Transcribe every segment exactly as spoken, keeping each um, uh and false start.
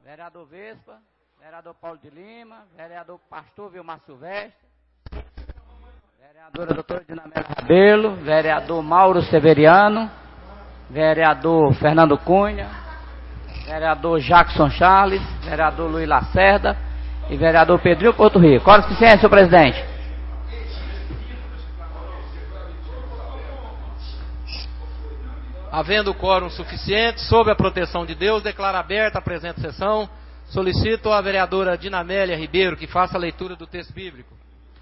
vereador Vespa, vereador Paulo de Lima, vereador Pastor Vilmar Silvestre, vereadora doutora Dinamela Rabelo, vereador Mauro Severiano, vereador Fernando Cunha, vereador Jackson Charles, vereador Luiz Lacerda e vereador Pedrinho Porto Rico. Qual a suficiência, senhor presidente? Havendo quórum suficiente, sob a proteção de Deus, declaro aberta a presente sessão. Solicito a vereadora Dinamélia Ribeiro que faça a leitura do texto bíblico.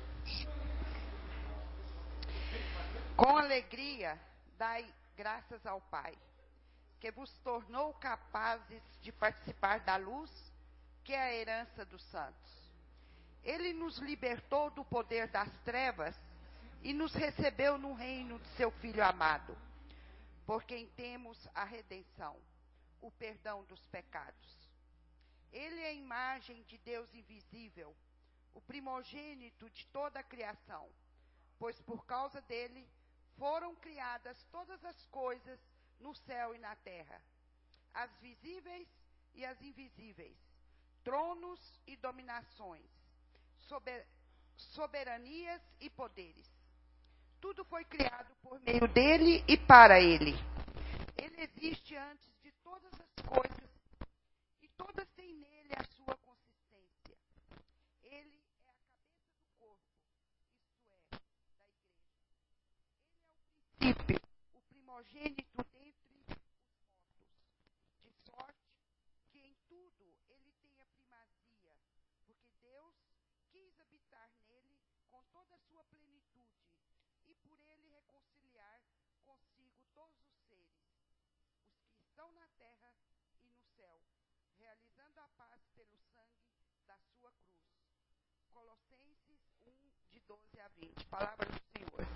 Com alegria, dai graças ao Pai, que vos tornou capazes de participar da luz, que é a herança dos santos. Ele nos libertou do poder das trevas e nos recebeu no reino de seu Filho amado, por quem temos a redenção, o perdão dos pecados. Ele é a imagem de Deus invisível, o primogênito de toda a criação, pois por causa dele foram criadas todas as coisas no céu e na terra, as visíveis e as invisíveis, tronos e dominações, sober, soberanias e poderes. Tudo foi criado por meio dele e para ele. Ele existe antes de todas as coisas e todas têm nele a sua consistência. Ele é a cabeça do corpo, isto é, da igreja. Ele é o princípio, o primogênito dentre os mortos, de sorte que em tudo ele tem a primazia, porque Deus quis habitar nele com toda a sua plenitude, e por ele reconciliar consigo todos os seres, os que estão na terra e no céu, realizando a paz pelo sangue da sua cruz. Colossenses um, de doze a vinte. Palavra do Senhor.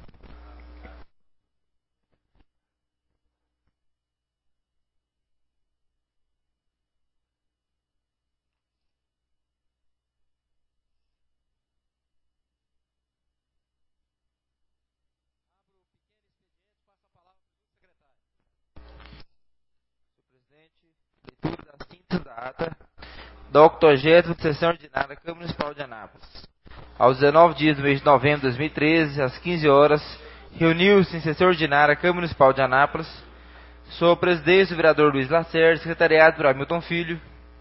Leitura da síntese da ata da octogésima sessão ordinária da Câmara Municipal de Anápolis. Aos dezenove dias do mês de novembro de dois mil e treze, às quinze horas, reuniu-se em sessão ordinária a Câmara Municipal de Anápolis, sob a presidência do vereador Luiz Lacerda, secretariado por Hamilton Filho,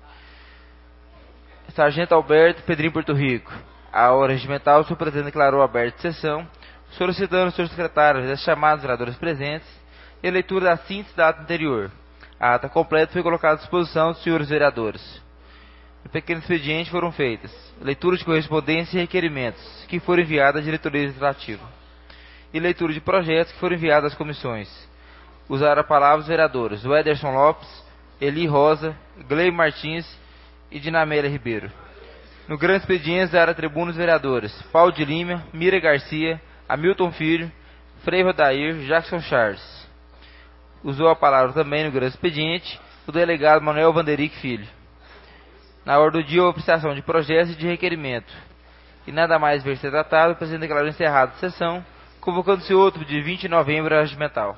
Sargento Alberto, Pedrinho Porto Rico. A hora regimental, o senhor presidente declarou aberta a sessão, solicitando ao senhor secretário as chamadas vereadores presentes e a leitura da síntese da ata anterior. A ata completa foi colocada à disposição dos senhores vereadores. No pequeno expediente foram feitas leitura de correspondência e requerimentos que foram enviados à diretoria legislativa e leitura de projetos que foram enviados às comissões. Usaram a palavra os vereadores o Ederson Lopes, Eli Rosa, Glei Martins e Dinamélia Ribeiro. No grande expediente usaram a tribuna os vereadores Paulo de Lima, Mira Garcia, Hamilton Filho, Frei Rodair, Jackson Charles. Usou a palavra também no grande expediente o delegado Manuel Vanderick Filho. Na ordem do dia, houve apreciação de projetos e de requerimento. E nada mais ver ser tratado, o presidente declarou encerrada a sessão, convocando-se outro de vinte de novembro a regimental.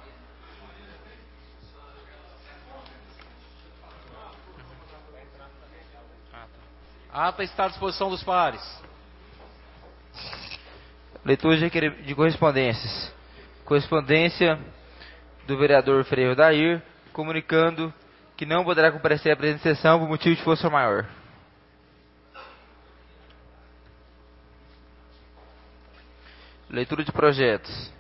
A ata está à disposição dos pares. Leitura de, de correspondências. Correspondência do vereador Frei Rodair, comunicando que não poderá comparecer à presente sessão por motivo de força maior. Leitura de projetos.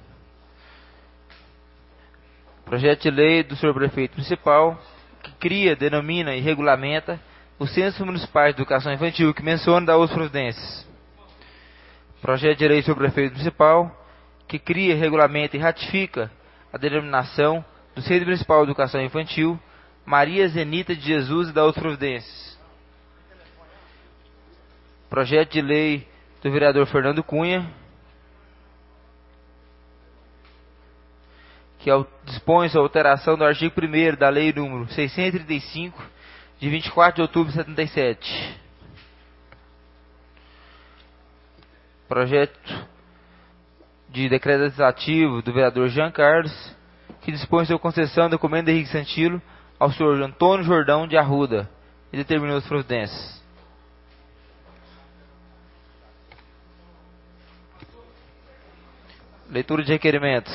Projeto de lei do senhor prefeito municipal, que cria, denomina e regulamenta os Centros Municipais de Educação Infantil, que menciona da outras providências. Projeto de lei do senhor prefeito municipal, que cria, regulamenta e ratifica a denominação do Centro Municipal de Educação Infantil Maria Zenita de Jesus e da outras providências. Projeto de lei do vereador Fernando Cunha, que dispõe a alteração do artigo primeiro da lei número seiscentos e trinta e cinco, de vinte e quatro de outubro de setenta e sete. Projeto de decreto legislativo do vereador Jean Carlos, que dispõe sua concessão do documento de Henrique Santilo ao senhor Antônio Jordão de Arruda, e determinou as providências. Leitura de requerimentos.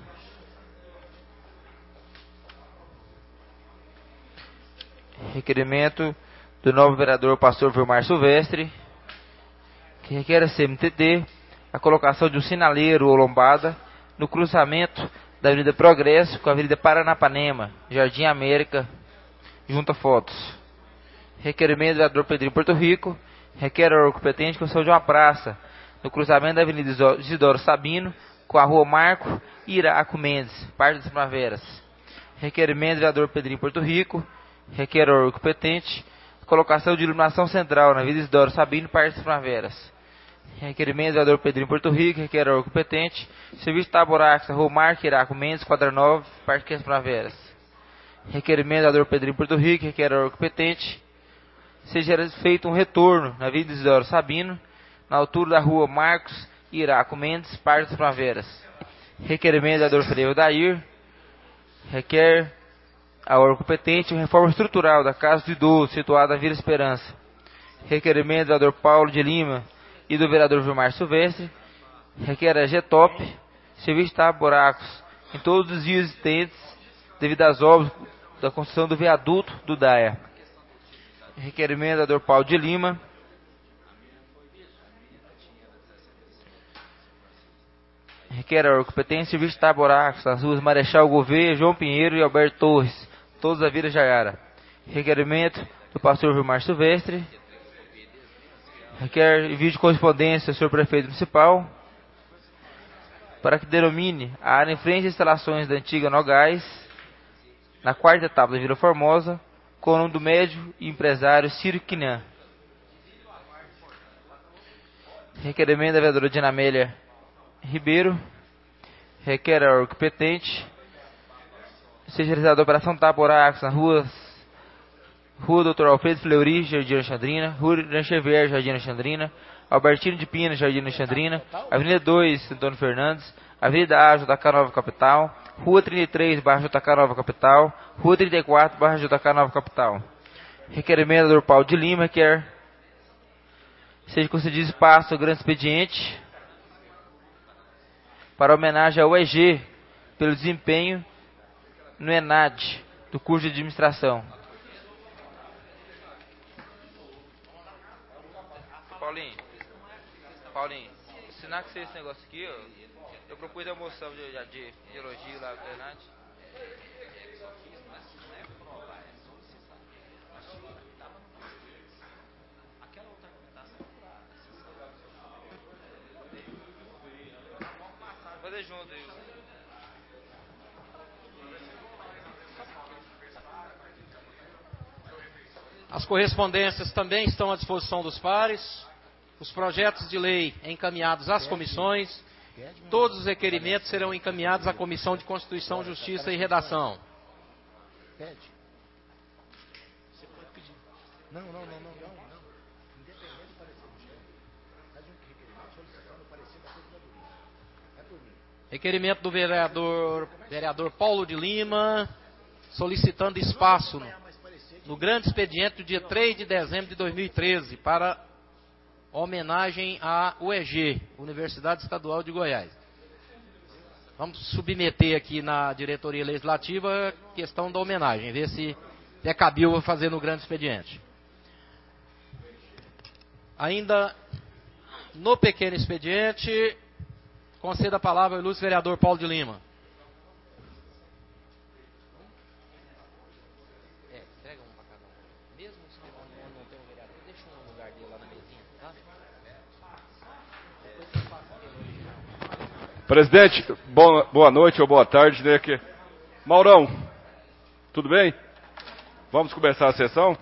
Requerimento do novo vereador pastor Vilmar Silvestre, que requer a C M T D a colocação de um sinaleiro ou lombada no cruzamento da Avenida Progresso com a Avenida Paranapanema, Jardim América, junto a fotos. Requerimento do vereador Pedrinho Porto Rico, requer ao órgão competente a construção de uma praça no cruzamento da Avenida Isidoro Sabino com a Rua Marco Iraco Mendes, Parque das Primaveras. Requerimento do vereador Pedrinho Porto Rico, requer ao órgão competente a colocação de iluminação central na Avenida Isidoro Sabino, Parque das Primaveras. Requerimento do vereador Pedrinho Porto Rico, requer ao órgão competente serviço de Taborax, Rua Marco Iraco Mendes, quadra nove, Parque das Primaveras. Requerimento do vereador Pedrinho Porto Rico, requer ao órgão competente seja feito um retorno na Avenida Isidoro Sabino, na altura da Rua Marcos Iraco Mendes, Parque das Primaveras. Requerimento do vereador Freire Dair, requer ao órgão competente uma reforma estrutural da Casa do Idoso, situada na Vila Esperança. Requerimento do vereador Paulo de Lima e do vereador Vilmar Silvestre, requer a G T O P serviço de tapar buracos em todos os dias existentes devido às obras da construção do viaduto do Daia. Requerimento do vereador Paulo de Lima, requer a competência serviço de tapar buracos nas ruas Marechal Gouveia, João Pinheiro e Alberto Torres, todos da Vila Jaiara. Requerimento do pastor Vilmar Silvestre, requer envio de correspondência ao senhor prefeito municipal para que denomine a área em frente às instalações da antiga Nogais, na quarta etapa da Vila Formosa, com o nome do médico e empresário Ciro Quinan. Requerimento da vereadora Dinamélia Ribeiro, requer ao órgão competente seja realizada a operação tapa-buracos nas ruas Rua doutor Alfredo Fleury, Jardim Alexandrina, Rua Ranchevier, Jardim Alexandrina, Albertino de Pina, Jardim Alexandrina, Avenida dois, Antônio Fernandes, Avenida A, J K Nova Capital, Rua trinta e três, bairro J K Nova Capital, Rua trinta e quatro, bairro J K Nova Capital. Requerimento do Paulo de Lima, quer seja concedido espaço ao grande expediente para homenagem ao E G pelo desempenho no ENAD do curso de administração. Paulinho, Paulinho, ensinar que você esse negócio aqui, ó, eu propus a moção de, de, de elogio lá do ENAD. Fazer junto aí. As correspondências também estão à disposição dos pares. Os projetos de lei encaminhados às comissões. Todos os requerimentos serão encaminhados à Comissão de Constituição, Justiça e Redação. Pede. Você pode pedir. Não, não, não, não, não, não. Independente do parecer do chefe. Faz um requerimento solicitando o parecer da Procuradoria. É por mim. Requerimento do vereador, vereador Paulo de Lima, solicitando espaço no, no grande expediente do dia três de dezembro de dois mil e treze para homenagem à U E G, Universidade Estadual de Goiás. Vamos submeter aqui na diretoria legislativa a questão da homenagem, ver se é cabível fazer no grande expediente. Ainda no pequeno expediente, conceda a palavra ao ilustre vereador Paulo de Lima. É, entrega um para cada um. Mesmo se não tem um vereador, deixa um no lugar dele lá na mesinha, tá? Depois você passa pelo original. Presidente, boa, boa noite ou boa tarde, né? Que... Maurão, tudo bem? Vamos começar a sessão?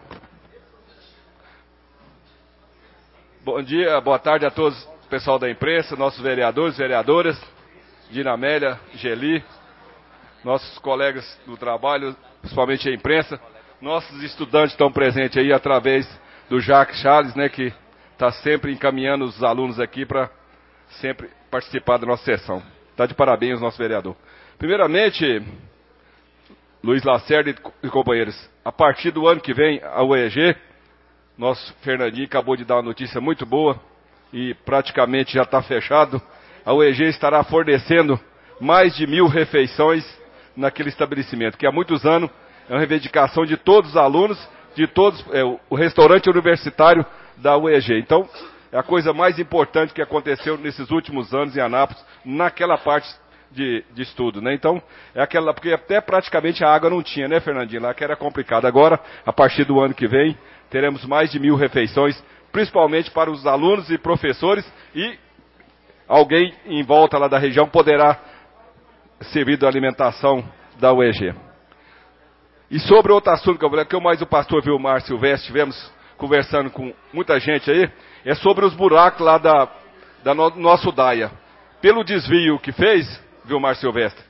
Bom dia, boa tarde a todos, pessoal da imprensa, nossos vereadores, vereadoras, Dinamélia, Geli, nossos colegas do trabalho, principalmente a imprensa, nossos estudantes estão presentes aí através do Jacques Charles, né, que está sempre encaminhando os alunos aqui para sempre participar da nossa sessão. Está de parabéns, nosso vereador. Primeiramente, Luiz Lacerda e companheiros, a partir do ano que vem, a U E G, nosso Fernandinho acabou de dar uma notícia muito boa, e praticamente já está fechado, a U E G estará fornecendo mais de mil refeições naquele estabelecimento, que há muitos anos é uma reivindicação de todos os alunos, de todos, é, o restaurante universitário da U E G. Então, é a coisa mais importante que aconteceu nesses últimos anos em Anápolis, naquela parte de, de estudo, né? Então, é aquela, porque até praticamente a água não tinha, né, Fernandinho? Lá que era complicado. Agora, a partir do ano que vem, teremos mais de mil refeições, principalmente para os alunos e professores, e alguém em volta lá da região poderá servir da alimentação da U E G. E sobre outro assunto que eu falei, que eu mais o pastor Vilmar Silvestre tivemos conversando com muita gente aí, é sobre os buracos lá da, da no, nosso DAIA. Pelo desvio que fez, Vilmar Silvestre,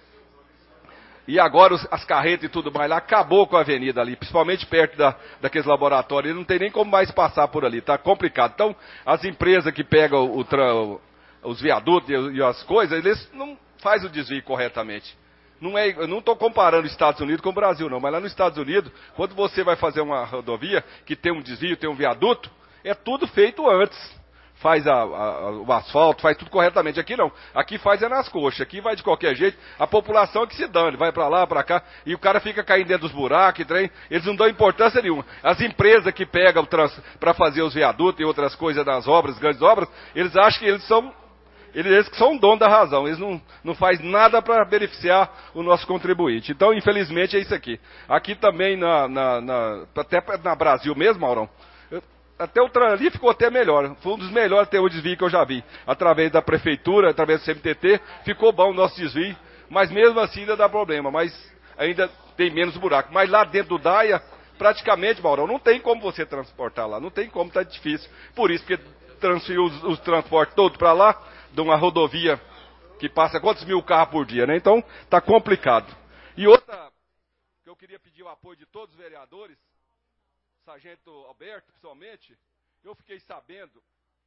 e agora os, as carretas e tudo mais lá, acabou com a avenida ali, principalmente perto da, daqueles laboratórios, não tem nem como mais passar por ali, tá complicado. Então, as empresas que pegam o, o, os viadutos e, e as coisas, eles não fazem o desvio corretamente. Não é, eu não estou comparando os Estados Unidos com o Brasil, não, mas lá nos Estados Unidos, quando você vai fazer uma rodovia que tem um desvio, tem um viaduto, é tudo feito antes. Faz a, a, o asfalto, faz tudo corretamente. Aqui não, aqui faz é nas coxas, aqui vai de qualquer jeito, a população é que se dane, vai para lá, para cá, e o cara fica caindo dentro dos buracos, e trem, eles não dão importância nenhuma. As empresas que pegam para fazer os viadutos e outras coisas das obras, grandes obras, eles acham que eles são, eles que são o dono da razão, eles não, não fazem nada para beneficiar o nosso contribuinte. Então, infelizmente, é isso aqui. Aqui também, na, na, na, até na Brasil mesmo, Maurão, até o trem ali ficou até melhor. Foi um dos melhores até o desvio que eu já vi. Através da prefeitura, através do C M T T, ficou bom o nosso desvio. Mas mesmo assim ainda dá problema. Mas ainda tem menos buraco. Mas lá dentro do DAIA, praticamente, Maurão, não tem como você transportar lá. Não tem como, tá difícil. Por isso, porque transferiu os, os transportes todos para lá, de uma rodovia que passa quantos mil carros por dia, né? Então, tá complicado. E outra, que eu queria pedir o apoio de todos os vereadores, Sargento Alberto, principalmente, eu fiquei sabendo,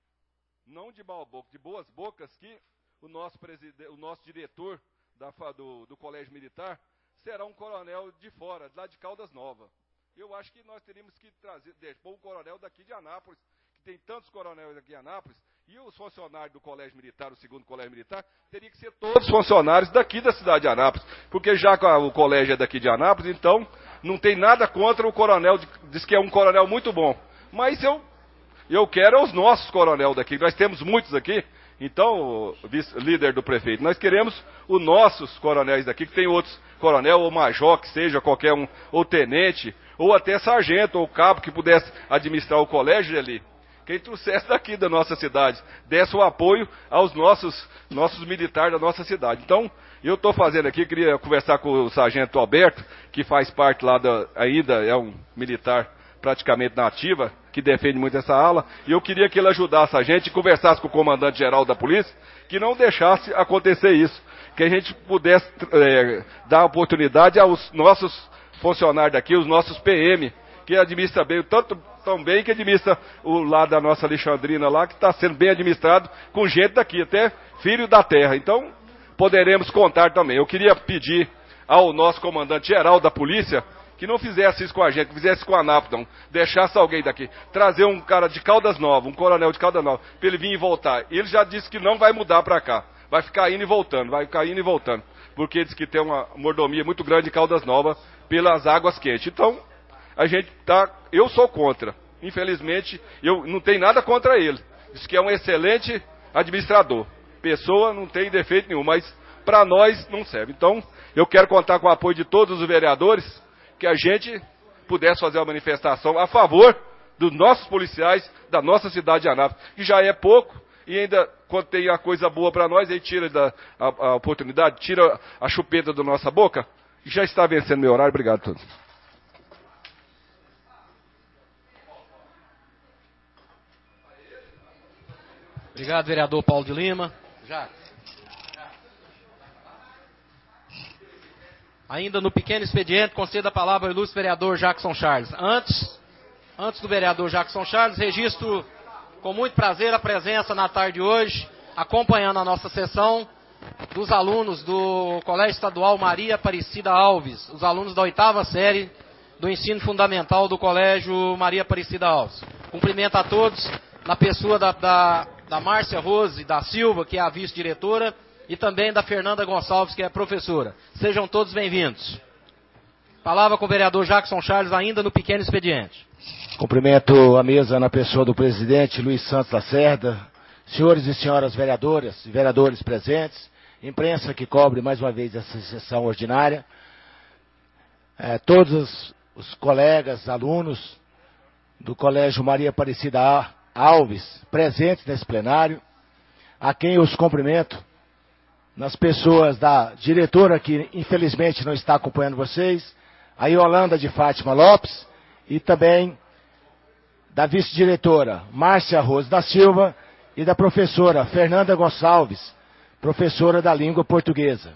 não de mal boca, de boas bocas, que o nosso, presidente, o nosso diretor da, do, do Colégio Militar será um coronel de fora, lá de Caldas Novas. Eu acho que nós teríamos que trazer, pôr um coronel daqui de Anápolis, que tem tantos coronéis aqui em Anápolis, e os funcionários do Colégio Militar, o segundo Colégio Militar, teria que ser todos funcionários daqui da cidade de Anápolis, porque já que o colégio é daqui de Anápolis, então não tem nada contra o coronel, diz que é um coronel muito bom, mas eu, eu quero os nossos coronéis daqui, nós temos muitos aqui, então, vice, líder do prefeito, nós queremos os nossos coronéis daqui, que tem outros coronel ou major, que seja qualquer um, ou tenente, ou até sargento ou cabo que pudesse administrar o colégio ali. Quem trouxesse daqui da nossa cidade, desse o apoio aos nossos, nossos militares da nossa cidade. Então, eu estou fazendo aqui, queria conversar com o sargento Alberto, que faz parte lá da, ainda é um militar praticamente na ativa, que defende muito essa ala, e eu queria que ele ajudasse a gente, conversasse com o comandante-geral da polícia, que não deixasse acontecer isso, que a gente pudesse é, dar oportunidade aos nossos funcionários daqui, os nossos P M, que administra bem, tanto tão bem que administra o lado da nossa Alexandrina lá, que está sendo bem administrado com gente daqui, até filho da terra. Então, poderemos contar também. Eu queria pedir ao nosso comandante-geral da polícia que não fizesse isso com a gente, que fizesse com a Anápolis, não. Deixasse alguém daqui. Trazer um cara de Caldas Novas, um coronel de Caldas Novas, para ele vir e voltar. E ele já disse que não vai mudar para cá. Vai ficar indo e voltando, vai ficar indo e voltando. Porque diz que tem uma mordomia muito grande em Caldas Novas pelas águas quentes. Então, a gente tá, eu sou contra. Infelizmente, eu não tenho nada contra ele. Diz que é um excelente administrador. Pessoa não tem defeito nenhum, mas para nós não serve. Então, eu quero contar com o apoio de todos os vereadores, que a gente pudesse fazer uma manifestação a favor dos nossos policiais, da nossa cidade de Anápolis, que já é pouco, e ainda, quando tem a coisa boa para nós, aí tira da, a, a oportunidade, tira a chupeta da nossa boca, e já está vencendo meu horário. Obrigado a todos. Obrigado, vereador Paulo de Lima. Já. Ainda no pequeno expediente, conceda a palavra ao ilustre vereador Jackson Charles. Antes, antes do vereador Jackson Charles, registro com muito prazer a presença na tarde de hoje, acompanhando a nossa sessão, dos alunos do Colégio Estadual Maria Aparecida Alves, os alunos da oitava série do ensino fundamental do Colégio Maria Aparecida Alves. Cumprimento a todos, na pessoa da, da, da Márcia Rose da Silva, que é a vice-diretora, e também da Fernanda Gonçalves, que é professora. Sejam todos bem-vindos. Palavra com o vereador Jackson Charles, ainda no pequeno expediente. Cumprimento a mesa na pessoa do presidente Luiz Santos Lacerda, senhores e senhoras vereadoras e vereadores presentes, imprensa que cobre mais uma vez essa sessão ordinária, é, todos os, os colegas, alunos do Colégio Maria Aparecida Alves presentes nesse plenário, a quem eu os cumprimento, nas pessoas da diretora que infelizmente não está acompanhando vocês, a Yolanda de Fátima Lopes, e também da vice-diretora Márcia Rose da Silva e da professora Fernanda Gonçalves, professora da língua portuguesa.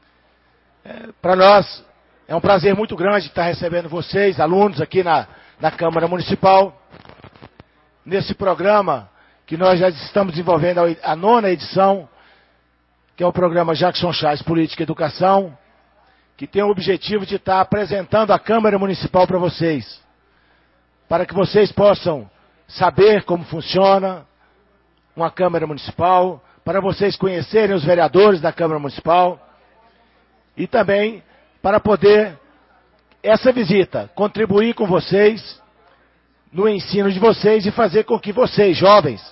É, para nós é um prazer muito grande estar recebendo vocês, alunos, aqui na, na Câmara Municipal, nesse programa que nós já estamos desenvolvendo a, a nona edição, que é o programa Jackson Charles Política e Educação, que tem o objetivo de estar apresentando a Câmara Municipal para vocês, para que vocês possam saber como funciona uma Câmara Municipal, para vocês conhecerem os vereadores da Câmara Municipal e também para poder, essa visita, contribuir com vocês no ensino de vocês e fazer com que vocês, jovens,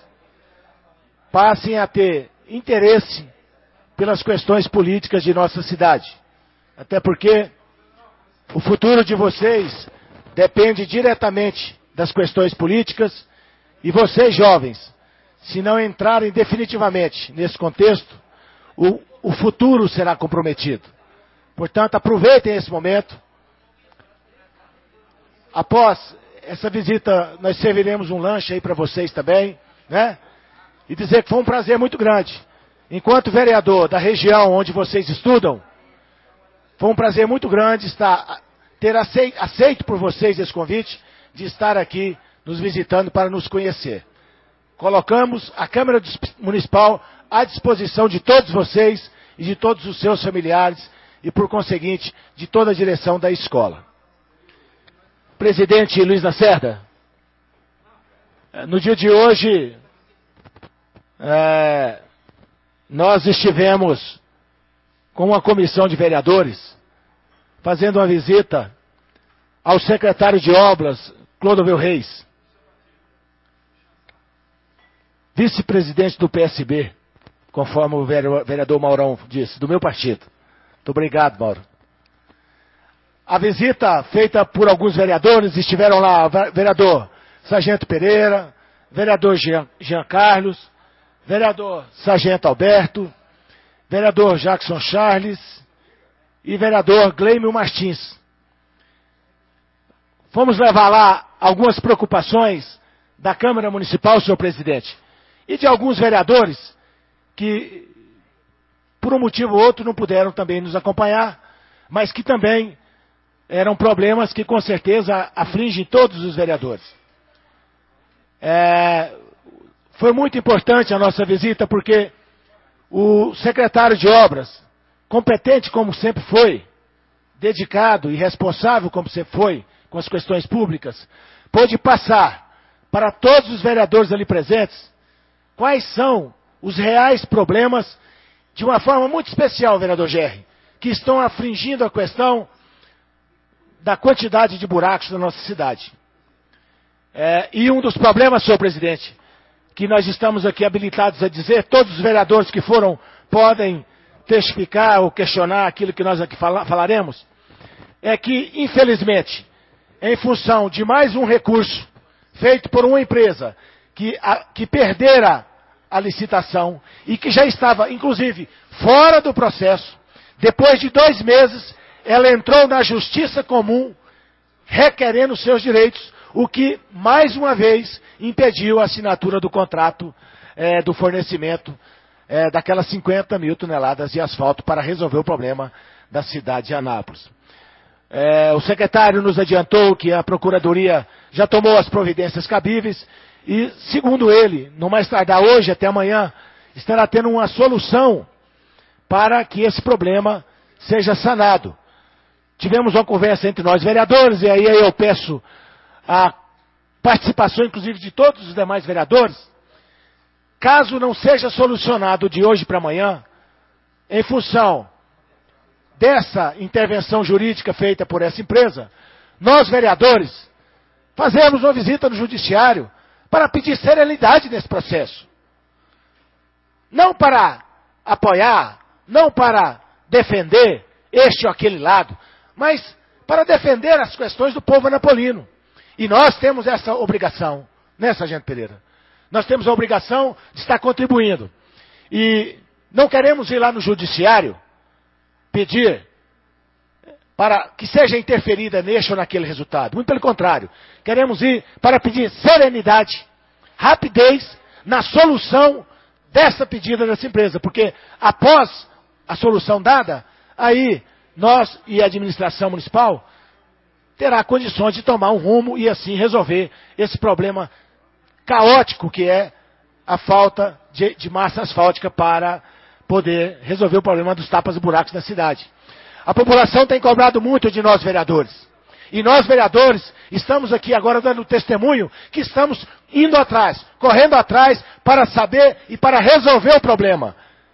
passem a ter interesse pelas questões políticas de nossa cidade. Até porque o futuro de vocês depende diretamente das questões políticas e vocês, jovens, se não entrarem definitivamente nesse contexto, o, o futuro será comprometido. Portanto, aproveitem esse momento. Após essa visita, nós serviremos um lanche aí para vocês também, né? E dizer que foi um prazer muito grande. Enquanto vereador da região onde vocês estudam, foi um prazer muito grande estar, ter aceito, aceito por vocês esse convite de estar aqui nos visitando para nos conhecer. Colocamos a Câmara Municipal à disposição de todos vocês e de todos os seus familiares e, por conseguinte, de toda a direção da escola. Presidente Luiz Lacerda, no dia de hoje, é, nós estivemos com uma comissão de vereadores fazendo uma visita ao secretário de Obras, Clodovil Reis, vice-presidente do P S B, conforme o vereador Maurão disse, do meu partido. Muito obrigado, Mauro. A visita feita por alguns vereadores, estiveram lá o vereador Sargento Pereira, vereador Jean, Jean Carlos, vereador Sargento Alberto, vereador Jackson Charles e vereador Gleimio Martins. Fomos levar lá algumas preocupações da Câmara Municipal, senhor presidente, e de alguns vereadores que, por um motivo ou outro, não puderam também nos acompanhar, mas que também eram problemas que, com certeza, afligem todos os vereadores. É, foi muito importante a nossa visita, porque o secretário de Obras, competente como sempre foi, dedicado e responsável como sempre foi com as questões públicas, pôde passar para todos os vereadores ali presentes quais são os reais problemas, de uma forma muito especial, vereador Gerri, que estão afligindo a questão da quantidade de buracos na nossa cidade. É, e um dos problemas, senhor presidente, que nós estamos aqui habilitados a dizer, todos os vereadores que foram podem testificar ou questionar aquilo que nós aqui fala, falaremos, é que, infelizmente, em função de mais um recurso feito por uma empresa que, a, que perdera a licitação e que já estava, inclusive, fora do processo, depois de dois meses, ela entrou na justiça comum, requerendo seus direitos, o que, mais uma vez, impediu a assinatura do contrato é, do fornecimento é, daquelas cinquenta mil toneladas de asfalto para resolver o problema da cidade de Anápolis. É, o secretário nos adiantou que a Procuradoria já tomou as providências cabíveis e, segundo ele, no mais tardar hoje até amanhã, estará tendo uma solução para que esse problema seja sanado. Tivemos uma conversa entre nós vereadores, e aí eu peço a participação, inclusive, de todos os demais vereadores. Caso não seja solucionado de hoje para amanhã, em função dessa intervenção jurídica feita por essa empresa, nós, vereadores, fazemos uma visita no judiciário para pedir serenidade nesse processo. Não para apoiar, não para defender este ou aquele lado, mas para defender as questões do povo anapolino. E nós temos essa obrigação, né, Sargento Pereira? Nós temos a obrigação de estar contribuindo. E não queremos ir lá no judiciário pedir para que seja interferida neste ou naquele resultado. Muito pelo contrário. Queremos ir para pedir serenidade, rapidez na solução dessa pedida dessa empresa. Porque após a solução dada, aí nós e a administração municipal terá condições de tomar um rumo e assim resolver esse problema caótico que é a falta de, de massa asfáltica para poder resolver o problema dos tapas e buracos na cidade. A população tem cobrado muito de nós, vereadores. E nós, vereadores, estamos aqui agora dando testemunho que estamos indo atrás, correndo atrás para saber e para resolver o problema.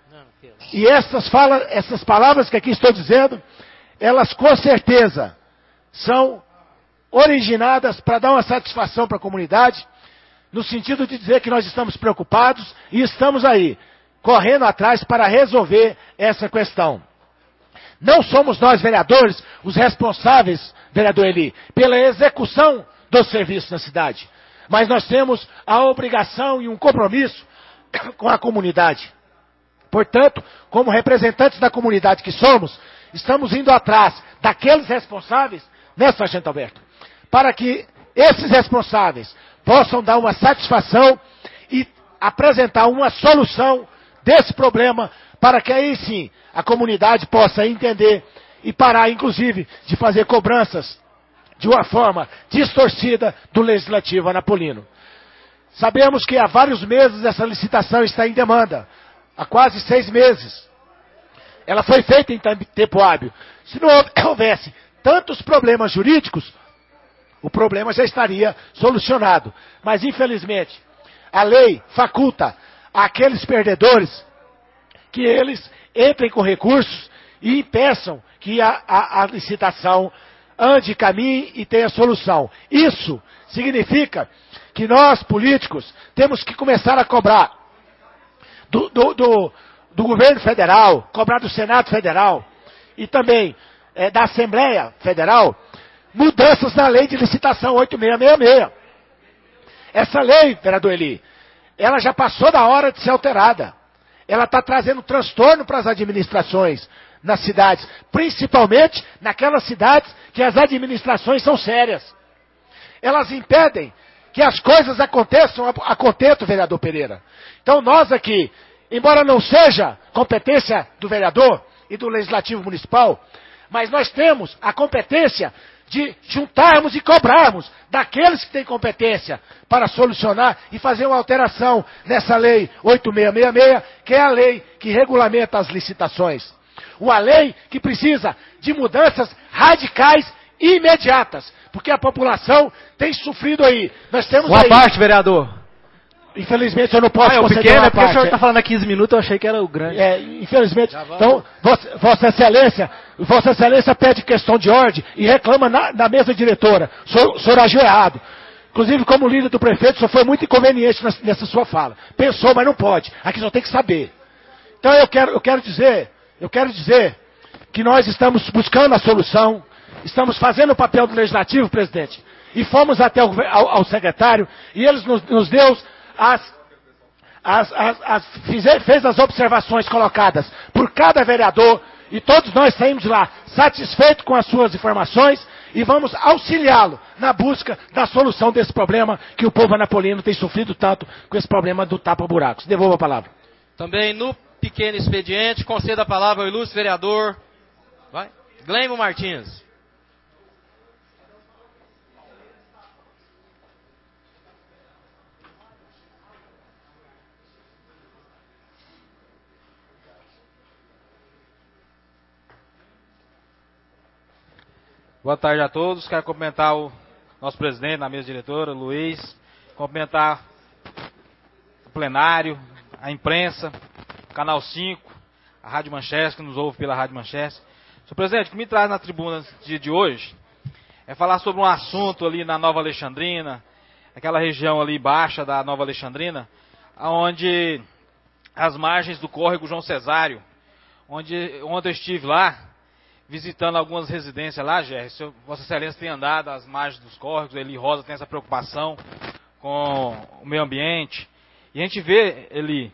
E essas, fala, essas palavras que aqui estou dizendo, elas com certeza são originadas para dar uma satisfação para a comunidade, no sentido de dizer que nós estamos preocupados e estamos aí, correndo atrás para resolver essa questão. Não somos nós, vereadores, os responsáveis, vereador Eli, pela execução dos serviços na cidade. Mas nós temos a obrigação e um compromisso com a comunidade. Portanto, como representantes da comunidade que somos, estamos indo atrás daqueles responsáveis, né, Sargento Alberto? Para que esses responsáveis possam dar uma satisfação e apresentar uma solução desse problema, para que aí sim a comunidade possa entender e parar, inclusive, de fazer cobranças de uma forma distorcida do Legislativo anapolino. Sabemos que há vários meses essa licitação está em demanda, há quase seis meses. Ela foi feita em tempo hábil. Se não houvesse tantos problemas jurídicos, o problema já estaria solucionado. Mas, infelizmente, a lei faculta àqueles perdedores que eles entrem com recursos e impeçam que a, a, a licitação ande, caminhe e tenha solução. Isso significa que nós, políticos, temos que começar a cobrar do, do, do, do governo federal, cobrar do Senado Federal e também é, da Assembleia Federal, mudanças na lei de licitação oito seis seis seis. Essa lei, vereador Eli, ela já passou da hora de ser alterada. Ela está trazendo transtorno para as administrações nas cidades, principalmente naquelas cidades que as administrações são sérias. Elas impedem que as coisas aconteçam a contento, vereador Pereira. Então nós aqui, embora não seja competência do vereador e do Legislativo Municipal, mas nós temos a competência de juntarmos e cobrarmos daqueles que têm competência para solucionar e fazer uma alteração nessa lei oito seis seis seis, que é a lei que regulamenta as licitações. Uma lei que precisa de mudanças radicais e imediatas, porque a população tem sofrido aí. Nós temos Uma aí... parte, vereador. Infelizmente eu não posso ah, é o conceder pequeno, uma é porque parte. o senhor está falando há quinze minutos, eu achei que era o grande. É, infelizmente. Então, Vossa, Vossa Excelência, Vossa Excelência pede questão de ordem e reclama na, na mesa diretora. O senhor, o senhor agiu errado. Inclusive, como líder do prefeito, o senhor foi muito inconveniente nessa, nessa sua fala. Pensou, mas não pode. Aqui só tem que saber. Então eu quero, eu quero dizer, eu quero dizer que nós estamos buscando a solução, estamos fazendo o papel do Legislativo, presidente, e fomos até o, ao, ao secretário, e eles nos, nos deu as, as, as, as fizer, fez as observações colocadas por cada vereador, e todos nós saímos de lá satisfeitos com as suas informações, e vamos auxiliá-lo na busca da solução desse problema que o povo anapolino tem sofrido tanto com esse problema do tapa-buracos. Devolvo a palavra. Também no pequeno expediente, conceda a palavra ao ilustre vereador vai, Gleimo Martins. Boa tarde a todos. Quero cumprimentar o nosso presidente, na mesa diretora, Luiz. Cumprimentar o plenário, a imprensa, o Canal cinco, a Rádio Manchester, que nos ouve pela Rádio Manchester. Senhor presidente, o que me traz na tribuna no dia de hoje é falar sobre um assunto ali na Nova Alexandrina, aquela região ali baixa da Nova Alexandrina, onde as margens do córrego João Cesário, onde ontem eu estive lá, visitando algumas residências lá, Gerry. Vossa Excelência tem andado às margens dos córregos, Eli Rosa tem essa preocupação com o meio ambiente. E a gente vê, Eli,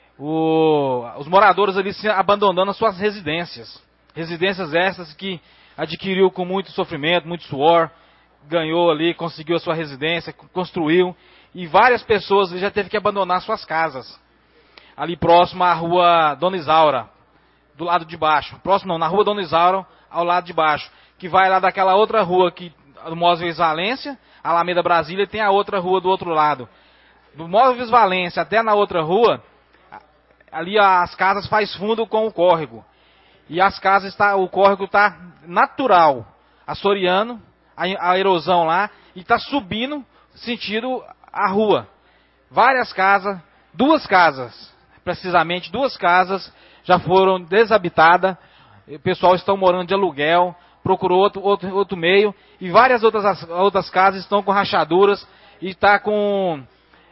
o, os moradores ali se abandonando as suas residências. Residências essas que adquiriu com muito sofrimento, muito suor, ganhou ali, conseguiu a sua residência, construiu. E várias pessoas ali já teve que abandonar suas casas. Ali próximo à rua Dona Isaura, do lado de baixo. Próximo não, na rua Dona Isaura, ao lado de baixo. Que vai lá daquela outra rua, que, do Móveis Valência, Alameda Brasília, e tem a outra rua do outro lado. Do Móveis Valência até na outra rua, ali as casas faz fundo com o córrego. E as casas, está, o córrego está natural, assoreando a, a erosão lá, e está subindo sentido a rua. Várias casas, duas casas, precisamente duas casas, já foram desabitadas, o pessoal está morando de aluguel, procurou outro, outro, outro meio, e várias outras, outras casas estão com rachaduras, e está com,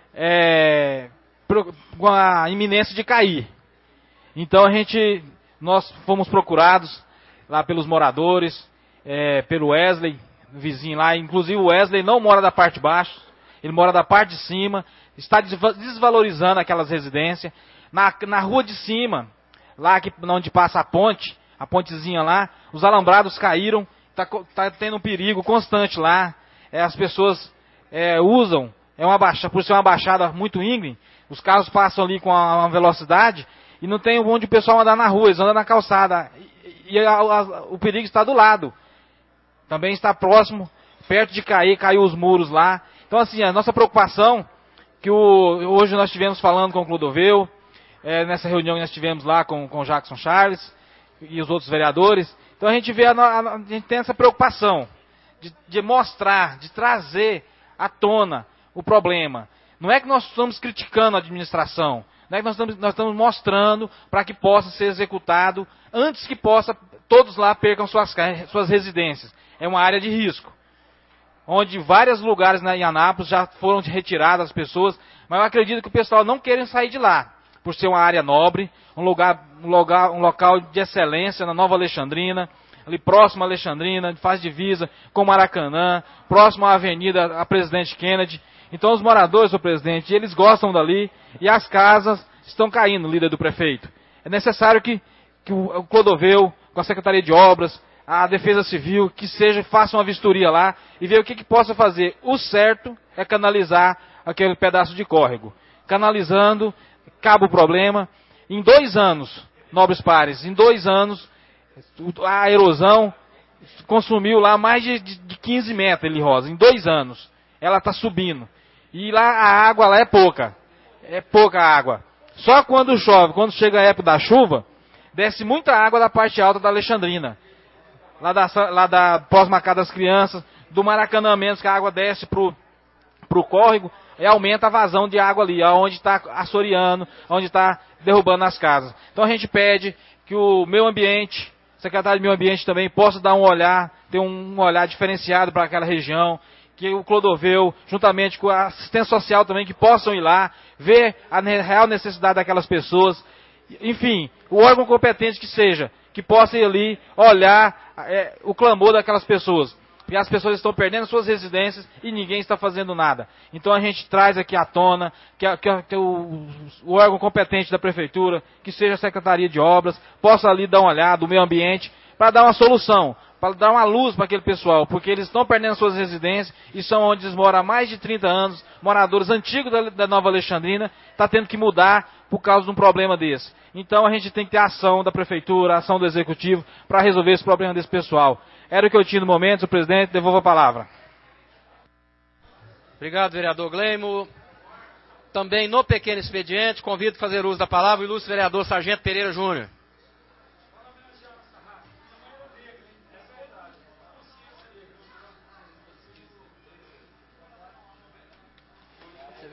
é, com a iminência de cair. Então a gente, nós fomos procurados lá pelos moradores, é, pelo Wesley, vizinho lá, inclusive o Wesley não mora da parte de baixo, ele mora da parte de cima, está desvalorizando aquelas residências. Na, na rua de cima, lá que, onde passa a ponte, a pontezinha lá, os alambrados caíram, está tá tendo um perigo constante lá. É, as pessoas é, usam, é uma baixa, por ser uma baixada muito íngreme, os carros passam ali com uma, uma velocidade e não tem onde o pessoal andar na rua, eles andam na calçada. E, e a, a, o perigo está do lado. Também está próximo, perto de cair, caiu os muros lá. Então assim, a nossa preocupação, que o, hoje nós estivemos falando com o Clodoveu, é, nessa reunião que nós tivemos lá com, com o Jackson Charles e os outros vereadores. Então a gente vê, a, a, a gente tem essa preocupação de, de mostrar, de trazer à tona o problema. Não é que nós estamos criticando a administração, não é que nós estamos, nós estamos mostrando para que possa ser executado antes que possa, todos lá percam suas, suas residências. É uma área de risco, onde vários lugares na, em Anápolis já foram retiradas as pessoas, mas eu acredito que o pessoal não querem sair de lá, por ser uma área nobre, um lugar, um lugar, um local de excelência na Nova Alexandrina, ali próximo à Alexandrina, faz divisa com Maracanã, próximo à Avenida a Presidente Kennedy. Então os moradores, o presidente, eles gostam dali e as casas estão caindo, líder do prefeito. É necessário que, que o Clodoveu, com a Secretaria de Obras, a Defesa Civil, que seja, faça uma vistoria lá e ver o que, que possa fazer. O certo é canalizar aquele pedaço de córrego. Canalizando, acaba o problema. Em dois anos, nobres pares, em dois anos, a erosão consumiu lá mais de, de quinze metros, Eli Rosa, em dois anos. Ela está subindo. E lá a água lá é pouca. É pouca água. Só quando chove, quando chega a época da chuva, desce muita água da parte alta da Alexandrina. Lá da, lá da pós-marcada das crianças, do Maracanã menos, que a água desce pro, pro córrego, e aumenta a vazão de água ali, onde está assoreando, onde está derrubando as casas. Então a gente pede que o meio ambiente, o secretário de meio ambiente também, possa dar um olhar, ter um olhar diferenciado para aquela região, que o Clodoveu, juntamente com a assistência social também, que possam ir lá, ver a real necessidade daquelas pessoas. Enfim, o órgão competente que seja, que possa ir ali olhar é, o clamor daquelas pessoas. Porque as pessoas estão perdendo suas residências e ninguém está fazendo nada. Então a gente traz aqui à tona que, a, que, a, que o, o órgão competente da prefeitura, que seja a Secretaria de Obras, possa ali dar uma olhada, o meio ambiente, para dar uma solução, para dar uma luz para aquele pessoal, porque eles estão perdendo suas residências e são onde eles moram há mais de trinta anos, moradores antigos da, da Nova Alexandrina, está tendo que mudar por causa de um problema desse. Então a gente tem que ter a ação da prefeitura, a ação do executivo, para resolver esse problema desse pessoal. Era o que eu tinha no momento, senhor presidente, devolvo a palavra. Obrigado, vereador Gleimo. Também no pequeno expediente, convido a fazer uso da palavra o ilustre vereador Sargento Pereira Júnior.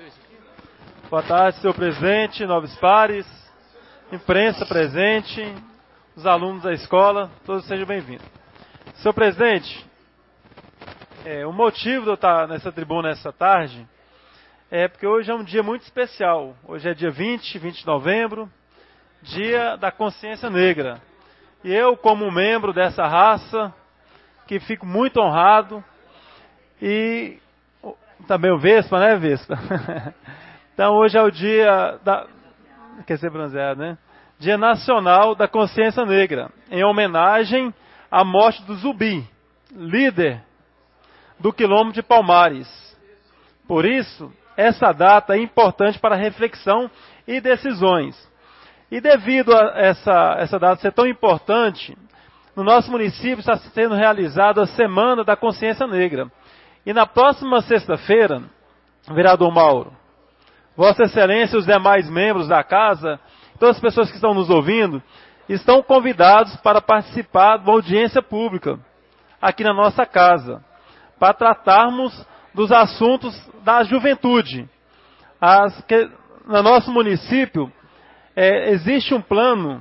Boa tarde, senhor presidente, nobres pares, imprensa presente, os alunos da escola, todos sejam bem-vindos. Senhor presidente, é, o motivo de eu estar nessa tribuna essa tarde é porque hoje é um dia muito especial. Hoje é dia vinte, vinte de novembro, dia da consciência negra. E eu, como membro dessa raça, que fico muito honrado, e também o Vespa, né, Vespa? Então hoje é o dia da... Quer ser bronzeado, né? Dia Nacional da Consciência Negra, em homenagem à morte do Zumbi, líder do Quilombo de Palmares. Por isso, essa data é importante para reflexão e decisões. E devido a essa, essa data ser tão importante, no nosso município está sendo realizada a Semana da Consciência Negra. E na próxima sexta-feira, vereador Mauro, Vossa Excelência e os demais membros da casa, todas as pessoas que estão nos ouvindo, estão convidados para participar de uma audiência pública aqui na nossa casa, para tratarmos dos assuntos da juventude. As que, no nosso município, é, existe um plano,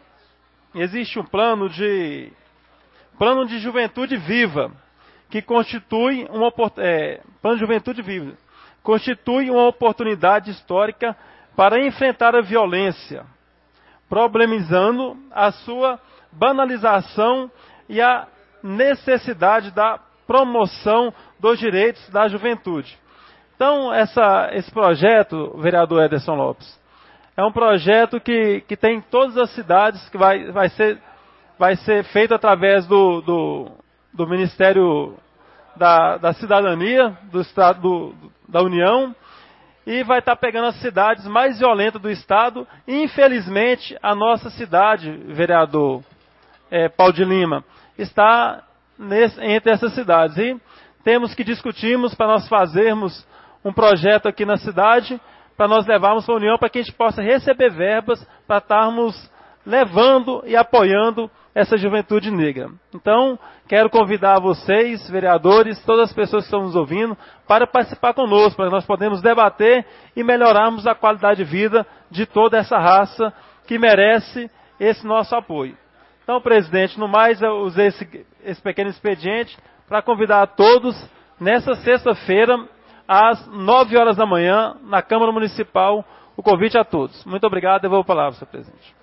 existe um plano de, plano de juventude viva, que constitui uma, é, plano de juventude viva, constitui uma oportunidade histórica para enfrentar a violência, problemizando a sua banalização e a necessidade da promoção dos direitos da juventude. Então, essa, esse projeto, vereador Ederson Lopes, é um projeto que, que tem em todas as cidades, que vai, vai, ser, vai ser feito através do, do, do Ministério da, da Cidadania, do Estado do, da União, e vai estar pegando as cidades mais violentas do Estado. Infelizmente, a nossa cidade, vereador é, Paulo de Lima, está nesse, entre essas cidades. E temos que discutirmos para nós fazermos um projeto aqui na cidade, para nós levarmos para a União, para que a gente possa receber verbas, para estarmos levando e apoiando essa juventude negra. Então, quero convidar vocês, vereadores, todas as pessoas que estão nos ouvindo, para participar conosco, para que nós podemos debater e melhorarmos a qualidade de vida de toda essa raça que merece esse nosso apoio. Então, presidente, no mais, eu usei esse, esse pequeno expediente para convidar a todos, nessa sexta-feira, às nove horas da manhã, na Câmara Municipal, o convite a todos. Muito obrigado, devolvo a palavra, senhor presidente.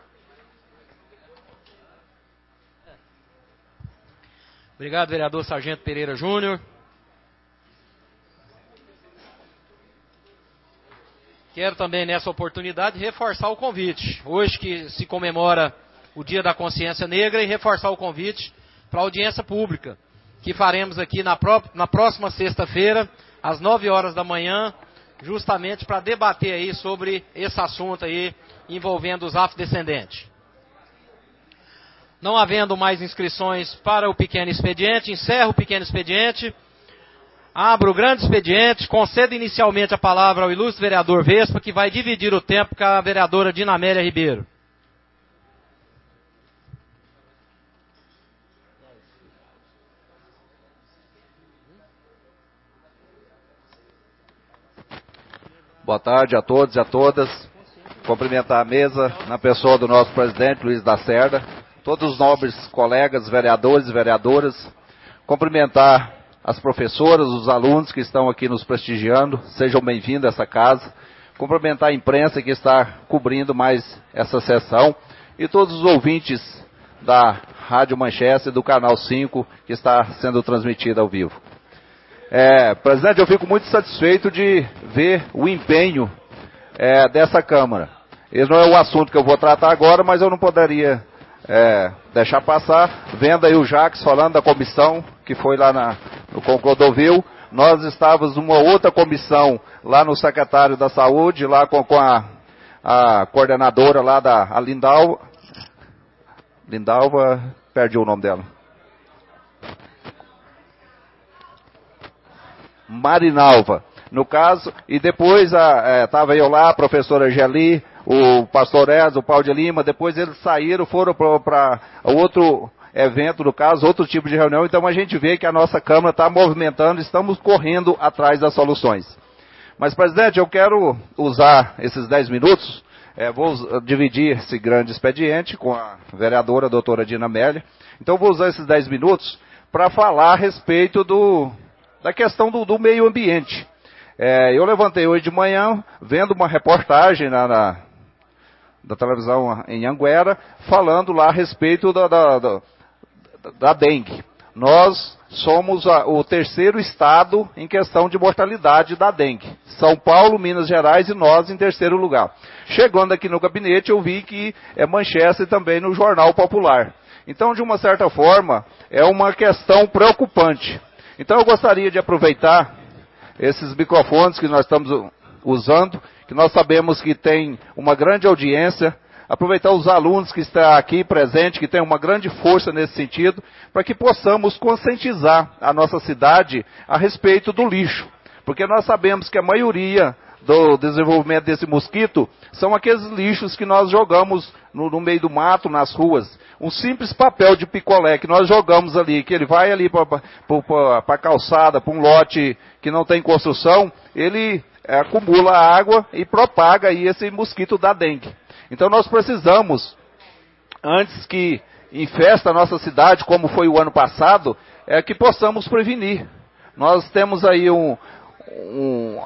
Obrigado, vereador Sargento Pereira Júnior. Quero também, nessa oportunidade, reforçar o convite. Hoje que se comemora o Dia da Consciência Negra, e reforçar o convite para a audiência pública, que faremos aqui na, pró na próxima sexta-feira, às nove horas da manhã, justamente para debater aí sobre esse assunto aí, envolvendo os afrodescendentes. Não havendo mais inscrições para o pequeno expediente, encerro o pequeno expediente, abro o grande expediente, concedo inicialmente a palavra ao ilustre vereador Vespa, que vai dividir o tempo com a vereadora Dinamélia Ribeiro. Boa tarde a todos e a todas. Cumprimentar a mesa na pessoa do nosso presidente Luiz Lacerda, todos os nobres colegas, vereadores e vereadoras. Cumprimentar as professoras, os alunos que estão aqui nos prestigiando, sejam bem-vindos a essa casa. Cumprimentar a imprensa que está cobrindo mais essa sessão e todos os ouvintes da Rádio Manchester e do Canal cinco que está sendo transmitida ao vivo. É, presidente, eu fico muito satisfeito de ver o empenho é, dessa Câmara. Esse não é o assunto que eu vou tratar agora, mas eu não poderia é, deixar passar, vendo aí o Jacques falando da comissão que foi lá na, no Conclodovil. Nós estávamos numa outra comissão lá no secretário da Saúde, lá com, com a, a coordenadora lá da a Lindalva. Lindalva, perdi o nome dela. Marinalva, no caso, e depois estava é, eu lá, a professora Geli, o pastor Ezio, o Paulo de Lima, depois eles saíram, foram para outro evento, no caso, outro tipo de reunião. Então a gente vê que a nossa Câmara está movimentando, estamos correndo atrás das soluções. Mas, presidente, eu quero usar esses dez minutos, é, vou dividir esse grande expediente com a vereadora a doutora Dina Amélia. Então, vou usar esses dez minutos para falar a respeito do, da questão do, do meio ambiente. É, eu levantei hoje de manhã, vendo uma reportagem na, na, da televisão em Anguera, falando lá a respeito da, da, da, da dengue. Nós somos a, o terceiro estado em questão de mortalidade da dengue. São Paulo, Minas Gerais e nós em terceiro lugar. Chegando aqui no gabinete, eu vi que é manchete também no Jornal Popular. Então, de uma certa forma, é uma questão preocupante. Então, eu gostaria de aproveitar esses microfones que nós estamos usando, que nós sabemos que tem uma grande audiência, aproveitar os alunos que estão aqui presentes, que têm uma grande força nesse sentido, para que possamos conscientizar a nossa cidade a respeito do lixo. Porque nós sabemos que a maioria do desenvolvimento desse mosquito são aqueles lixos que nós jogamos no, no meio do mato, nas ruas. Um simples papel de picolé que nós jogamos ali, que ele vai ali para a calçada, para um lote que não tem construção, ele é, acumula água e propaga aí esse mosquito da dengue. Então nós precisamos, antes que infeste a nossa cidade, como foi o ano passado, é que possamos prevenir. Nós temos aí um, um,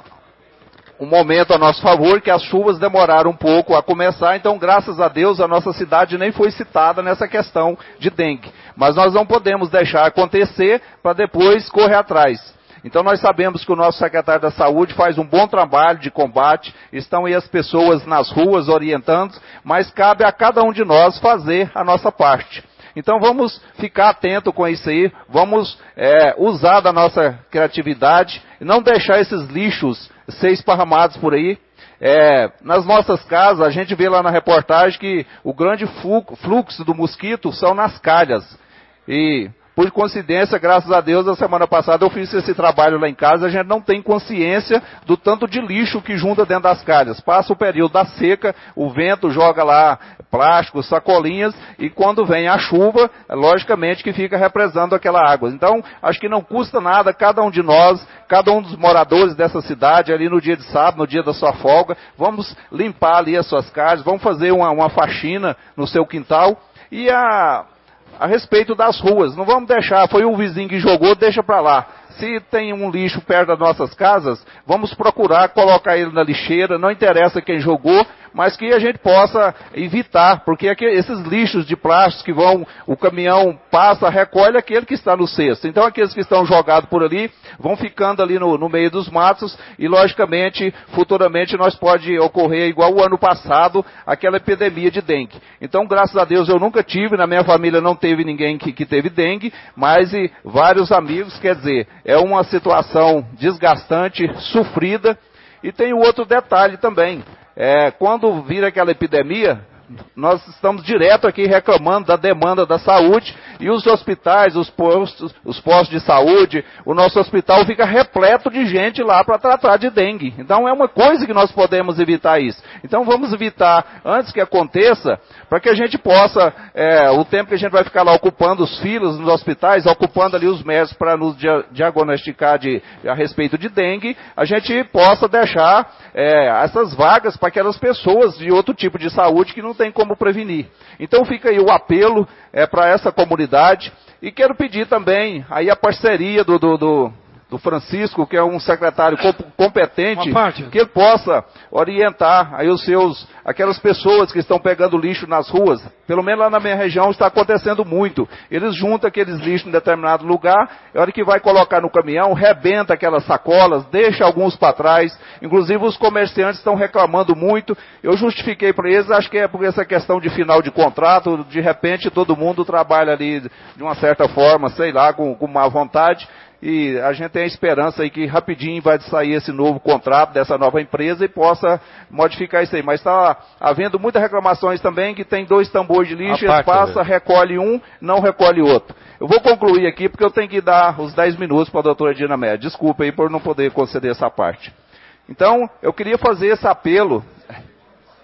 um momento a nosso favor, que as chuvas demoraram um pouco a começar, então graças a Deus a nossa cidade nem foi citada nessa questão de dengue. Mas nós não podemos deixar acontecer para depois correr atrás. Então nós sabemos que o nosso secretário da Saúde faz um bom trabalho de combate, estão aí as pessoas nas ruas orientando, mas cabe a cada um de nós fazer a nossa parte. Então vamos ficar atento com isso aí, vamos é, usar da nossa criatividade, e não deixar esses lixos ser esparramados por aí. É, nas nossas casas, a gente vê lá na reportagem que o grande fluxo do mosquito são nas calhas. E por coincidência, graças a Deus, a semana passada eu fiz esse trabalho lá em casa, a gente não tem consciência do tanto de lixo que junta dentro das calhas. Passa o período da seca, o vento joga lá plásticos, sacolinhas, e quando vem a chuva, logicamente que fica represando aquela água. Então, acho que não custa nada cada um de nós, cada um dos moradores dessa cidade, ali no dia de sábado, no dia da sua folga, vamos limpar ali as suas casas, vamos fazer uma, uma faxina no seu quintal, e a... a respeito das ruas, não vamos deixar, foi o vizinho que jogou, deixa para lá. Se tem um lixo perto das nossas casas, vamos procurar colocar ele na lixeira, não interessa quem jogou, mas que a gente possa evitar, porque esses lixos de plástico que vão, o caminhão passa, recolhe aquele que está no cesto. Então aqueles que estão jogados por ali, vão ficando ali no, no meio dos matos, e logicamente, futuramente nós pode ocorrer igual o ano passado, aquela epidemia de dengue. Então graças a Deus eu nunca tive, na minha família não teve ninguém que, que teve dengue, mas e vários amigos, quer dizer, é uma situação desgastante, sofrida. E tem o outro detalhe também, é, quando vira aquela epidemia, nós estamos direto aqui reclamando da demanda da saúde, e os hospitais, os postos, os postos de saúde, o nosso hospital fica repleto de gente lá para tratar de dengue. Então é uma coisa que nós podemos evitar isso. Então vamos evitar antes que aconteça, para que a gente possa, é, o tempo que a gente vai ficar lá ocupando os filos nos hospitais, ocupando ali os médicos para nos dia, diagnosticar de, a respeito de dengue, a gente possa deixar é, essas vagas para aquelas pessoas de outro tipo de saúde que não tem como prevenir. Então fica aí o apelo é, para essa comunidade, e quero pedir também aí a parceria do, do, do, do Francisco, que é um secretário competente, que ele possa orientar aí os seus, aquelas pessoas que estão pegando lixo nas ruas. Pelo menos lá na minha região está acontecendo muito. Eles juntam aqueles lixos em determinado lugar, a hora que vai colocar no caminhão, rebenta aquelas sacolas, deixa alguns para trás. Inclusive os comerciantes estão reclamando muito. Eu justifiquei para eles, acho que é por essa questão de final de contrato, de repente todo mundo trabalha ali de uma certa forma, sei lá, com, com má vontade. E a gente tem a esperança aí que rapidinho vai sair esse novo contrato dessa nova empresa e possa modificar isso aí. Mas está havendo muitas reclamações também, que tem dois tambores de lixo, eles passam, recolhe um, não recolhe outro. Eu vou concluir aqui porque eu tenho que dar os dez minutos para a doutora Dina Amélia. Desculpa aí por não poder conceder essa parte. Então, eu queria fazer esse apelo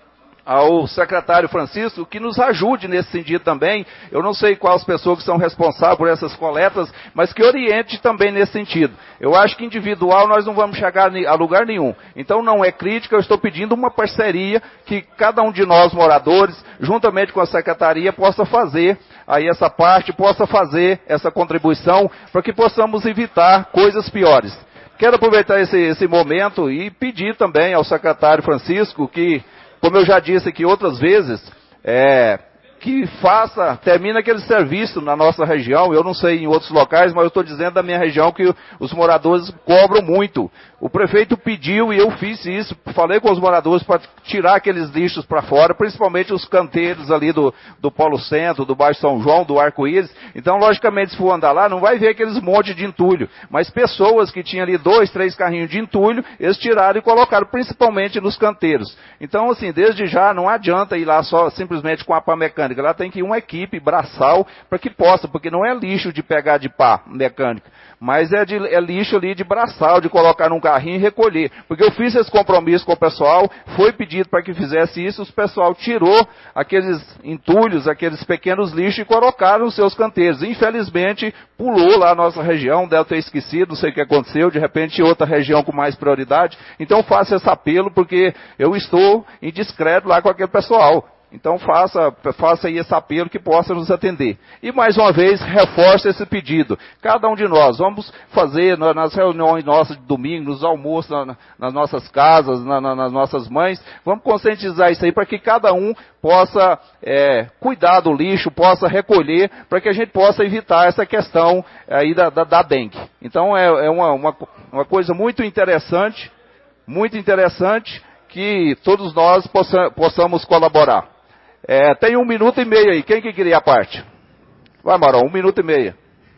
ao secretário Francisco que nos ajude nesse sentido também. Eu não sei quais pessoas que são responsáveis por essas coletas, mas que oriente também nesse sentido. Eu acho que individual nós não vamos chegar a lugar nenhum. Então não é crítica, eu estou pedindo uma parceria que cada um de nós moradores, juntamente com a secretaria, possa fazer aí essa parte, possa fazer essa contribuição para que possamos evitar coisas piores. Quero aproveitar esse, esse momento e pedir também ao secretário Francisco que, como eu já disse aqui outras vezes, é, que faça, termine aquele serviço na nossa região. Eu não sei em outros locais, mas eu estou dizendo da minha região que os moradores cobram muito. O prefeito pediu e eu fiz isso, falei com os moradores para tirar aqueles lixos para fora, principalmente os canteiros ali do, do Polo Centro, do Baixo São João, do Arco-Íris. Então, logicamente, se for andar lá, não vai ver aqueles montes de entulho. Mas pessoas que tinham ali dois, três carrinhos de entulho, eles tiraram e colocaram principalmente nos canteiros. Então, assim, desde já não adianta ir lá só simplesmente com a pá mecânica. Lá tem que ir uma equipe braçal para que possa, porque não é lixo de pegar de pá mecânica, mas é, de, é lixo ali de braçal, de colocar num carrinho e recolher. Porque eu fiz esse compromisso com o pessoal, foi pedido para que fizesse isso, o pessoal tirou aqueles entulhos, aqueles pequenos lixos e colocaram nos seus canteiros. Infelizmente, pulou lá a nossa região, deve ter esquecido, não sei o que aconteceu, de repente outra região com mais prioridade. Então faço esse apelo, porque eu estou indiscreto lá com aquele pessoal. Então faça, faça aí esse apelo que possa nos atender. E mais uma vez, reforce esse pedido. Cada um de nós, vamos fazer nas reuniões nossas de domingo, nos almoços, na, nas nossas casas, na, na, nas nossas mães, vamos conscientizar isso aí para que cada um possa é, cuidar do lixo, possa recolher, para que a gente possa evitar essa questão aí da, da, da dengue. Então é, é uma, uma, uma coisa muito interessante, muito interessante, que todos nós possa, possamos colaborar. É, tem um minuto e meio aí. Quem que queria a parte? Vai, Marão, um minuto e meio.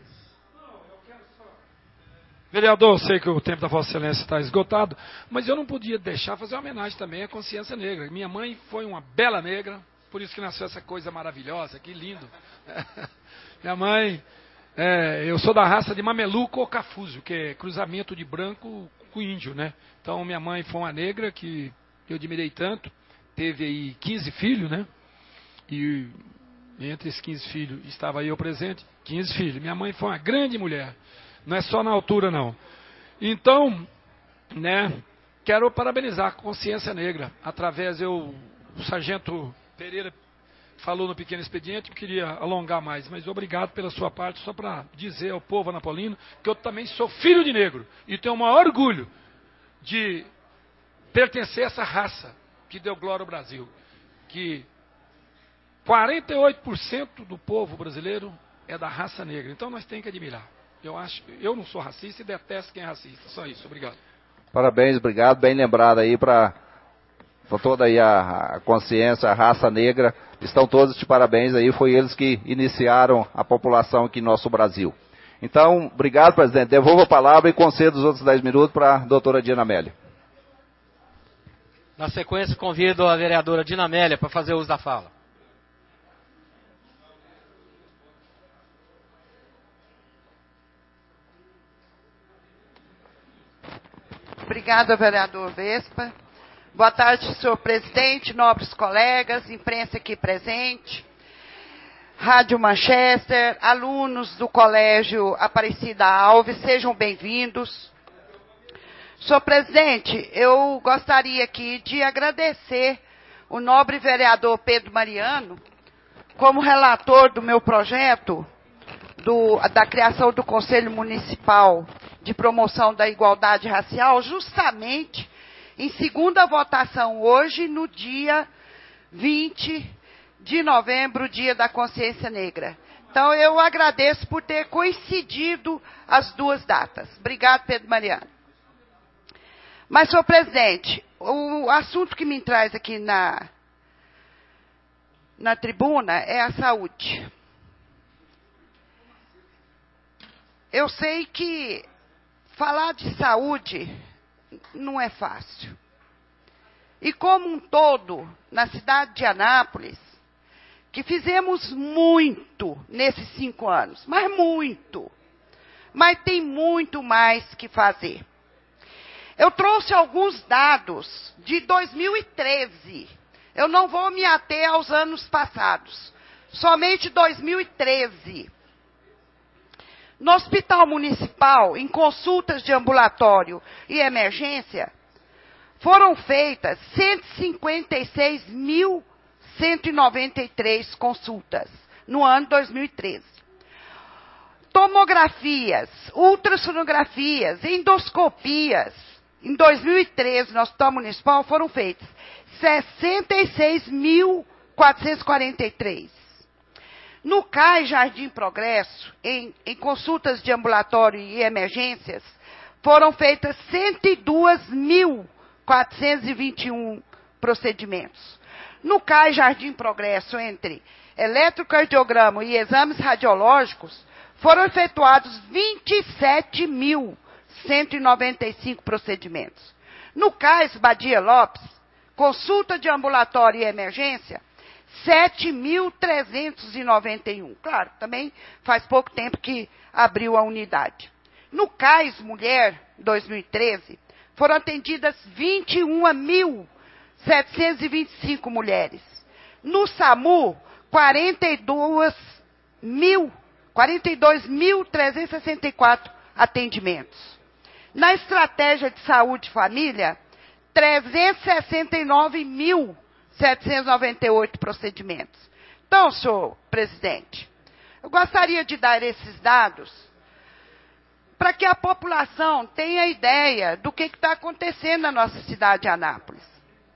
Vereador, eu sei que o tempo da Vossa Excelência está esgotado, mas eu não podia deixar fazer uma homenagem também à consciência negra. Minha mãe foi uma bela negra, por isso que nasceu essa coisa maravilhosa, que lindo. Minha mãe, é, eu sou da raça de mameluco ou cafúzio, que é cruzamento de branco com índio, né? Então minha mãe foi uma negra que eu admirei tanto, teve aí quinze filhos, né? E entre esses quinze filhos estava eu presente, quinze filhos. Minha mãe foi uma grande mulher, não é só na altura não. Então, né, quero parabenizar a consciência negra, através, eu, o sargento Pereira falou no pequeno expediente, eu queria alongar mais, mas obrigado pela sua parte, só para dizer ao povo anapolino que eu também sou filho de negro, e tenho o maior orgulho de pertencer a essa raça que deu glória ao Brasil, que quarenta e oito por cento do povo brasileiro é da raça negra. Então nós temos que admirar. Eu acho, eu não sou racista e detesto quem é racista. Só isso, obrigado. Parabéns, obrigado, bem lembrado aí para toda aí a, a consciência, a raça negra. Estão todos de parabéns aí, foi eles que iniciaram a população aqui no nosso Brasil. Então, obrigado, presidente. Devolvo a palavra e concedo os outros dez minutos para a doutora Dina Amélia. Na sequência, convido a vereadora Dina Amélia para fazer uso da fala. Obrigada, vereador Vespa. Boa tarde, senhor presidente, nobres colegas, imprensa aqui presente, Rádio Manchester, alunos do Colégio Aparecida Alves, sejam bem-vindos. Senhor presidente, eu gostaria aqui de agradecer o nobre vereador Pedro Mariano, como relator do meu projeto do, da criação do Conselho Municipal de Promoção da Igualdade Racial, justamente em segunda votação hoje, no dia vinte de novembro, dia da Consciência Negra. Então, eu agradeço por ter coincidido as duas datas. Obrigado, Pedro Mariano. Mas, senhor presidente, o assunto que me traz aqui na, na tribuna é a saúde. Eu sei que falar de saúde não é fácil. E como um todo, na cidade de Anápolis, que fizemos muito nesses cinco anos, mas muito. Mas tem muito mais que fazer. Eu trouxe alguns dados de dois mil e treze, Eu não vou me ater aos anos passados. Somente dois mil e treze. No Hospital Municipal, em consultas de ambulatório e emergência, foram feitas cento e cinquenta e seis mil cento e noventa e três consultas no ano dois mil e treze. Tomografias, ultrassonografias, endoscopias, em dois mil e treze, no Hospital Municipal, foram feitas sessenta e seis mil quatrocentos e quarenta e três. No C A I Jardim Progresso, em, em consultas de ambulatório e emergências, foram feitas cento e dois mil quatrocentos e vinte e um procedimentos. No C A I Jardim Progresso, entre eletrocardiograma e exames radiológicos, foram efetuados vinte e sete mil cento e noventa e cinco procedimentos. No C A I S Badia Lopes, consulta de ambulatório e emergência, sete mil trezentos e noventa e um. Claro, também faz pouco tempo que abriu a unidade. No C A I S Mulher, dois mil e treze, foram atendidas vinte e um mil setecentos e vinte e cinco mulheres. No SAMU, quarenta e dois mil trezentos e sessenta e quatro atendimentos. Na estratégia de saúde e família, trezentos e sessenta e nove mil setecentos e noventa e oito procedimentos. Então, senhor presidente, eu gostaria de dar esses dados para que a população tenha ideia do que está acontecendo na nossa cidade de Anápolis.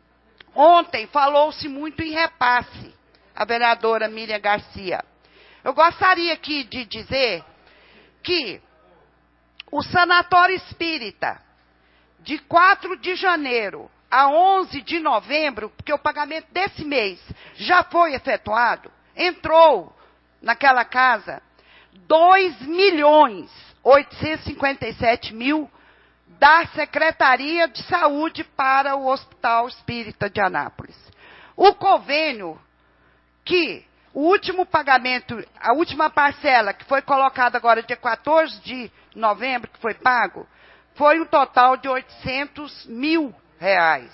Ontem falou-se muito em repasse, a vereadora Miriam Garcia. Eu gostaria aqui de dizer que o Sanatório Espírita, de quatro de janeiro a onze de novembro, porque o pagamento desse mês já foi efetuado, entrou naquela casa dois milhões oitocentos e cinquenta e sete mil da Secretaria de Saúde para o Hospital Espírita de Anápolis. O convênio que o último pagamento, a última parcela que foi colocada agora dia quatorze de novembro, que foi pago, foi um total de oitocentos mil reais.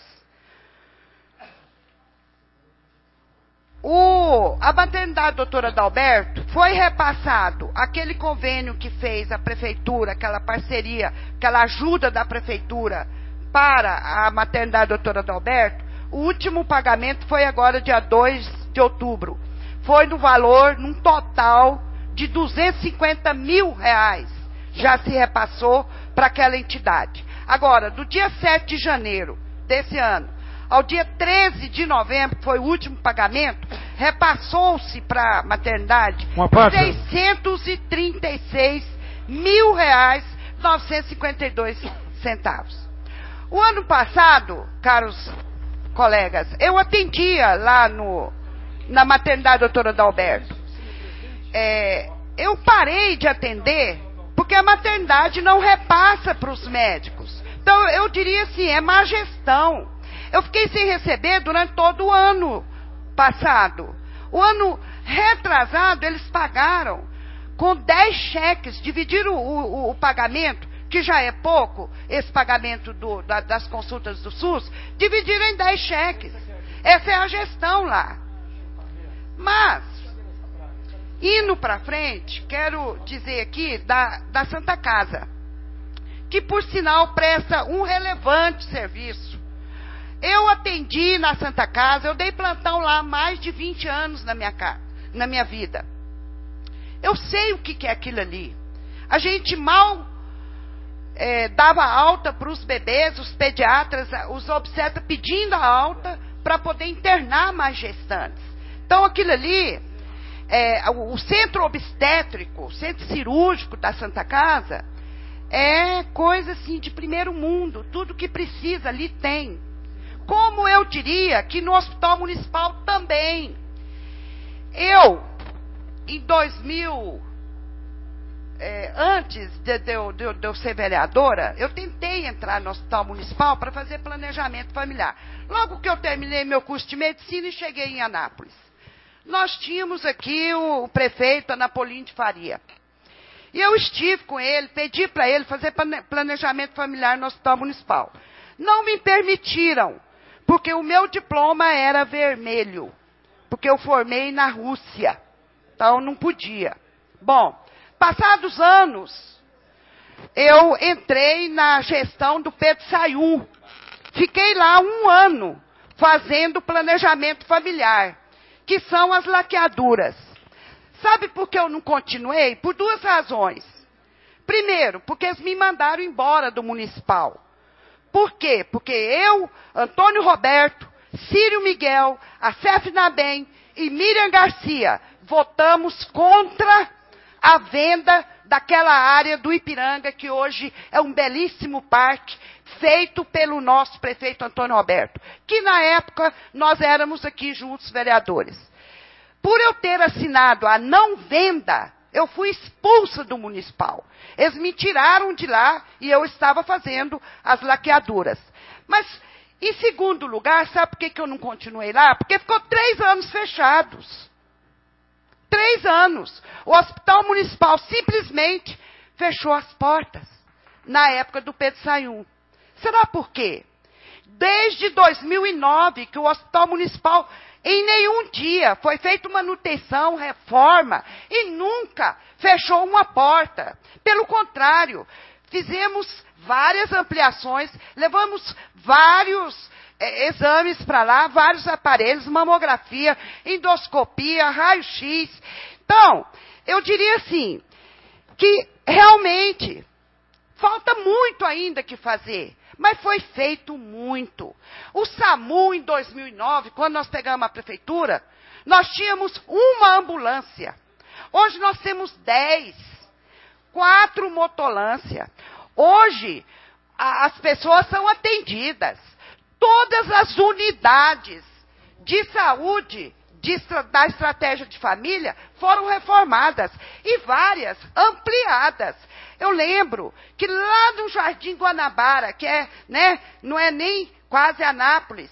O, a maternidade doutora Adalberto foi repassado aquele convênio que fez a prefeitura, aquela parceria, aquela ajuda da prefeitura para a maternidade doutora Adalberto. O último pagamento foi agora dia dois de outubro. Foi no valor, num total de duzentos e cinquenta mil reais. Já se repassou para aquela entidade. Agora, do dia sete de janeiro desse ano ao dia treze de novembro, que foi o último pagamento, repassou-se para a maternidade seiscentos e trinta e seis mil reais, novecentos e cinquenta e dois centavos. O ano passado, caros colegas, eu atendia lá no, na maternidade doutora Adalberto. É, eu parei de atender porque a maternidade não repassa para os médicos. Então, eu diria assim, é má gestão. Eu fiquei sem receber durante todo o ano passado. O ano retrasado, eles pagaram com dez cheques, dividiram o, o, o pagamento, que já é pouco, esse pagamento do, da, das consultas do SUS, dividiram em dez cheques. Essa é a gestão lá. Mas, indo para frente, quero dizer aqui da, da Santa Casa, que por sinal presta um relevante serviço. Eu atendi na Santa Casa, eu dei plantão lá há mais de vinte anos na minha, na minha vida. Eu sei o que é aquilo ali. A gente mal é, dava alta para os bebês, os pediatras, os obstetras pedindo a alta para poder internar mais gestantes. Então aquilo ali, é, o centro obstétrico, o centro cirúrgico da Santa Casa, é coisa assim de primeiro mundo. Tudo que precisa ali tem. Como eu diria que no Hospital Municipal também. Eu, em dois mil, é, antes de, de, de, de eu ser vereadora, eu tentei entrar no Hospital Municipal para fazer planejamento familiar. Logo que eu terminei meu curso de medicina e cheguei em Anápolis, nós tínhamos aqui o, o prefeito Anapolino de Faria. E eu estive com ele, pedi para ele fazer planejamento familiar no Hospital Municipal. Não me permitiram, porque o meu diploma era vermelho, porque eu formei na Rússia, então não podia. Bom, passados anos, eu entrei na gestão do Pedro Sayum. Fiquei lá um ano fazendo planejamento familiar, que são as laqueaduras. Sabe por que eu não continuei? Por duas razões. Primeiro, porque eles me mandaram embora do municipal. Por quê? Porque eu, Antônio Roberto, Círio Miguel, Acef Nabem e Miriam Garcia votamos contra a venda daquela área do Ipiranga, que hoje é um belíssimo parque, feito pelo nosso prefeito Antônio Roberto, que na época nós éramos aqui juntos vereadores. Por eu ter assinado a não venda, eu fui expulsa do municipal. Eles me tiraram de lá e eu estava fazendo as laqueaduras. Mas, em segundo lugar, sabe por que que eu não continuei lá? Porque ficou três anos fechados. Três anos. O hospital municipal simplesmente fechou as portas na época do Pedro Sayum. Será por quê? Desde dois mil e nove que o hospital municipal, em nenhum dia, foi feita manutenção, reforma, e nunca fechou uma porta. Pelo contrário, fizemos várias ampliações, levamos vários é, exames para lá, vários aparelhos, mamografia, endoscopia, raio-x. Então, eu diria assim, que realmente falta muito ainda que fazer. Mas foi feito muito. O SAMU, em dois mil e nove, quando nós pegamos a prefeitura, nós tínhamos uma ambulância. Hoje nós temos dez, quatro motolância. Hoje, a, as pessoas são atendidas. Todas as unidades de saúde de, da estratégia de família foram reformadas e várias ampliadas. Eu lembro que lá no Jardim Guanabara, que é, né, não é nem quase Anápolis,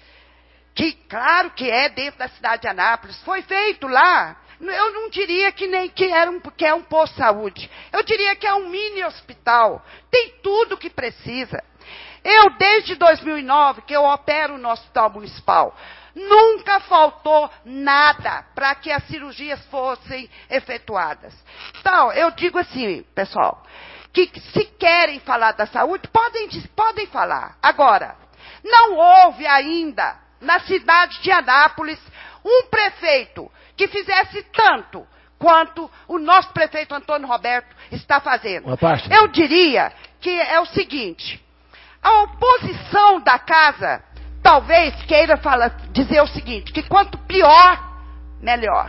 que claro que é dentro da cidade de Anápolis, foi feito lá, eu não diria que nem que, era um, que é um posto de saúde, eu diria que é um mini hospital, tem tudo o que precisa. Eu, desde dois mil e nove, que eu opero no hospital municipal, nunca faltou nada para que as cirurgias fossem efetuadas. Então, eu digo assim, pessoal, que se querem falar da saúde, podem, podem falar. Agora, não houve ainda, na cidade de Anápolis, um prefeito que fizesse tanto quanto o nosso prefeito Antônio Roberto está fazendo. Eu diria que é o seguinte, a oposição da casa talvez queira falar, dizer o seguinte, que quanto pior, melhor.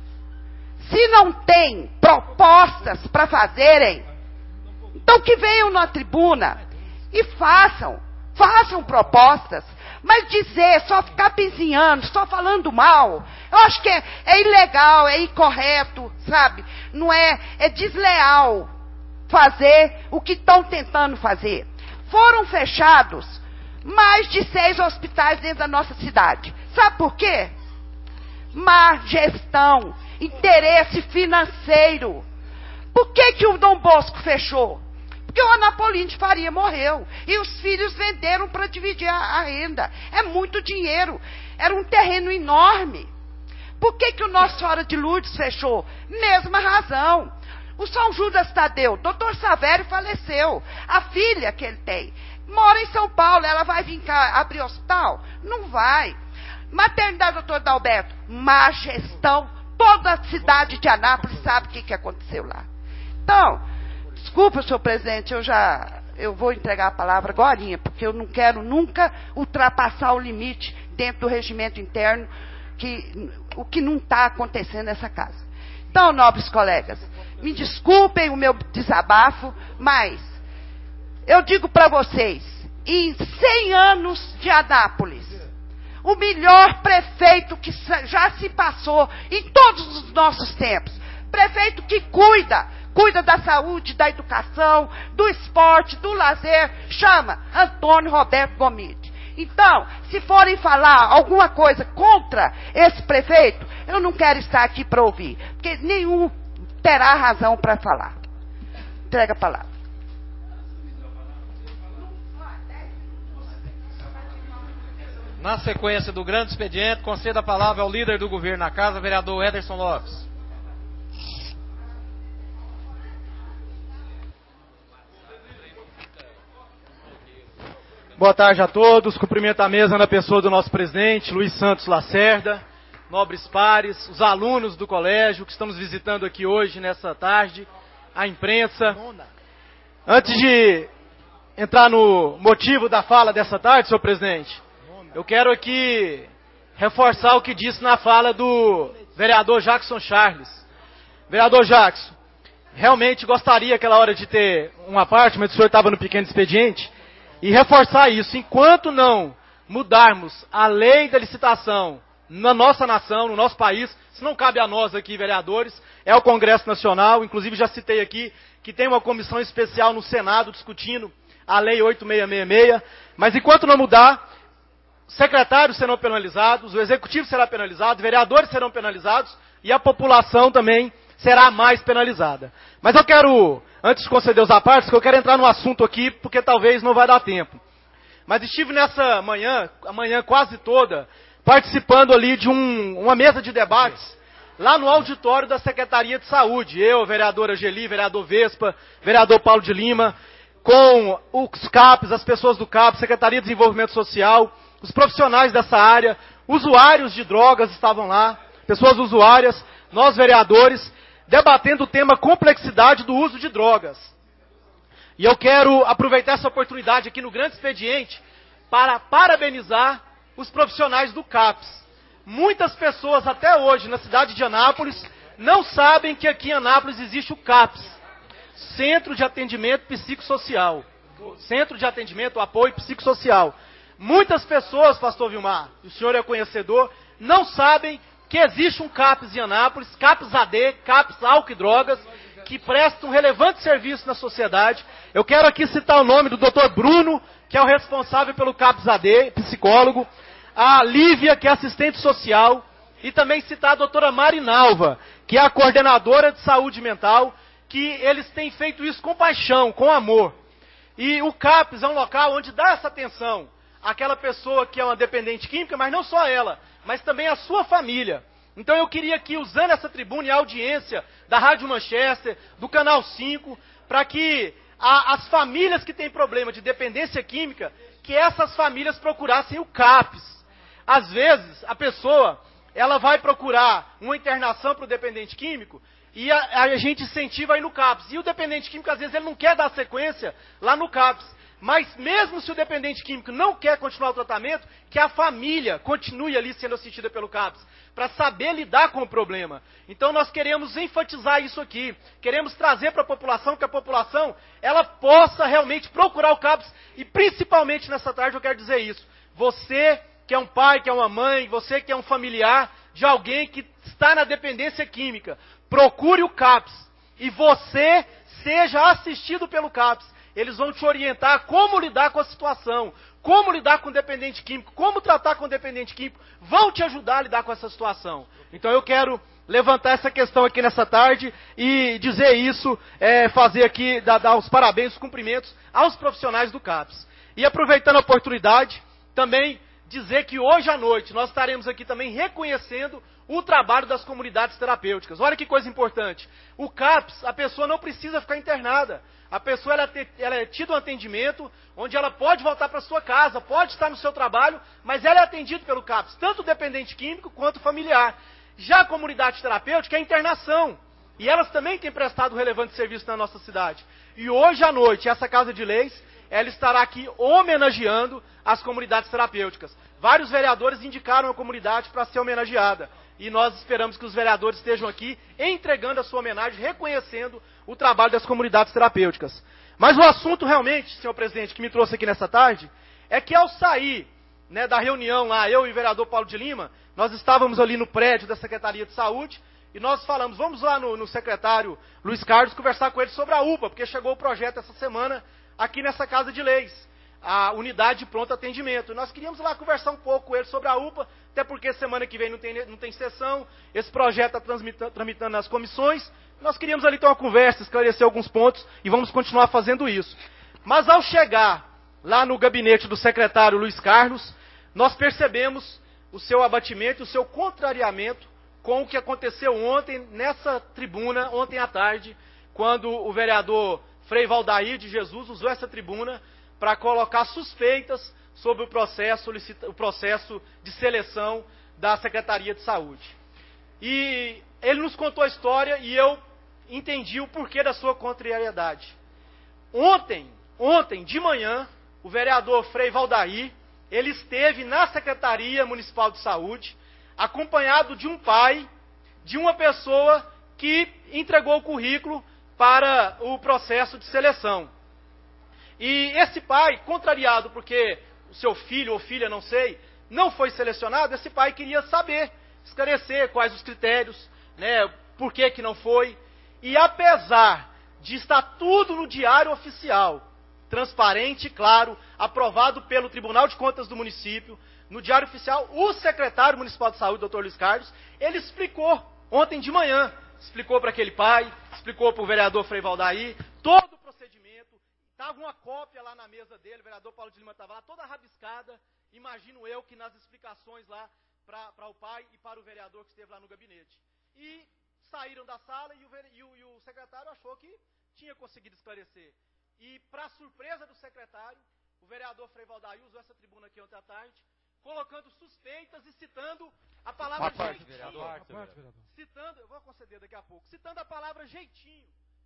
Se não tem propostas para fazerem, então que venham na tribuna e façam, façam propostas, mas dizer, só ficar pizinhando, só falando mal, eu acho que é, é ilegal, é incorreto, sabe? Não é, é desleal fazer o que estão tentando fazer. Foram fechados mais de seis hospitais dentro da nossa cidade. Sabe por quê? Má gestão, interesse financeiro. Por que que o Dom Bosco fechou? Porque o Anapolino de Faria morreu. E os filhos venderam para dividir a, a renda. É muito dinheiro. Era um terreno enorme. Por que que o Nossa Senhora de Lourdes fechou? Mesma razão. O São Judas Tadeu, doutor Savério faleceu. A filha que ele tem mora em São Paulo, ela vai vir cá abrir hospital? Não vai. Maternidade doutor Dalberto, má gestão, toda a cidade de Anápolis sabe o que, que aconteceu lá. Então, desculpa, senhor presidente, eu já eu vou entregar a palavra agorinha, porque eu não quero nunca ultrapassar o limite dentro do regimento interno, que, o que não está acontecendo nessa casa. Então, nobres colegas, me desculpem o meu desabafo, mas eu digo para vocês, em cem anos de Anápolis, o melhor prefeito que já se passou em todos os nossos tempos, prefeito que cuida, cuida da saúde, da educação, do esporte, do lazer, chama Antônio Roberto Gomide. Então, se forem falar alguma coisa contra esse prefeito, eu não quero estar aqui para ouvir, porque nenhum terá razão para falar. Entrega a palavra. Na sequência do grande expediente, conceda a palavra ao líder do governo na casa, vereador Ederson Lopes. Boa tarde a todos. Cumprimento a mesa na pessoa do nosso presidente, Luiz Santos Lacerda, nobres pares, os alunos do colégio que estamos visitando aqui hoje, nessa tarde, a imprensa. Antes de entrar no motivo da fala dessa tarde, senhor presidente, eu quero aqui reforçar o que disse na fala do vereador Jackson Charles. Vereador Jackson, realmente gostaria aquela hora de ter uma parte, mas o senhor estava no pequeno expediente, e reforçar isso. Enquanto não mudarmos a lei da licitação na nossa nação, no nosso país, isso não cabe a nós aqui, vereadores, é o Congresso Nacional, inclusive já citei aqui que tem uma comissão especial no Senado discutindo a Lei oito mil seiscentos e sessenta e seis, mas enquanto não mudar, secretários serão penalizados, o executivo será penalizado, vereadores serão penalizados e a população também será mais penalizada. Mas eu quero, antes de conceder os apartes, que eu quero entrar no assunto aqui, porque talvez não vai dar tempo. Mas estive nessa manhã, a manhã quase toda, participando ali de um, uma mesa de debates, lá no auditório da Secretaria de Saúde. Eu, vereadora Geli, vereador Vespa, vereador Paulo de Lima, com os CAPs, as pessoas do CAP, Secretaria de Desenvolvimento Social, os profissionais dessa área, usuários de drogas estavam lá, pessoas usuárias, nós vereadores, debatendo o tema complexidade do uso de drogas. E eu quero aproveitar essa oportunidade aqui no grande expediente para parabenizar os profissionais do CAPS. Muitas pessoas até hoje na cidade de Anápolis não sabem que aqui em Anápolis existe o CAPS, Centro de Atendimento Psicossocial. Centro de Atendimento, Apoio Psicossocial. Muitas pessoas, pastor Vilmar, o senhor é conhecedor, não sabem que existe um CAPS em Anápolis, CAPS A D, CAPS Álcool e Drogas, que presta um relevante serviço na sociedade. Eu quero aqui citar o nome do doutor Bruno, que é o responsável pelo CAPS A D, psicólogo, a Lívia, que é assistente social, e também citar a doutora Marinalva, que é a coordenadora de saúde mental, que eles têm feito isso com paixão, com amor. E o CAPS é um local onde dá essa atenção àquela pessoa que é uma dependente química, mas não só ela, mas também a sua família. Então eu queria aqui, usando essa tribuna e a audiência da Rádio Manchester, do Canal cinco, para que a, as famílias que têm problema de dependência química, que essas famílias procurassem o CAPS. Às vezes, a pessoa, ela vai procurar uma internação para o dependente químico, e a, a gente incentiva a ir no CAPS. E o dependente químico, às vezes, ele não quer dar sequência lá no CAPS. Mas mesmo se o dependente químico não quer continuar o tratamento, que a família continue ali sendo assistida pelo CAPS, para saber lidar com o problema. Então nós queremos enfatizar isso aqui, queremos trazer para a população, que a população ela possa realmente procurar o CAPS, e principalmente nessa tarde eu quero dizer isso, você que é um pai, que é uma mãe, você que é um familiar de alguém que está na dependência química, procure o CAPS, e você seja assistido pelo CAPS. Eles vão te orientar como lidar com a situação, como lidar com o dependente químico, como tratar com o dependente químico, vão te ajudar a lidar com essa situação. Então eu quero levantar essa questão aqui nessa tarde e dizer isso, é, fazer aqui, dar, dar os parabéns, os cumprimentos aos profissionais do CAPS. E aproveitando a oportunidade, também dizer que hoje à noite nós estaremos aqui também reconhecendo o trabalho das comunidades terapêuticas. Olha que coisa importante. O CAPS, a pessoa não precisa ficar internada. A pessoa ela, te, ela é tida um atendimento onde ela pode voltar para sua casa, pode estar no seu trabalho, mas ela é atendida pelo CAPS, tanto o dependente químico quanto o familiar. Já a comunidade terapêutica é a internação. E elas também têm prestado relevante serviço na nossa cidade. E hoje à noite, essa Casa de Leis, ela estará aqui homenageando as comunidades terapêuticas. Vários vereadores indicaram a comunidade para ser homenageada. E nós esperamos que os vereadores estejam aqui entregando a sua homenagem, reconhecendo o trabalho das comunidades terapêuticas. Mas o assunto realmente, senhor presidente, que me trouxe aqui nessa tarde, é que ao sair, né, da reunião lá, eu e o vereador Paulo de Lima, nós estávamos ali no prédio da Secretaria de Saúde, e nós falamos, vamos lá no, no secretário Luiz Carlos conversar com ele sobre a U P A, porque chegou o projeto essa semana aqui nessa Casa de Leis, a unidade de pronto atendimento. Nós queríamos lá conversar um pouco com ele sobre a U P A, até porque semana que vem não tem, não tem sessão, esse projeto está tramitando nas comissões, nós queríamos ali ter uma conversa, esclarecer alguns pontos, e vamos continuar fazendo isso. Mas ao chegar lá no gabinete do secretário Luiz Carlos, nós percebemos o seu abatimento, o seu contrariamento com o que aconteceu ontem, nessa tribuna, ontem à tarde, quando o vereador Frei Valdair de Jesus usou essa tribuna para colocar suspeitas sobre o processo, o processo de seleção da Secretaria de Saúde. E ele nos contou a história e eu entendi o porquê da sua contrariedade. Ontem, ontem de manhã, o vereador Frei Valdair, ele esteve na Secretaria Municipal de Saúde, acompanhado de um pai, de uma pessoa que entregou o currículo para o processo de seleção. E esse pai, contrariado porque o seu filho ou filha, não sei, não foi selecionado, esse pai queria saber, esclarecer quais os critérios, né, por que que não foi. E apesar de estar tudo no diário oficial, transparente e claro, aprovado pelo Tribunal de Contas do município, no diário oficial, o secretário municipal de saúde, doutor Luiz Carlos, ele explicou ontem de manhã, explicou para aquele pai, explicou para o vereador Frei Valdair, todo o procedimento, estava uma cópia lá na mesa dele, o vereador Paulo de Lima estava lá, toda rabiscada, imagino eu que nas explicações lá para o pai e para o vereador que esteve lá no gabinete. E saíram da sala e o, e o, e o secretário achou que tinha conseguido esclarecer. E, para surpresa do secretário, o vereador Frei Valdair usou essa tribuna aqui ontem à tarde, colocando suspeitas e citando a palavra Uma parte, jeitinho. vereador. Uma parte, vereador. Citando, eu vou conceder daqui a pouco, citando a palavra jeitinho.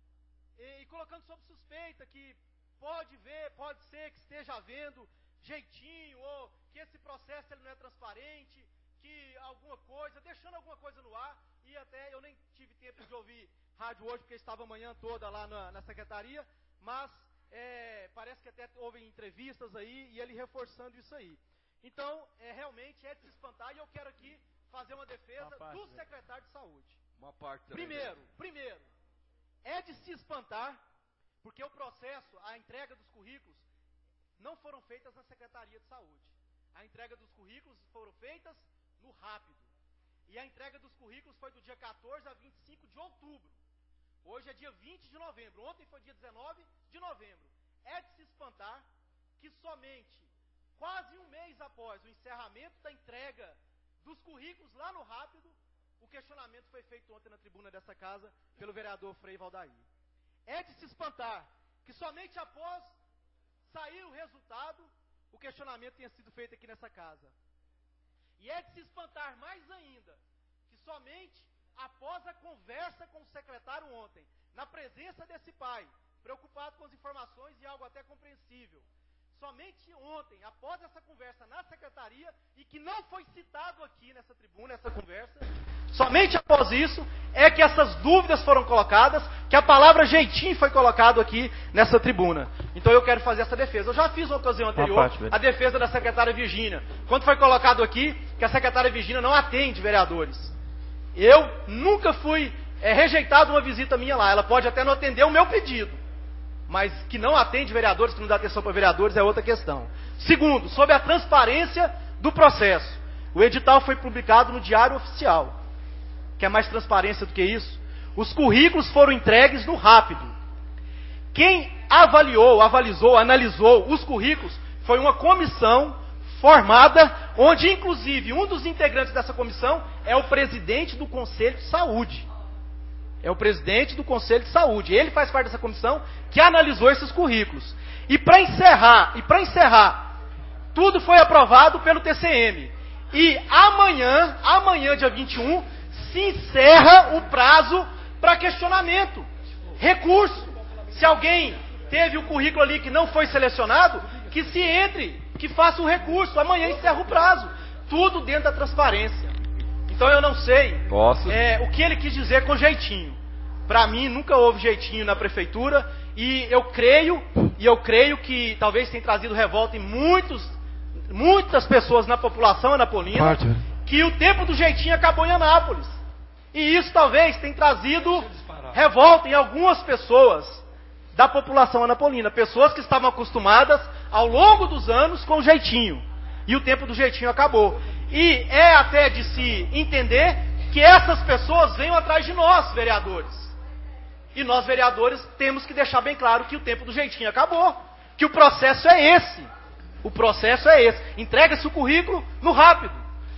E, e colocando sob suspeita que pode ver, pode ser que esteja havendo jeitinho, ou que esse processo ele não é transparente, que alguma coisa, deixando alguma coisa no ar, e até eu nem tive tempo de ouvir rádio hoje, porque estava a manhã toda lá na, na secretaria, mas é, parece que até houve entrevistas aí, e ele reforçando isso aí. Então, é, realmente é de se espantar, e eu quero aqui fazer uma defesa uma parte, do secretário de saúde. Uma parte também. Primeiro, primeiro, é de se espantar, porque o processo, a entrega dos currículos, não foram feitas na Secretaria de Saúde. A entrega dos currículos foram feitas no rápido. E a entrega dos currículos foi do dia quatorze a vinte e cinco de outubro. Hoje é dia vinte de novembro. Ontem foi dia dezenove de novembro. É de se espantar que somente quase um mês após o encerramento da entrega dos currículos lá no rápido, o questionamento foi feito ontem na tribuna dessa casa pelo vereador Frei Valdair. É de se espantar que somente após sair o resultado, o questionamento tenha sido feito aqui nessa casa. E é de se espantar mais ainda que somente após a conversa com o secretário ontem, na presença desse pai, preocupado com as informações e algo até compreensível, somente ontem, após essa conversa na secretaria, e que não foi citado aqui nessa tribuna, essa conversa, somente após isso é que essas dúvidas foram colocadas, que a palavra jeitinho foi colocado aqui nessa tribuna. Então eu quero fazer essa defesa. Eu já fiz na ocasião anterior a defesa da secretária Virgínia, quando foi colocado aqui que a secretária Virgínia não atende vereadores. Eu nunca fui é, rejeitado uma visita minha lá, ela pode até não atender o meu pedido, mas que não atende vereadores, que não dá atenção para vereadores, é outra questão. Segundo, sobre a transparência do processo. O edital foi publicado no Diário Oficial. Quer mais transparência do que isso? Os currículos foram entregues no rápido. Quem avaliou, avalizou, analisou os currículos foi uma comissão formada, onde inclusive um dos integrantes dessa comissão é o presidente do Conselho de Saúde. É o presidente do Conselho de Saúde. Ele faz parte dessa comissão que analisou esses currículos. E para encerrar, e para encerrar, tudo foi aprovado pelo T C M. E amanhã, amanhã, dia vinte e um, se encerra o prazo para questionamento, recurso. Se alguém teve o currículo ali que não foi selecionado, que se entre, que faça o recurso. Amanhã encerra o prazo. Tudo dentro da transparência. Então eu não sei é, o que ele quis dizer com jeitinho. Para mim nunca houve jeitinho na prefeitura, e eu creio, e eu creio que talvez tenha trazido revolta em muitos, muitas pessoas na população anapolina, que o tempo do jeitinho acabou em Anápolis. E isso talvez tenha trazido revolta em algumas pessoas da população anapolina, pessoas que estavam acostumadas ao longo dos anos com o jeitinho. E o tempo do jeitinho acabou. E é até de se entender que essas pessoas venham atrás de nós, vereadores. E nós, vereadores, temos que deixar bem claro que o tempo do jeitinho acabou. Que o processo é esse. O processo é esse. Entrega-se o currículo no rápido.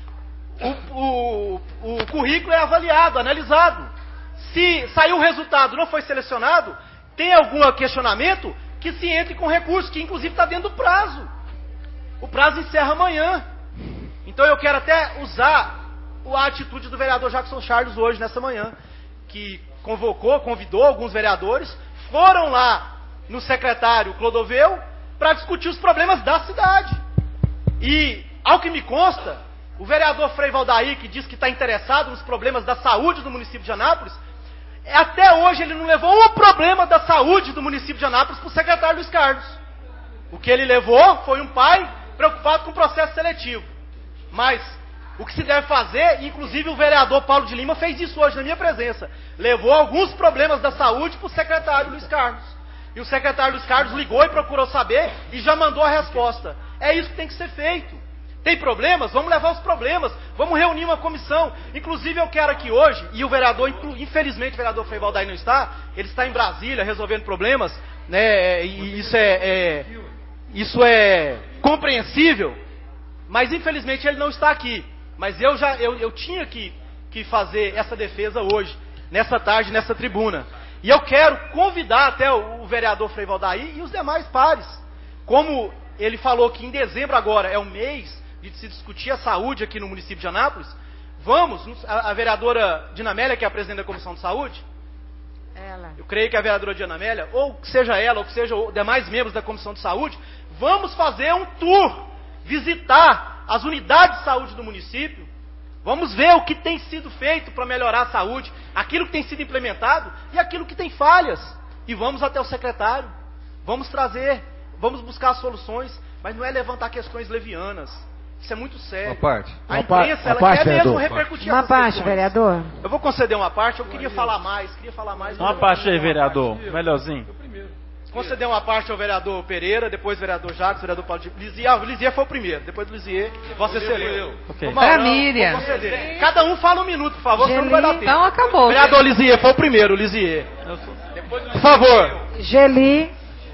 O, o, o currículo é avaliado, analisado. Se saiu o resultado, não foi selecionado, tem algum questionamento, que se entre com recurso, que inclusive está dentro do prazo. O prazo encerra amanhã. Então eu quero até usar a atitude do vereador Jackson Charles hoje, nessa manhã, que convocou, convidou alguns vereadores, foram lá no secretário Clodoveu para discutir os problemas da cidade. E, ao que me consta, o vereador Frei Valdair, que diz que está interessado nos problemas da saúde do município de Anápolis, até hoje ele não levou um problema da saúde do município de Anápolis para o secretário Luiz Carlos. O que ele levou foi um pai preocupado com o processo seletivo. Mas o que se deve fazer, inclusive o vereador Paulo de Lima fez isso hoje na minha presença, levou alguns problemas da saúde para o secretário Luiz Carlos. E o secretário Luiz Carlos ligou e procurou saber e já mandou a resposta. É isso que tem que ser feito. Tem problemas? Vamos levar os problemas. Vamos reunir uma comissão. Inclusive eu quero aqui hoje, e o vereador, infelizmente o vereador Frei Valdair não está, ele está em Brasília resolvendo problemas, né, e isso é, é, isso é compreensível, mas infelizmente ele não está aqui. Mas eu já eu, eu tinha que, que fazer essa defesa hoje, nessa tarde, nessa tribuna. E eu quero convidar até o, o vereador Frei Valdair e os demais pares. Como ele falou que em dezembro agora é o mês de se discutir a saúde aqui no município de Anápolis, vamos, a, a vereadora Dinamélia, que é a presidente da Comissão de Saúde, ela. Eu creio que a vereadora Dinamélia, ou que seja ela, ou que seja os demais membros da Comissão de Saúde, vamos fazer um tour, visitar as unidades de saúde do município, vamos ver o que tem sido feito para melhorar a saúde, aquilo que tem sido implementado e aquilo que tem falhas. E vamos até o secretário, vamos trazer, vamos buscar soluções, mas não é levantar questões levianas. Isso é muito sério. Uma parte. A Uma imprensa, parte, ela parte, quer mesmo vereador. repercutir Uma essas parte, questões. vereador. Eu vou conceder uma parte, eu queria falar mais, queria falar mais. Uma parte aí, vereador. Melhorzinho. Conceder uma parte ao vereador Pereira, depois o vereador Jacques, o vereador Paulo de Lisier. Ah, o Lisier foi o primeiro, depois do Lisier, Vossa Excelência. Okay. Pra Miriam. Cada um fala um minuto, por favor, senão não vai dar tempo. Então acabou. Vereador Lisier foi o primeiro, o Lisier. Por favor. Geli.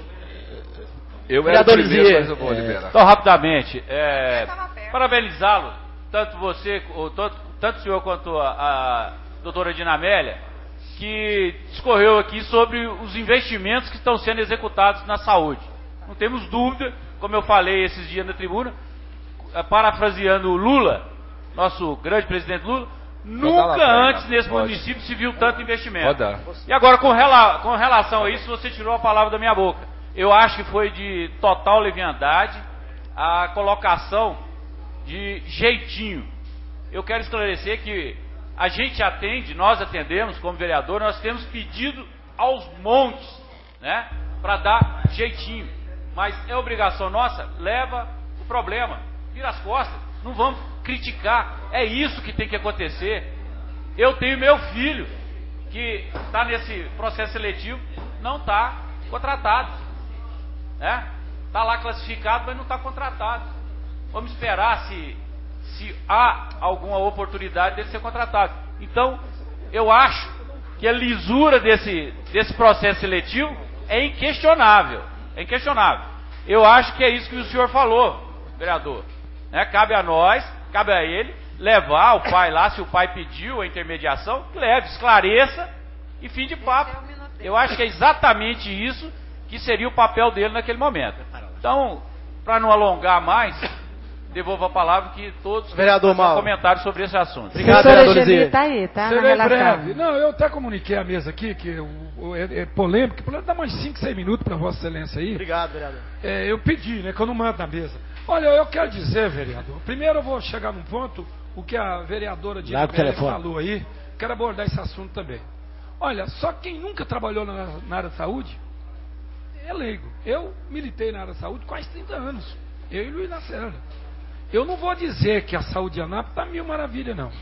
Eu era o Vereador primeiro, Lisier. mas eu vou liberar. Então, rapidamente, é, parabenizá-lo, tanto você, ou tanto, tanto o senhor quanto a, a doutora Dinamélia, que discorreu aqui sobre os investimentos que estão sendo executados na saúde. Não temos dúvida, como eu falei esses dias na tribuna, parafraseando o Lula, nosso grande presidente Lula, nunca antes nesse Pode. município se viu tanto investimento. Pode dar. E agora, com, rela, com relação a isso, você tirou a palavra da minha boca. Eu acho que foi de total leviandade a colocação de jeitinho. Eu quero esclarecer que a gente atende, nós atendemos como vereador, nós temos pedido aos montes, né, para dar jeitinho. Mas é obrigação nossa, leva o problema, vira as costas, não vamos criticar. É isso que tem que acontecer. Eu tenho meu filho que está nesse processo seletivo, não está contratado. Né? Está lá classificado, mas não está contratado. Vamos esperar se, se há alguma oportunidade dele ser contratado. Então, eu acho que a lisura desse, desse processo seletivo é inquestionável. É inquestionável. Eu acho que é isso que o senhor falou, vereador. Né? Cabe a nós, cabe a ele, levar o pai lá, se o pai pediu a intermediação, leve, esclareça e fim de papo. Eu acho que é exatamente isso que seria o papel dele naquele momento. Então, para não alongar mais, devolvo a palavra que todos vereador têm comentários sobre esse assunto. Obrigado, vereador Geli tá aí, tá? Na Serei relação. breve. Não, eu até comuniquei a mesa aqui, que o, o, é, é polêmico, dá mais cinco, seis minutos para Vossa Excelência aí. Obrigado, vereador. É, eu pedi, né, que eu não mando na mesa. Olha, eu quero dizer, vereador, primeiro eu vou chegar num ponto, o que a vereadora Dinamélia falou aí, quero abordar esse assunto também. Olha, só quem nunca trabalhou na, na área da saúde é leigo. Eu militei na área da saúde quase trinta anos. Eu e Luiz Lacerda. Eu não vou dizer que a saúde de Anápolis está mil maravilha, não.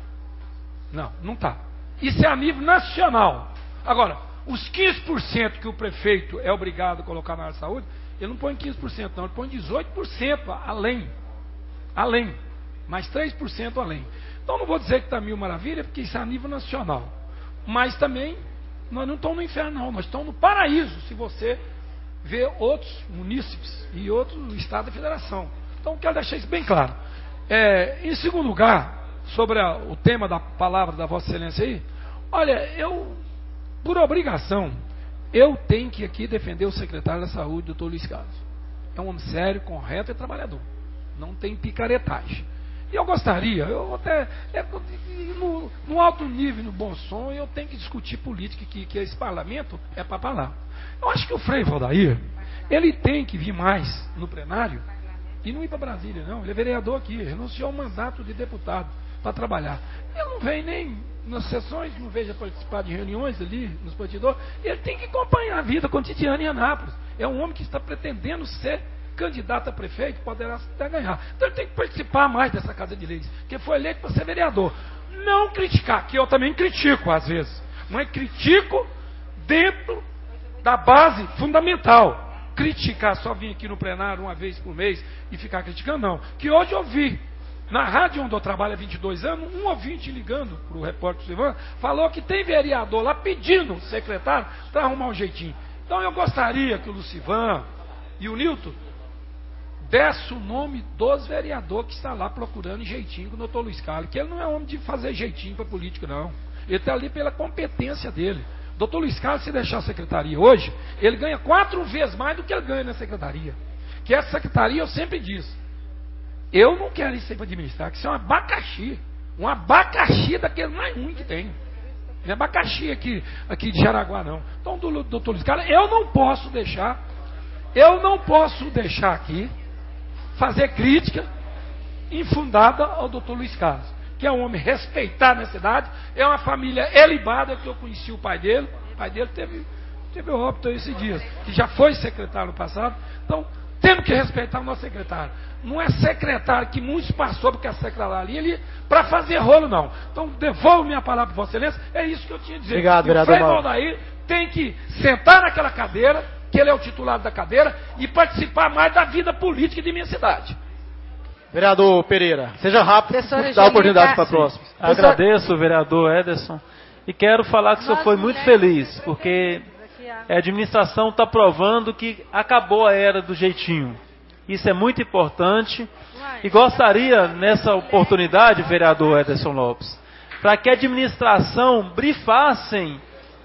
Não, não está. Isso é a nível nacional. Agora, os quinze por cento que o prefeito é obrigado a colocar na área da saúde, ele não põe quinze por cento, não. Ele põe dezoito por cento além. Além. Mais três por cento além. Então, não vou dizer que está mil maravilha, porque isso é a nível nacional. Mas também, nós não estamos no inferno, não. Nós estamos no paraíso, se você ver outros munícipes e outro estado da federação. Então, quero deixar isso bem claro. É, em segundo lugar, sobre a, o tema da palavra da Vossa Excelência aí, olha, eu, por obrigação, eu tenho que aqui defender o secretário da Saúde, doutor Luiz Carlos. É um homem sério, correto e trabalhador. Não tem picaretagem. E eu gostaria, eu até, é, no, no alto nível, no bom som, eu tenho que discutir política, que, que esse parlamento é para falar. Eu acho que o Frei Valdair, ele tem que vir mais no plenário e não ir para Brasília, não. Ele é vereador aqui, renunciou ao mandato de deputado para trabalhar. Ele não vem nem nas sessões, não vejo participar de reuniões ali nos bastidores. Ele tem que acompanhar a vida cotidiana em Anápolis. É um homem que está pretendendo ser candidato a prefeito, poderá até ganhar. Então ele tem que participar mais dessa Casa de Leis, porque foi eleito para ser vereador. Não criticar, que eu também critico às vezes, mas critico dentro da base fundamental. Criticar, só vir aqui no plenário uma vez por mês e ficar criticando, não. Que hoje eu vi, na rádio onde eu trabalho há vinte e dois anos, um ouvinte ligando para o repórter Silvano, falou que tem vereador lá pedindo o secretário para arrumar um jeitinho. Então eu gostaria que o Lucivan e o Nilton desse o nome dos vereadores que está lá procurando jeitinho com o doutor Luiz Carlos, que ele não é homem de fazer jeitinho para política, não. Ele está ali pela competência dele. O doutor Luiz Carlos, se deixar a secretaria hoje, ele ganha quatro vezes mais do que ele ganha na secretaria. Que essa secretaria, eu sempre disse, eu não quero isso aí para administrar, que isso é um abacaxi. Um abacaxi daquele mais ruim que tem. Não é abacaxi aqui, aqui de Jaraguá, não. Então, do doutor Luiz Carlos, eu não posso deixar, eu não posso deixar aqui fazer crítica infundada ao doutor Luiz Carlos, que é um homem respeitado na cidade, é uma família elibada, que eu conheci o pai dele, o pai dele teve, teve o óbito esses dias, que já foi secretário no passado. Então, temos que respeitar o nosso secretário. Não é secretário que muitos passou porque é secretário ali para fazer rolo, não. Então, devolvo minha palavra para Vossa Excelência, é isso que eu tinha a dizer. Obrigado, e vereador o Frei Valdair tem que sentar naquela cadeira, que ele é o titular da cadeira, e participar mais da vida política de minha cidade. Vereador Pereira, seja rápido, dá oportunidade para a próxima. Agradeço, vereador Ederson, e quero falar que o senhor foi muito feliz, porque a administração está provando que acabou a era do jeitinho. Isso é muito importante, e gostaria, nessa oportunidade, vereador Ederson Lopes, para que a administração brifassem,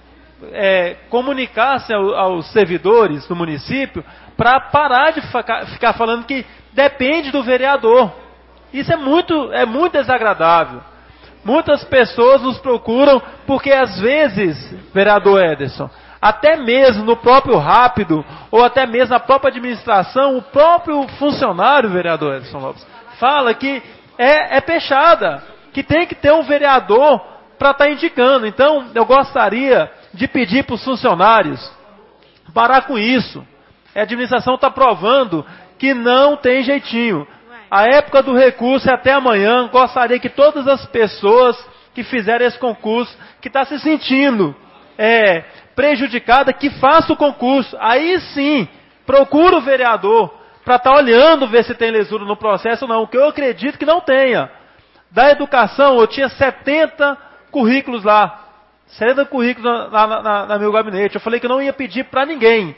É, comunicassem ao, aos servidores do município para parar de ficar, ficar falando que depende do vereador. Isso é muito, é muito desagradável. Muitas pessoas nos procuram porque às vezes, vereador Ederson, até mesmo no próprio Rápido, ou até mesmo na própria administração, o próprio funcionário, vereador Ederson Lopes, fala que é, é peixada, que tem que ter um vereador para estar indicando. Então, eu gostaria de pedir para os funcionários parar com isso. A administração está provando que não tem jeitinho. A época do recurso é até amanhã. Gostaria que todas as pessoas que fizeram esse concurso, que está se sentindo é, prejudicada, que faça o concurso. Aí sim, procura o vereador para estar tá olhando, ver se tem lesura no processo ou não, que eu acredito que não tenha. Da educação, eu tinha setenta currículos lá. setenta currículos na, na, na, na meu gabinete. Eu falei que eu não ia pedir para ninguém.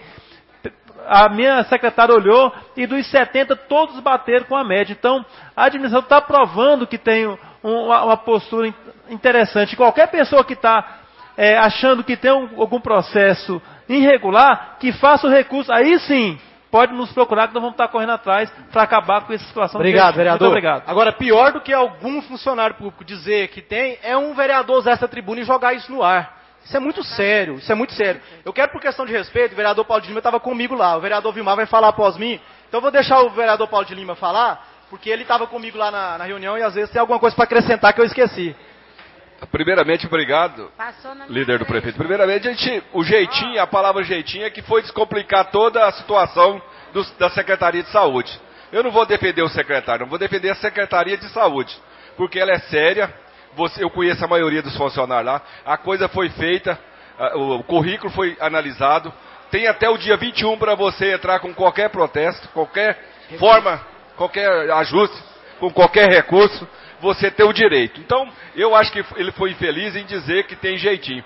A minha secretária olhou e dos setenta todos bateram com a média. Então, a administração está provando que tem um, uma, uma postura interessante. Qualquer pessoa que está é, achando que tem um, algum processo irregular, que faça o recurso. Aí sim, pode nos procurar que nós vamos estar correndo atrás para acabar com essa situação. Obrigado, vereador. Muito obrigado. Agora, pior do que algum funcionário público dizer que tem, é um vereador usar essa tribuna e jogar isso no ar. Isso é muito sério, isso é muito sério. Eu quero, por questão de respeito, o vereador Paulo de Lima estava comigo lá, o vereador Vilmar vai falar após mim, então eu vou deixar o vereador Paulo de Lima falar, porque ele estava comigo lá na, na reunião e às vezes tem alguma coisa para acrescentar que eu esqueci. Primeiramente, obrigado, líder do prefeito. Primeiramente, a gente, o jeitinho, a palavra jeitinho é que foi descomplicar toda a situação do, da Secretaria de Saúde. Eu não vou defender o secretário, não vou defender a Secretaria de Saúde, porque ela é séria. Você, eu conheço a maioria dos funcionários lá, a coisa foi feita, o, o currículo foi analisado, tem até o dia vinte e um para você entrar com qualquer protesto, qualquer forma, qualquer ajuste, com qualquer recurso, você tem o direito. Então, eu acho que ele foi infeliz em dizer que tem jeitinho.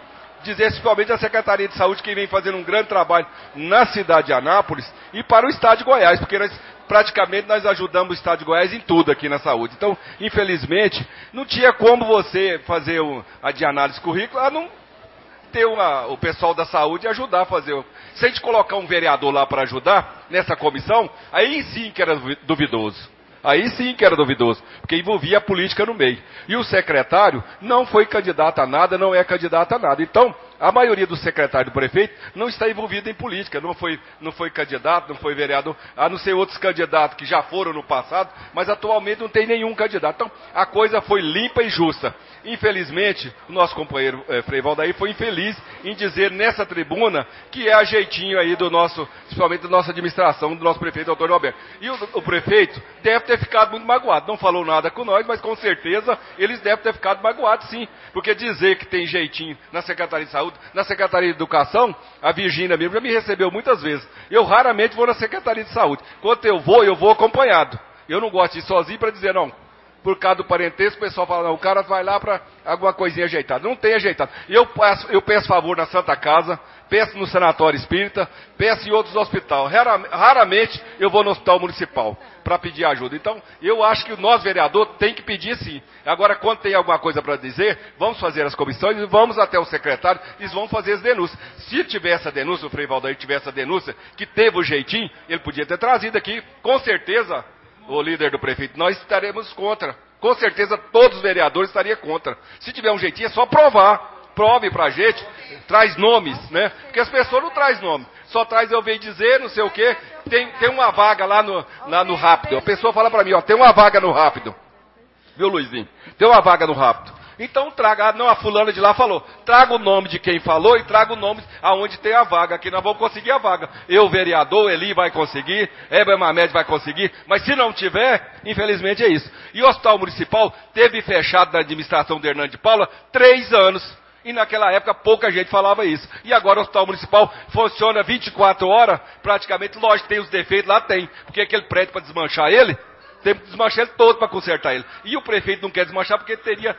dizer principalmente à Secretaria de Saúde que vem fazendo um grande trabalho na cidade de Anápolis e para o estado de Goiás, porque nós praticamente nós ajudamos o estado de Goiás em tudo aqui na saúde. Então, infelizmente, não tinha como você fazer o, a de análise curricular, não ter uma, o pessoal da saúde ajudar a fazer. Se a gente colocar um vereador lá para ajudar nessa comissão, aí sim que era duvidoso. Aí sim que era duvidoso, porque envolvia a política no meio. E o secretário não foi candidato a nada, não é candidato a nada. Então, a maioria do secretário do prefeito não está envolvido em política, não foi, não foi candidato, não foi vereador, a não ser outros candidatos que já foram no passado, mas atualmente não tem nenhum candidato. Então, a coisa foi limpa e justa. Infelizmente, o nosso companheiro eh, Frei Valdair foi infeliz em dizer nessa tribuna que é a jeitinho aí do nosso, principalmente da nossa administração, do nosso prefeito Antônio Alberto. E o, o prefeito deve ter ficado muito magoado. Não falou nada com nós, mas com certeza eles devem ter ficado magoados sim. Porque dizer que tem jeitinho na Secretaria de Saúde, na Secretaria de Educação, a Virgínia mesmo já me recebeu muitas vezes. Eu raramente vou na Secretaria de Saúde. Quando eu vou, eu vou acompanhado. Eu não gosto de ir sozinho para dizer não. Por causa do parentesco, o pessoal fala, não, o cara vai lá para alguma coisinha ajeitada. Não tem ajeitado. Eu peço, eu peço favor na Santa Casa, peço no Sanatório Espírita, peço em outros hospitais. Raramente eu vou no Hospital Municipal para pedir ajuda. Então, eu acho que nós, vereador, tem que pedir sim. Agora, quando tem alguma coisa para dizer, vamos fazer as comissões e vamos até o secretário e vão fazer as denúncias. Se tiver essa denúncia, o Frei Valdair tiver essa denúncia, que teve o jeitinho, ele podia ter trazido aqui, com certeza. O líder do prefeito, nós estaremos contra. Com certeza todos os vereadores estariam contra. Se tiver um jeitinho, é só provar. Prove pra gente, traz nomes, né? Porque as pessoas não trazem nome. Só traz eu venho dizer, não sei o quê. Tem, tem uma vaga lá no, lá no Rápido. A pessoa fala pra mim, ó, tem uma vaga no Rápido. Viu, Luizinho? Tem uma vaga no Rápido. Então traga, não, a fulana de lá falou, traga o nome de quem falou e traga o nome aonde tem a vaga, aqui nós vamos conseguir a vaga. Eu, vereador, Eli vai conseguir, Heber Mamed vai conseguir, mas se não tiver, infelizmente é isso. E o Hospital Municipal teve fechado na administração de Hernando de Paula três anos, e naquela época pouca gente falava isso. E agora o Hospital Municipal funciona vinte e quatro horas, praticamente, lógico, tem os defeitos, lá tem, porque aquele prédio para desmanchar ele, tem que desmanchar ele todo para consertar ele. E o prefeito não quer desmanchar porque teria...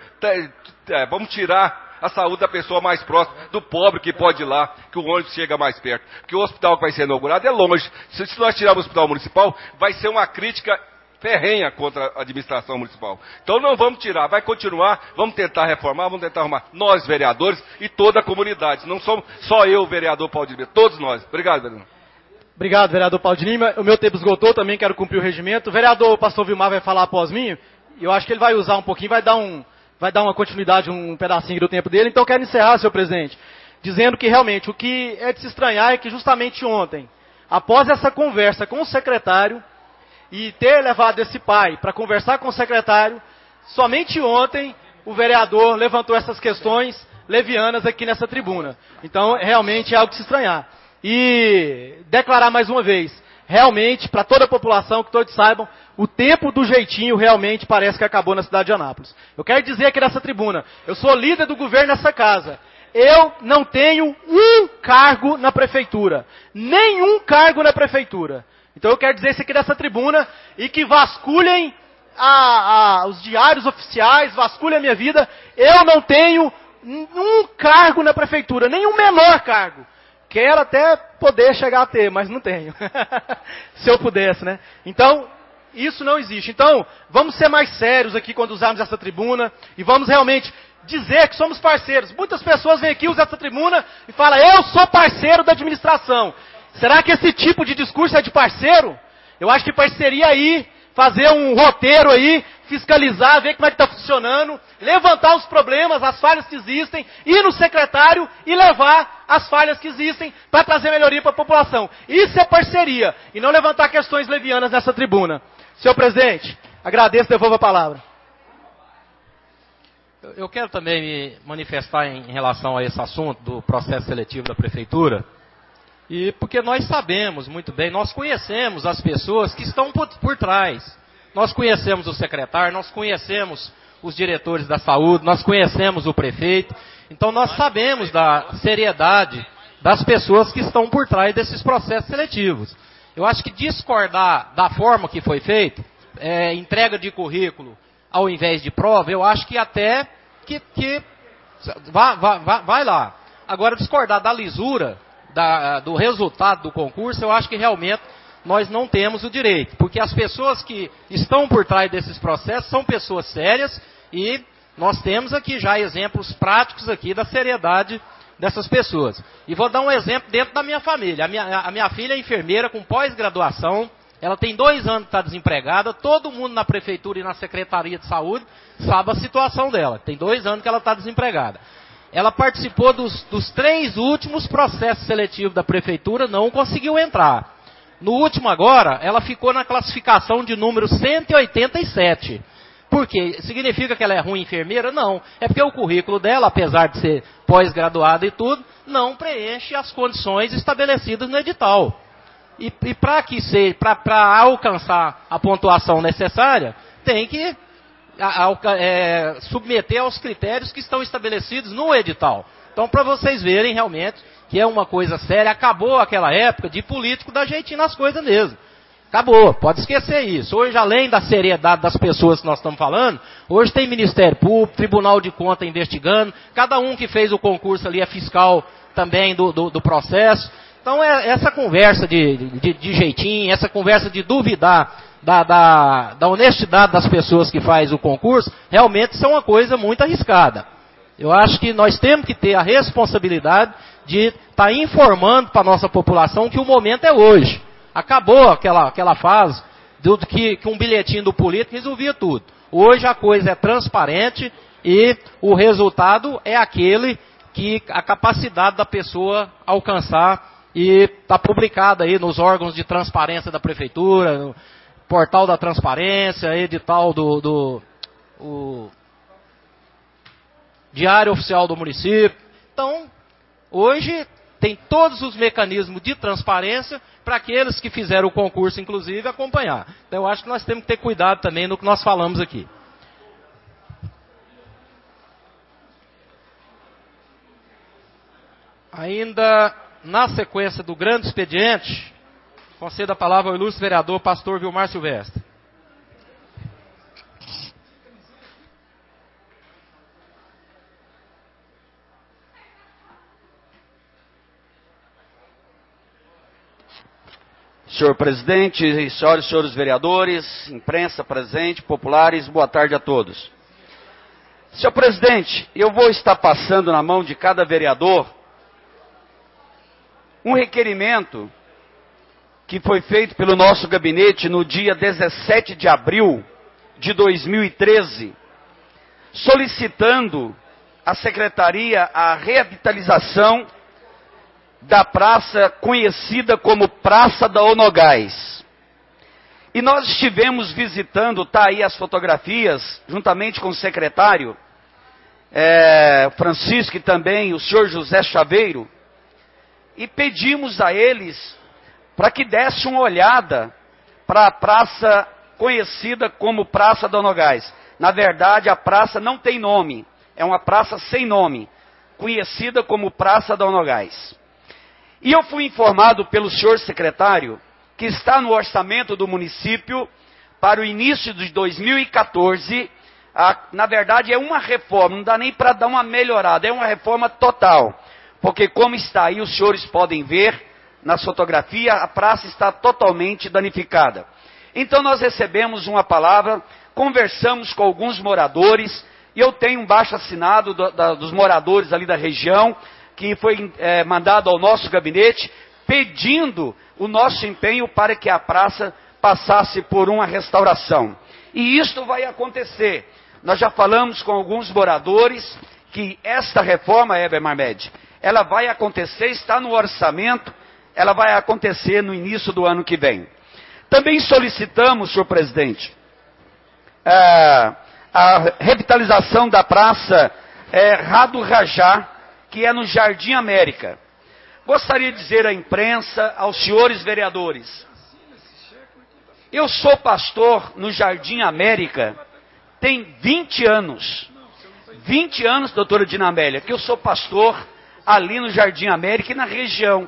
É, vamos tirar a saúde da pessoa mais próxima, do pobre que pode ir lá, que o ônibus chega mais perto. Porque o hospital que vai ser inaugurado é longe. Se, se nós tirarmos o hospital municipal, vai ser uma crítica ferrenha contra a administração municipal. Então não vamos tirar, vai continuar, vamos tentar reformar, vamos tentar arrumar. Nós, vereadores, e toda a comunidade. Não somos só eu, vereador Paulo de Lima, todos nós. Obrigado, vereador. Obrigado, vereador Paulo de Lima. O meu tempo esgotou, também quero cumprir o regimento. O vereador Pastor Vilmar vai falar após mim. Eu acho que ele vai usar um pouquinho, vai dar, um, vai dar uma continuidade, um pedacinho do tempo dele. Então eu quero encerrar, senhor presidente, dizendo que realmente o que é de se estranhar é que justamente ontem, após essa conversa com o secretário, e ter levado esse pai para conversar com o secretário, somente ontem o vereador levantou essas questões levianas aqui nessa tribuna. Então realmente é algo de se estranhar. E declarar mais uma vez, realmente, para toda a população, que todos saibam, o tempo do jeitinho realmente parece que acabou na cidade de Anápolis. Eu quero dizer aqui nessa tribuna, eu sou líder do governo nessa casa. Eu não tenho um cargo na prefeitura. Nenhum cargo na prefeitura. Então eu quero dizer isso aqui nessa tribuna e que vasculhem a, a, os diários oficiais, vasculhem a minha vida. Eu não tenho um cargo na prefeitura, nenhum menor cargo. Quero até poder chegar a ter, mas não tenho. Se eu pudesse, né? Então, isso não existe. Então, vamos ser mais sérios aqui quando usarmos essa tribuna e vamos realmente dizer que somos parceiros. Muitas pessoas vêm aqui, usam essa tribuna e falam, eu sou parceiro da administração. Será que esse tipo de discurso é de parceiro? Eu acho que parceria aí, fazer um roteiro aí, fiscalizar, ver como é que está funcionando, levantar os problemas, as falhas que existem, ir no secretário e levar as falhas que existem para trazer melhoria para a população. Isso é parceria, e não levantar questões levianas nessa tribuna. Senhor presidente, agradeço, devolvo a palavra. Eu quero também me manifestar em relação a esse assunto do processo seletivo da prefeitura, e porque nós sabemos muito bem, nós conhecemos as pessoas que estão por, por trás. Nós conhecemos o secretário, nós conhecemos os diretores da saúde, nós conhecemos o prefeito. Então nós sabemos da seriedade das pessoas que estão por trás desses processos seletivos. Eu acho que discordar da forma que foi feito, é, entrega de currículo ao invés de prova, eu acho que até que, que vai, vai, vai lá. Agora, discordar da lisura, da, do resultado do concurso, eu acho que realmente nós não temos o direito. Porque as pessoas que estão por trás desses processos são pessoas sérias e nós temos aqui já exemplos práticos aqui da seriedade dessas pessoas. E vou dar um exemplo dentro da minha família. A minha, a minha filha é enfermeira com pós-graduação. Ela tem dois anos que está desempregada. Todo mundo na prefeitura e na Secretaria de Saúde sabe a situação dela. Tem dois anos que ela está desempregada. Ela participou dos, dos três últimos processos seletivos da prefeitura, não conseguiu entrar. No último agora, ela ficou na classificação de número cento e oitenta e sete. Por quê? Significa que ela é ruim enfermeira? Não. É porque o currículo dela, apesar de ser pós-graduada e tudo, não preenche as condições estabelecidas no edital. E, e para que ser, para alcançar a pontuação necessária, tem que a, a, é, submeter aos critérios que estão estabelecidos no edital. Então, para vocês verem realmente que é uma coisa séria, acabou aquela época de político dar jeitinho nas coisas mesmo. Acabou, pode esquecer isso. Hoje, além da seriedade das pessoas que nós estamos falando, hoje tem Ministério Público, Tribunal de Contas investigando, cada um que fez o concurso ali é fiscal também do, do, do processo. Então, é, essa conversa de, de, de jeitinho, essa conversa de duvidar da, da, da honestidade das pessoas que faz o concurso, realmente são uma coisa muito arriscada. Eu acho que nós temos que ter a responsabilidade de estar tá informando para a nossa população que o momento é hoje. Acabou aquela, aquela fase do que, que um bilhetinho do político resolvia tudo. Hoje a coisa é transparente e o resultado é aquele que a capacidade da pessoa alcançar e está publicado aí nos órgãos de transparência da prefeitura, no portal da transparência, edital do, do o Diário Oficial do Município. Então, hoje tem todos os mecanismos de transparência para aqueles que fizeram o concurso, inclusive, acompanhar. Então, eu acho que nós temos que ter cuidado também no que nós falamos aqui. Ainda na sequência do grande expediente, concedo a palavra ao ilustre vereador pastor Vilmar Silvestre. Senhor presidente, senhoras e senhores vereadores, imprensa presente, populares, boa tarde a todos. Senhor presidente, eu vou estar passando na mão de cada vereador um requerimento que foi feito pelo nosso gabinete no dia dezessete de abril de dois mil e treze, solicitando à secretaria a revitalização da praça conhecida como Praça da Onogás. E nós estivemos visitando, tá aí as fotografias, juntamente com o secretário é, Francisco e também o senhor José Chaveiro, e pedimos a eles para que desse uma olhada para a praça conhecida como Praça da Onogás. Na verdade, a praça não tem nome, é uma praça sem nome, conhecida como Praça da Onogás. E eu fui informado pelo senhor secretário que está no orçamento do município para o início de dois mil e quatorze, a, na verdade é uma reforma, não dá nem para dar uma melhorada, é uma reforma total. Porque como está aí, os senhores podem ver na fotografia, a praça está totalmente danificada. Então nós recebemos uma palavra, conversamos com alguns moradores, e eu tenho um baixo assinado do, da, dos moradores ali da região, que foi é, mandado ao nosso gabinete, pedindo o nosso empenho para que a praça passasse por uma restauração. E isto vai acontecer. Nós já falamos com alguns moradores que esta reforma, Heber Marmed, ela vai acontecer, está no orçamento, ela vai acontecer no início do ano que vem. Também solicitamos, senhor presidente, a, a revitalização da praça é, Rado Rajá, que é no Jardim América. Gostaria de dizer à imprensa, aos senhores vereadores, eu sou pastor no Jardim América tem vinte anos. vinte anos, doutora Dinamélia, que eu sou pastor ali no Jardim América e na região.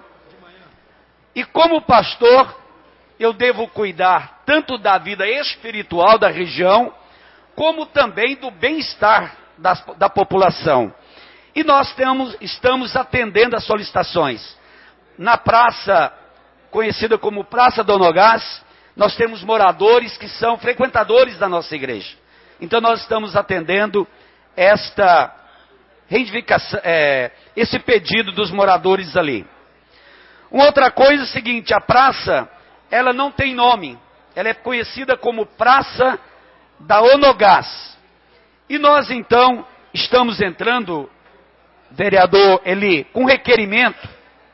E como pastor, eu devo cuidar tanto da vida espiritual da região, como também do bem-estar da, da população. E nós temos, estamos atendendo as solicitações. Na praça, conhecida como Praça do Nogás, nós temos moradores que são frequentadores da nossa igreja. Então nós estamos atendendo esta reivindicação, é, esse pedido dos moradores ali. Uma outra coisa é o seguinte, a praça, ela não tem nome. Ela é conhecida como Praça da Onogás. E nós então estamos entrando, vereador Eli, com requerimento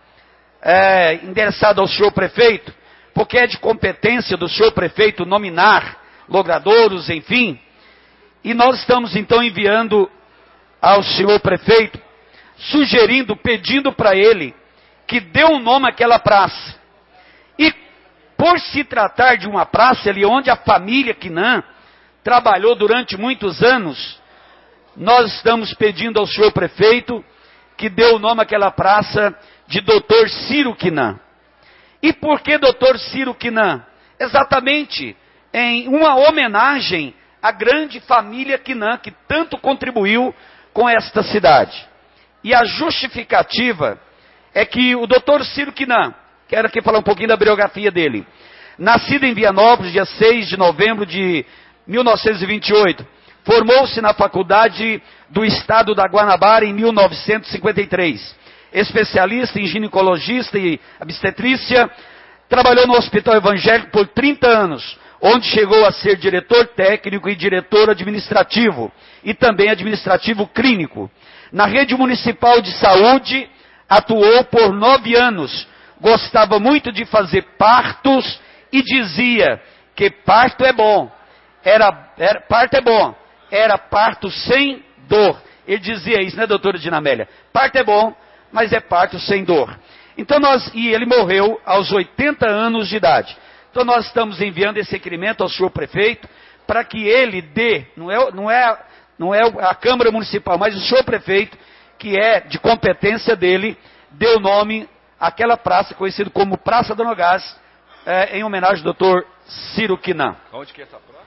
é, endereçado ao senhor prefeito, porque é de competência do senhor prefeito nominar logradouros, enfim. E nós estamos então enviando ao senhor prefeito, sugerindo, pedindo para ele que dê um nome àquela praça. E por se tratar de uma praça ali onde a família Quinan trabalhou durante muitos anos, nós estamos pedindo ao senhor prefeito que dê o nome àquela praça de doutor Ciro Quinan. E por que doutor Ciro Quinan? Exatamente em uma homenagem à grande família Quinan, que tanto contribuiu com esta cidade. E a justificativa é que o doutor Ciro Quinan, quero aqui falar um pouquinho da biografia dele, nascido em Vianópolis, dia seis de novembro de mil novecentos e vinte e oito, formou-se na Faculdade do Estado da Guanabara em mil novecentos e cinquenta e três. Especialista em ginecologista e obstetrícia, trabalhou no Hospital Evangélico por trinta anos, onde chegou a ser diretor técnico e diretor administrativo, e também administrativo clínico. Na rede municipal de saúde, atuou por nove anos, gostava muito de fazer partos e dizia que parto é bom, era, era, parto é bom, era parto sem dor. Ele dizia isso, né, doutora Dinamélia? Parto é bom, mas é parto sem dor. Então nós, e ele morreu aos oitenta anos de idade. Então nós estamos enviando esse requerimento ao senhor prefeito, para que ele dê, não é, não, é, não é a Câmara Municipal, mas o senhor prefeito, que é de competência dele, dê o nome àquela praça, conhecida como Praça do Nogás, é, em homenagem ao doutor Ciro Quinan. Onde que é essa praça?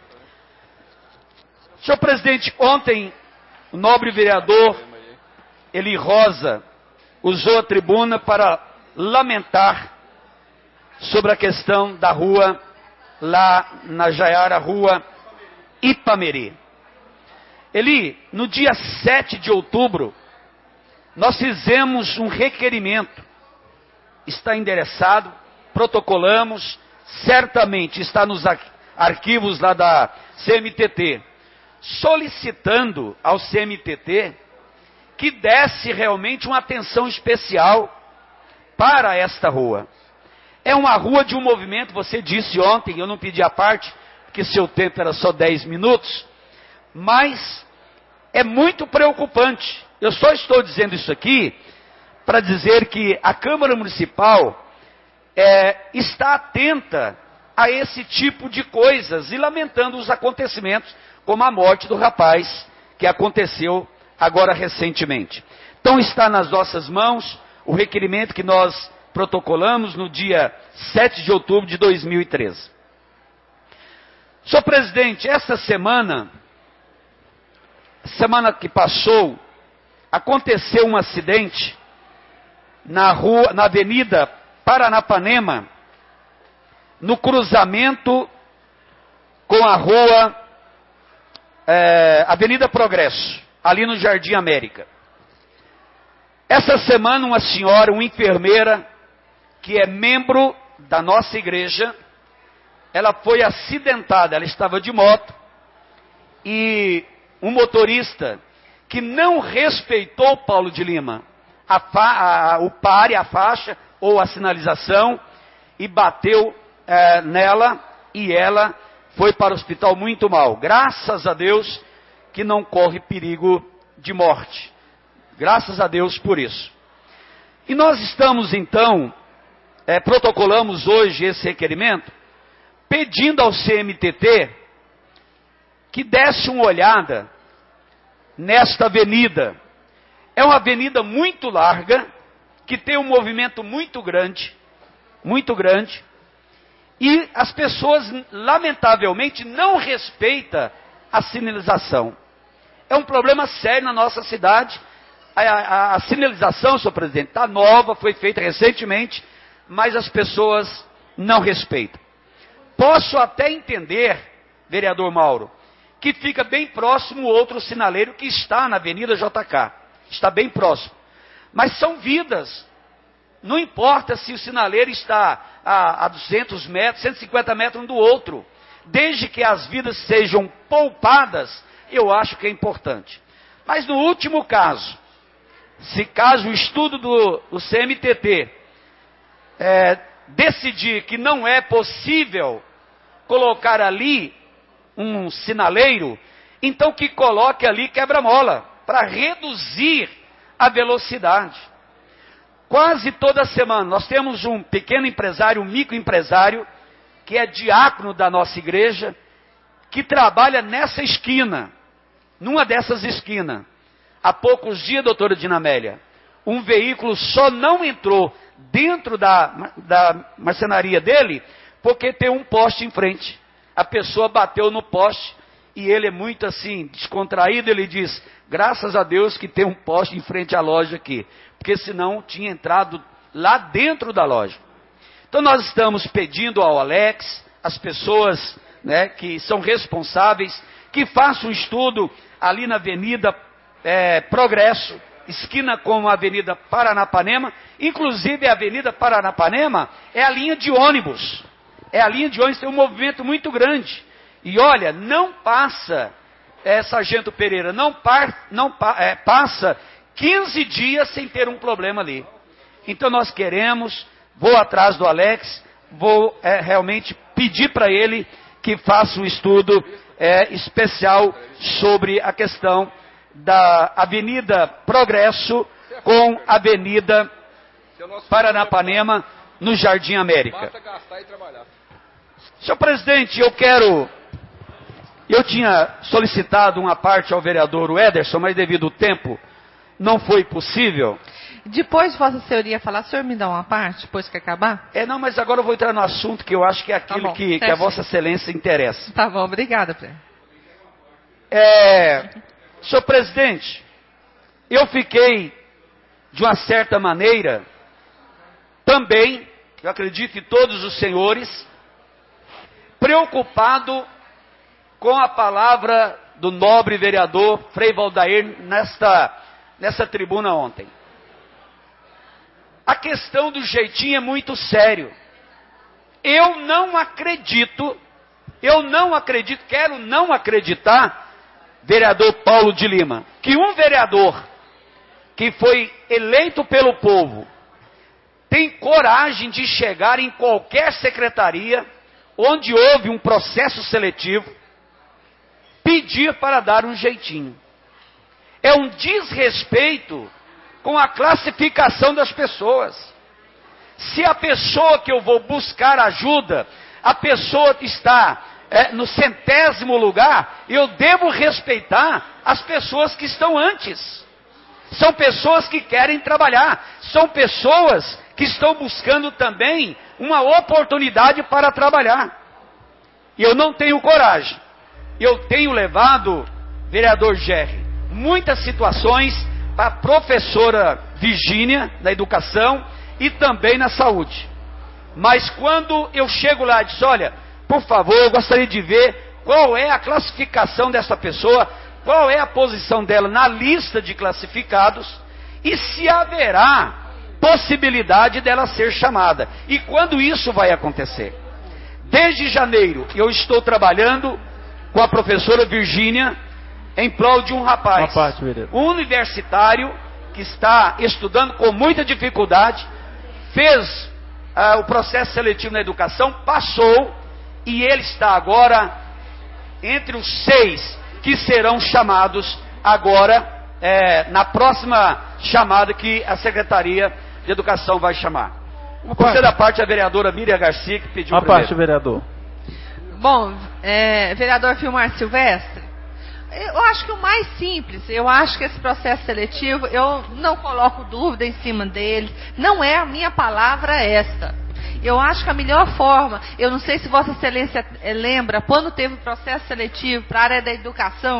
Senhor presidente, ontem o nobre vereador Eli Rosa usou a tribuna para lamentar sobre a questão da rua, lá na Jaiara, rua Ipameri. Eli, no dia sete de outubro, nós fizemos um requerimento, está endereçado, protocolamos, certamente está nos arquivos lá da C M T T, solicitando ao C M T T que desse realmente uma atenção especial para esta rua. É uma rua de um movimento, você disse ontem, eu não pedi a parte, porque seu tempo era só dez minutos, mas é muito preocupante. Eu só estou dizendo isso aqui para dizer que a Câmara Municipal é, está atenta a esse tipo de coisas e lamentando os acontecimentos, como a morte do rapaz que aconteceu agora recentemente. Então está nas nossas mãos o requerimento que nós protocolamos no dia sete de outubro de dois mil e treze. Senhor presidente, essa semana, semana que passou, aconteceu um acidente na rua, na Avenida Paranapanema, no cruzamento com a rua é, Avenida Progresso, ali no Jardim América. Essa semana uma senhora, uma enfermeira, que é membro da nossa igreja, ela foi acidentada, ela estava de moto, e um motorista que não respeitou, Paulo de Lima, a fa, a, o pare, a faixa ou a sinalização, e bateu é, nela, e ela foi para o hospital muito mal. Graças a Deus que não corre perigo de morte. Graças a Deus por isso. E nós estamos então, é, protocolamos hoje esse requerimento, pedindo ao C M T T que desse uma olhada nesta avenida. É uma avenida muito larga, que tem um movimento muito grande, muito grande, e as pessoas, lamentavelmente, não respeitam a sinalização. É um problema sério na nossa cidade, a, a, a sinalização, senhor presidente, está nova, foi feita recentemente, mas as pessoas não respeitam. Posso até entender, vereador Mauro, que fica bem próximo o outro sinaleiro que está na Avenida J K. Está bem próximo. Mas são vidas. Não importa se o sinaleiro está a, a duzentos metros, cento e cinquenta metros um do outro. Desde que as vidas sejam poupadas, eu acho que é importante. Mas no último caso, se caso o estudo do, do C M T T é, decidir que não é possível colocar ali um sinaleiro, então que coloque ali quebra-mola, para reduzir a velocidade. Quase toda semana nós temos um pequeno empresário, um microempresário, que é diácono da nossa igreja, que trabalha nessa esquina, numa dessas esquinas. Há poucos dias, doutora Dinamélia, um veículo só não entrou dentro da, da marcenaria dele, porque tem um poste em frente. A pessoa bateu no poste, e ele é muito assim, descontraído, ele diz, graças a Deus que tem um poste em frente à loja aqui, porque senão tinha entrado lá dentro da loja. Então nós estamos pedindo ao Alex, as pessoas, né, que são responsáveis, que façam um estudo ali na Avenida é, Progresso, esquina com a Avenida Paranapanema, inclusive a Avenida Paranapanema é a linha de ônibus, é a linha de ônibus, tem um movimento muito grande, e olha, não passa, é, Sargento Pereira, não, par, não é, passa quinze dias sem ter um problema ali. Então nós queremos, vou atrás do Alex, vou é, realmente pedir para ele que faça um estudo é, especial sobre a questão da Avenida Progresso com a Avenida Paranapanema no Jardim América. Senhor presidente, eu quero... Eu tinha solicitado uma parte ao vereador Ederson, mas devido ao tempo não foi possível. Depois de Vossa Senhoria falar, o senhor me dá uma parte, depois que acabar? É, não, mas agora eu vou entrar no assunto que eu acho que é aquilo tá bom, que, que a Vossa Excelência interessa. Tá bom, obrigada. É, senhor presidente, eu fiquei, de uma certa maneira, também, eu acredito que todos os senhores, preocupado com a palavra do nobre vereador Frei Valdair nesta, nessa tribuna ontem. A questão do jeitinho é muito sério. Eu não acredito, eu não acredito, quero não acreditar, vereador Paulo de Lima, que um vereador que foi eleito pelo povo tem coragem de chegar em qualquer secretaria onde houve um processo seletivo, pedir para dar um jeitinho. É um desrespeito com a classificação das pessoas. Se a pessoa que eu vou buscar ajuda, a pessoa que está é, no centésimo lugar, eu devo respeitar as pessoas que estão antes. São pessoas que querem trabalhar, são pessoas que estão buscando também uma oportunidade para trabalhar. E eu não tenho coragem. Eu tenho levado, vereador Gerry, muitas situações para a professora Virgínia, da educação, e também na saúde. Mas quando eu chego lá e diz, olha, por favor, eu gostaria de ver qual é a classificação dessa pessoa, qual é a posição dela na lista de classificados, e se haverá possibilidade dela ser chamada. E quando isso vai acontecer? Desde janeiro, eu estou trabalhando com a professora Virgínia em prol de um rapaz, parte, um universitário que está estudando com muita dificuldade, fez uh, o processo seletivo na educação, passou, e ele está agora entre os seis que serão chamados agora, é, na próxima chamada que a Secretaria de Educação vai chamar. Uma terceira parte, a vereadora Miriam Garcia, que pediu a parte, vereador. Bom, é, vereador Filmar Silvestre, eu acho que o mais simples, eu acho que esse processo seletivo, eu não coloco dúvida em cima dele, não é a minha palavra esta. Eu acho que a melhor forma, eu não sei se Vossa Excelência lembra, quando teve o processo seletivo para a área da educação,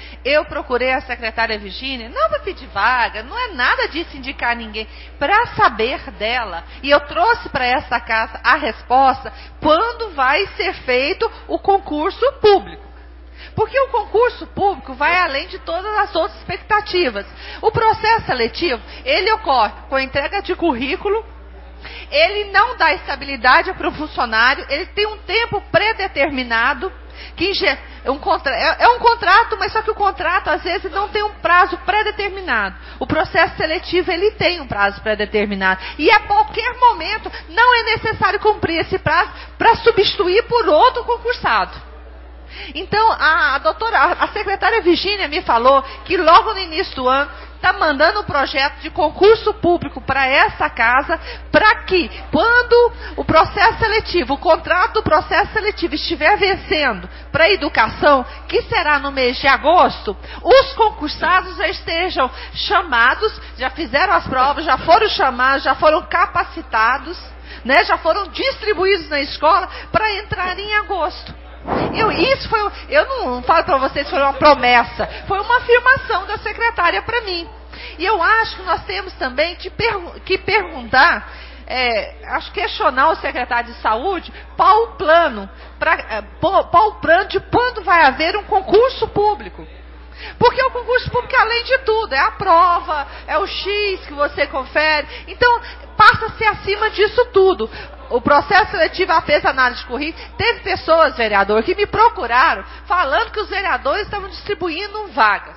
Eu procurei a secretária Virgínia, não para pedir vaga, não é nada disso indicar ninguém, para saber dela. E eu trouxe para essa casa a resposta quando vai ser feito o concurso público. Porque o concurso público vai além de todas as outras expectativas. O processo seletivo, ele ocorre com a entrega de currículo, ele não dá estabilidade para o funcionário, ele tem um tempo predeterminado, que é um, contra, é, é um contrato, mas só que o contrato às vezes não tem um prazo pré-determinado. O processo seletivo ele tem um prazo pré-determinado e a qualquer momento não é necessário cumprir esse prazo para substituir por outro concursado. Então a, a doutora, a secretária Virgínia me falou que logo no início do ano está mandando um projeto de concurso público para essa casa, para que quando o processo seletivo, o contrato do processo seletivo estiver vencendo para a educação, que será no mês de agosto, os concursados já estejam chamados, já fizeram as provas, já foram chamados, já foram capacitados, né, já foram distribuídos na escola para entrar em agosto. Eu, isso foi, eu não falo para vocês que foi uma promessa, foi uma afirmação da secretária para mim. E eu acho que nós temos também que, pergu que perguntar, é, acho que questionar o secretário de saúde qual o plano, pra, é, qual o plano de quando vai haver um concurso público. Porque o concurso público, além de tudo, é a prova, é o X que você confere. Então, passa a ser acima disso tudo. O processo seletivo fez análise de currículo. Teve pessoas, vereador, que me procuraram falando que os vereadores estavam distribuindo vagas.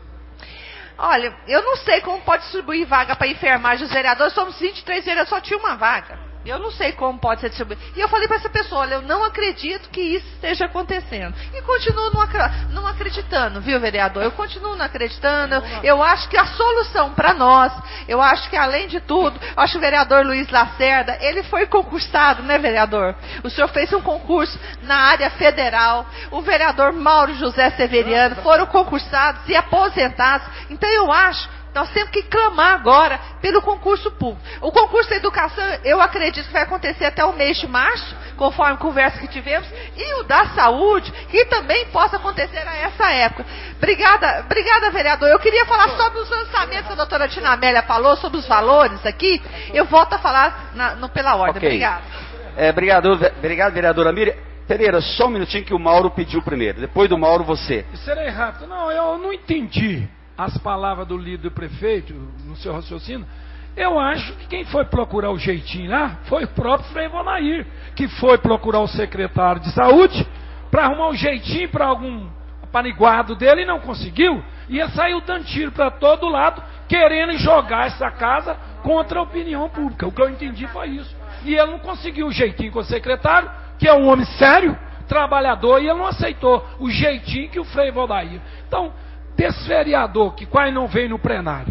Olha, eu não sei como pode distribuir vaga para enfermagem os vereadores. Somos vinte e três vereadores, só tinha uma vaga. Eu não sei como pode ser distribuído. E eu falei para essa pessoa, olha, eu não acredito que isso esteja acontecendo. E continuo não, não acreditando, viu, vereador? Eu continuo não acreditando. Eu, eu acho que a solução para nós, eu acho que além de tudo, eu acho que o vereador Luiz Lacerda, ele foi concursado, né, vereador? O senhor fez um concurso na área federal. O vereador Mauro José Severiano foram concursados e aposentados. Então eu acho nós temos que clamar agora pelo concurso público. O concurso da educação, eu acredito que vai acontecer até o mês de março, conforme a conversa que tivemos, e o da saúde, que também possa acontecer a essa época. Obrigada, obrigada, vereador. Eu queria falar sobre os lançamentos que a doutora Tina Amélia falou, sobre os valores aqui. Eu volto a falar na, no, pela ordem. Okay. Obrigada. É, obrigado, obrigado, vereadora Miriam. Pereira, só um minutinho que o Mauro pediu primeiro. Depois do Mauro, você. Serei rápido. Não, eu não entendi as palavras do líder do prefeito, no seu raciocínio. Eu acho que quem foi procurar o jeitinho lá foi o próprio Frei Vonair, que foi procurar o secretário de saúde para arrumar um jeitinho para algum apaniguado dele e não conseguiu. E ele saiu dando tiro para todo lado, querendo jogar essa casa contra a opinião pública. O que eu entendi foi isso. E ele não conseguiu o jeitinho com o secretário, que é um homem sério, trabalhador, e ele não aceitou o jeitinho que o Frei Vonair. Então, desse vereador que quase não vem no plenário,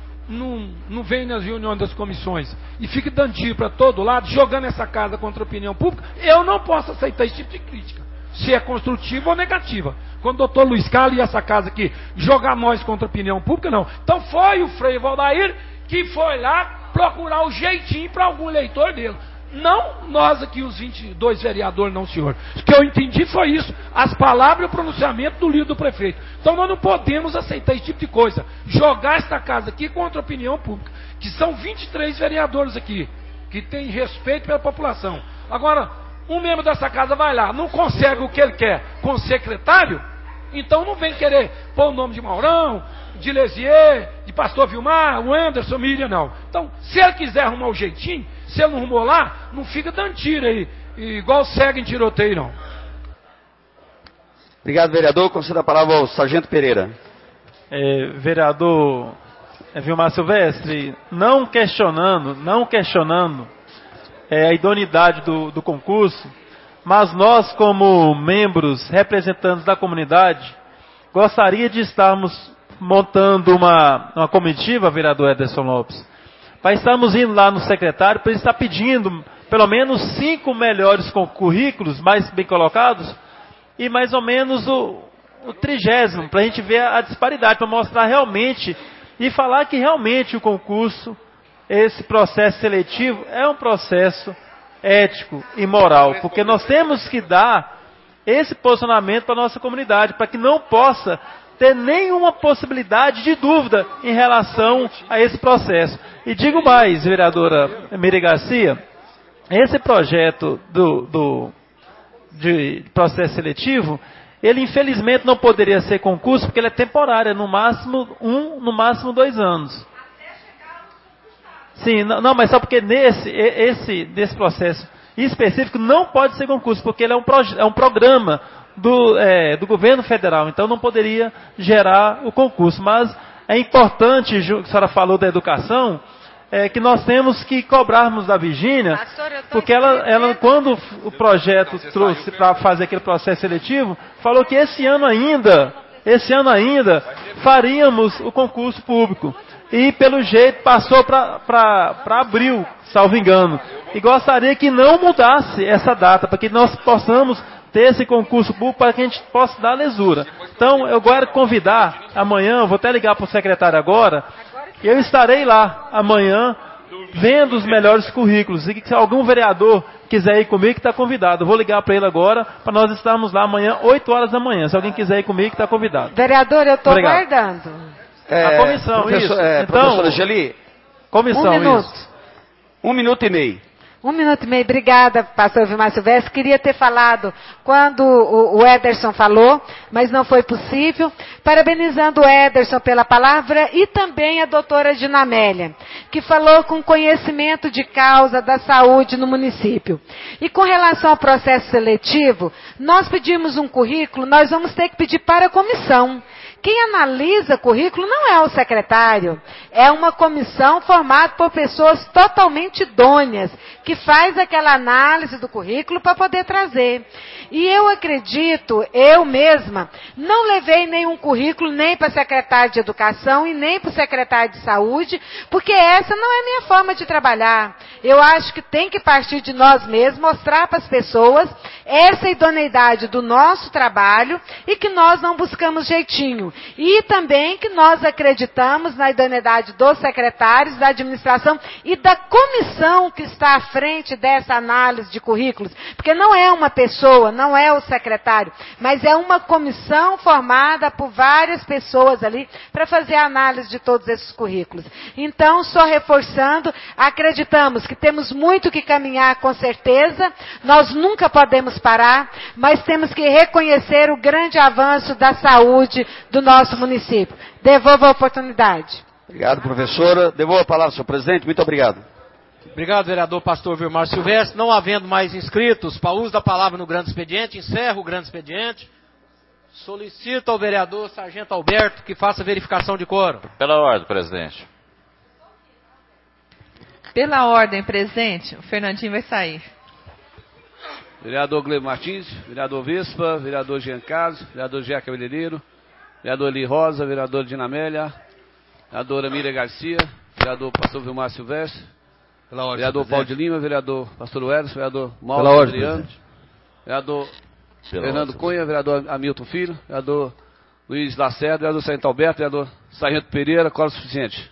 não, não vem nas reuniões das comissões e fica dando tiro para todo lado, jogando essa casa contra a opinião pública, eu não posso aceitar esse tipo de crítica, se é construtiva ou negativa. Quando o doutor Luiz Carlos e essa casa aqui jogar nós contra a opinião pública, não. Então foi o Frei Valdair que foi lá procurar o jeitinho para algum eleitor dele. Não nós aqui, os vinte e dois vereadores, não, senhor. O que eu entendi foi isso, as palavras e o pronunciamento do líder do prefeito. Então nós não podemos aceitar esse tipo de coisa. Jogar esta casa aqui contra a opinião pública. Que são vinte e três vereadores aqui, que têm respeito pela população. Agora, um membro dessa casa vai lá, não consegue o que ele quer com o secretário, então não vem querer pôr o nome de Maurão, de Lesier, de Pastor Vilmar, o Anderson, Miriam, não. Então, se ele quiser arrumar o jeitinho, se ele não arrumou lá, não fica dando tiro aí, igual segue em tiroteio, não. Obrigado, vereador. Concedo a palavra ao Sargento Pereira. É, vereador Vilmar Silvestre, não questionando, não questionando é, a idoneidade do, do concurso, mas nós, como membros, representantes da comunidade, gostaria de estarmos montando uma, uma comitiva, vereador Ederson Lopes, para estarmos indo lá no secretário, para ele estar pedindo pelo menos cinco melhores currículos, mais bem colocados, e mais ou menos o, o trigésimo, para a gente ver a disparidade, para mostrar realmente, e falar que realmente o concurso, esse processo seletivo, é um processo ético e moral, porque nós temos que dar esse posicionamento para a nossa comunidade, para que não possa ter nenhuma possibilidade de dúvida em relação a esse processo. E digo mais, vereadora Miriam Garcia, esse projeto do, do, de processo seletivo, ele infelizmente não poderia ser concurso porque ele é temporário, no máximo um, no máximo dois anos. Sim, não, não, mas só porque nesse, esse, nesse processo específico não pode ser concurso, porque ele é um, proje, é um programa do, é, do governo federal, então não poderia gerar o concurso. Mas é importante, a senhora falou da educação, é, que nós temos que cobrarmos da Virgínia, porque ela, ela, quando o projeto trouxe para fazer aquele processo seletivo, falou que esse ano ainda, esse ano ainda, faríamos o concurso público. E, pelo jeito, passou para abril, salvo engano. E gostaria que não mudasse essa data, para que nós possamos ter esse concurso público, para que a gente possa dar lesura. Então, eu quero convidar, amanhã, vou até ligar para o secretário agora, e eu estarei lá amanhã, vendo os melhores currículos. E se algum vereador quiser ir comigo, está convidado. Eu vou ligar para ele agora, para nós estarmos lá amanhã, oito horas da manhã. Se alguém quiser ir comigo, está convidado. Vereador, eu estou guardando. É, a comissão, isso. É, então, professora Geli, comissão, um minuto. isso. Um minuto e meio. Um minuto e meio. Obrigada, pastor Vilmar Silvestre. Queria ter falado quando o, o Ederson falou, mas não foi possível. Parabenizando o Ederson pela palavra e também a doutora Dinamélia, que falou com conhecimento de causa da saúde no município. E com relação ao processo seletivo, nós pedimos um currículo, nós vamos ter que pedir para a comissão. Quem analisa currículo não é o secretário, é uma comissão formada por pessoas totalmente idôneas, que faz aquela análise do currículo para poder trazer. E eu acredito, eu mesma, não levei nenhum currículo nem para secretário de Educação e nem para o secretário de Saúde, porque essa não é a minha forma de trabalhar. Eu acho que tem que partir de nós mesmos, mostrar para as pessoas essa idoneidade do nosso trabalho e que nós não buscamos jeitinho. E também que nós acreditamos na idoneidade dos secretários, da administração e da comissão que está à frente dessa análise de currículos. Porque não é uma pessoa, não é o secretário, mas é uma comissão formada por várias pessoas ali para fazer a análise de todos esses currículos. Então, só reforçando, acreditamos que temos muito que caminhar com certeza, nós nunca podemos parar, mas temos que reconhecer o grande avanço da saúde do nosso município. Devolvo a oportunidade. Obrigado, professora. Devolvo a palavra ao senhor presidente. Muito obrigado. Obrigado, vereador pastor Vilmar Silvestre. Não havendo mais inscritos para uso da palavra no grande expediente, encerro o grande expediente. Solicito ao vereador Sargento Alberto que faça verificação de quórum. Pela ordem, presidente. Pela ordem, presidente, o Fernandinho vai sair. Vereador Glebo Martins, vereador Vespa, vereador Jean Carlos, vereador Jean Cabeleireiro, vereador Eli Rosa, vereador Dinamélia, vereadora Miriam Garcia, vereador pastor Vilmar Silvestre, ordem, vereador Paulo de Lima, vereador pastor Welles, vereador Mauro ordem, Adriano, vereador Pela Fernando ordem, Cunha, vereador Hamilton Filho, vereador Luiz Lacerda, vereador Sargento Alberto, vereador Sargento Pereira, quórum suficiente.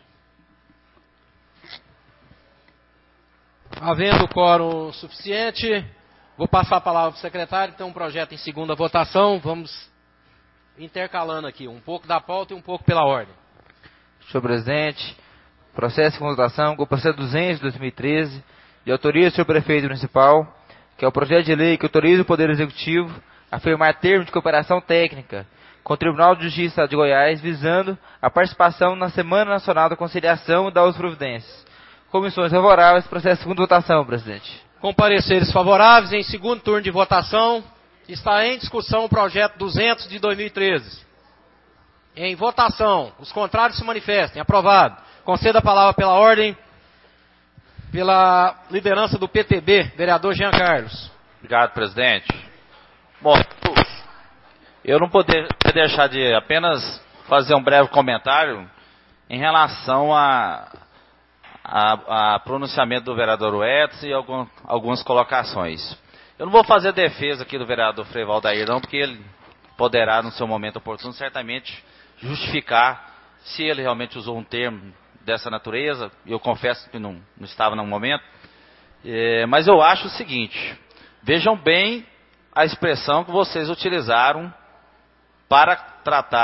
Havendo quórum suficiente, vou passar a palavra para o secretário. Tem um projeto em segunda votação, vamos intercalando aqui, um pouco da pauta e um pouco pela ordem. Senhor presidente, processo de votação com o processo duzentos de dois mil e treze, de autoria do senhor prefeito municipal, que é o projeto de lei que autoriza o Poder Executivo a firmar termos de cooperação técnica com o Tribunal de Justiça de Goiás, visando a participação na Semana Nacional da Conciliação e das Providências. Comissões favoráveis, processo de segunda votação, presidente. Com pareceres favoráveis, em segundo turno de votação, está em discussão o projeto duzentos de dois mil e treze. Em votação, os contrários se manifestem. Aprovado. Conceda a palavra pela ordem, pela liderança do P T B, vereador Jean Carlos. Obrigado, presidente. Bom, eu não poderia deixar de apenas fazer um breve comentário em relação a, a, a pronunciamento do vereador Edson e algum, algumas colocações. Eu não vou fazer defesa aqui do vereador Frei Valdair, não, porque ele poderá, no seu momento oportuno, certamente justificar se ele realmente usou um termo dessa natureza. Eu confesso que não, não estava no momento. É, mas eu acho o seguinte, vejam bem a expressão que vocês utilizaram para tratar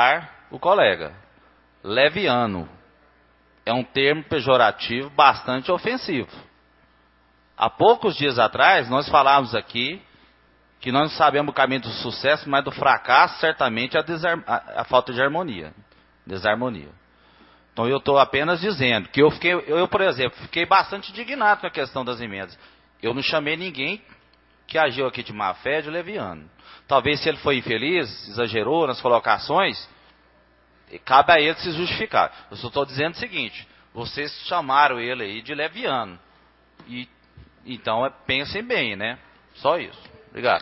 o colega. Leviano é um termo pejorativo bastante ofensivo. Há poucos dias atrás, nós falávamos aqui que nós não sabemos o caminho do sucesso, mas do fracasso, certamente, a, a, a falta de harmonia. Desarmonia. Então, eu estou apenas dizendo que eu fiquei, eu, por exemplo, fiquei bastante indignado com a questão das emendas. Eu não chamei ninguém que agiu aqui de má fé de leviano. Talvez, se ele foi infeliz, exagerou nas colocações, cabe a ele se justificar. Eu só estou dizendo o seguinte, vocês chamaram ele aí de leviano. E, então, pensem bem, né? Só isso. Obrigado.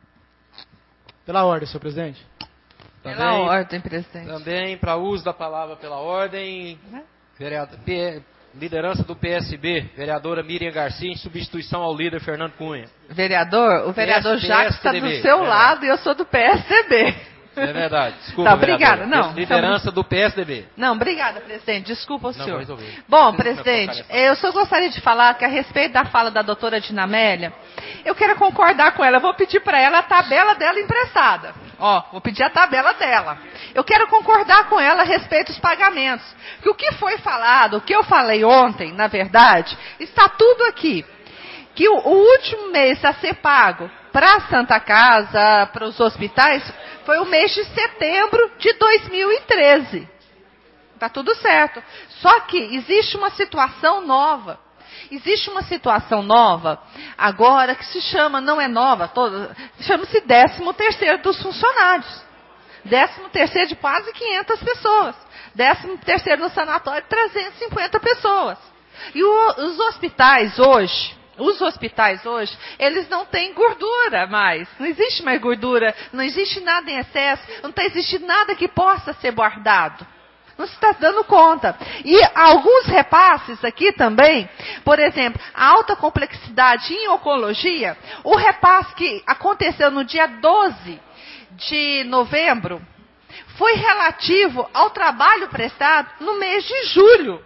Pela ordem, senhor presidente. Pela Também, ordem, presidente. Também, para uso da palavra pela ordem, vereador, P, liderança do P S B, vereadora Miriam Garcia, em substituição ao líder Fernando Cunha. Vereador, o vereador P S, Jacques está do P S D B, seu é lado e eu sou do P S D B. É verdade, desculpa, Tá, obrigada. Não, liderança então, do P S D B. Não, obrigada, presidente. Desculpa o Não, senhor. vou resolver. Bom, presidente, eu só gostaria de falar que a respeito da fala da doutora Dinamélia, eu quero concordar com ela. Eu vou pedir para ela a tabela dela emprestada. Ó, vou pedir a tabela dela. Eu quero concordar com ela a respeito dos pagamentos. Que o que foi falado, o que eu falei ontem, na verdade, está tudo aqui. Que o, o último mês a ser pago para a Santa Casa, para os hospitais, foi o mês de setembro de dois mil e treze. Está tudo certo. Só que existe uma situação nova. Existe uma situação nova, agora, que se chama, não é nova, chama-se décimo terceiro dos funcionários. Décimo terceiro de quase quinhentas pessoas. Décimo terceiro no sanatório, trezentas e cinquenta pessoas. E o, os hospitais hoje, os hospitais hoje, eles não têm gordura mais. Não existe mais gordura, não existe nada em excesso, não está existindo nada que possa ser guardado. Não se está dando conta. E alguns repasses aqui também, por exemplo, a alta complexidade em oncologia, o repasse que aconteceu no dia doze de novembro, foi relativo ao trabalho prestado no mês de julho.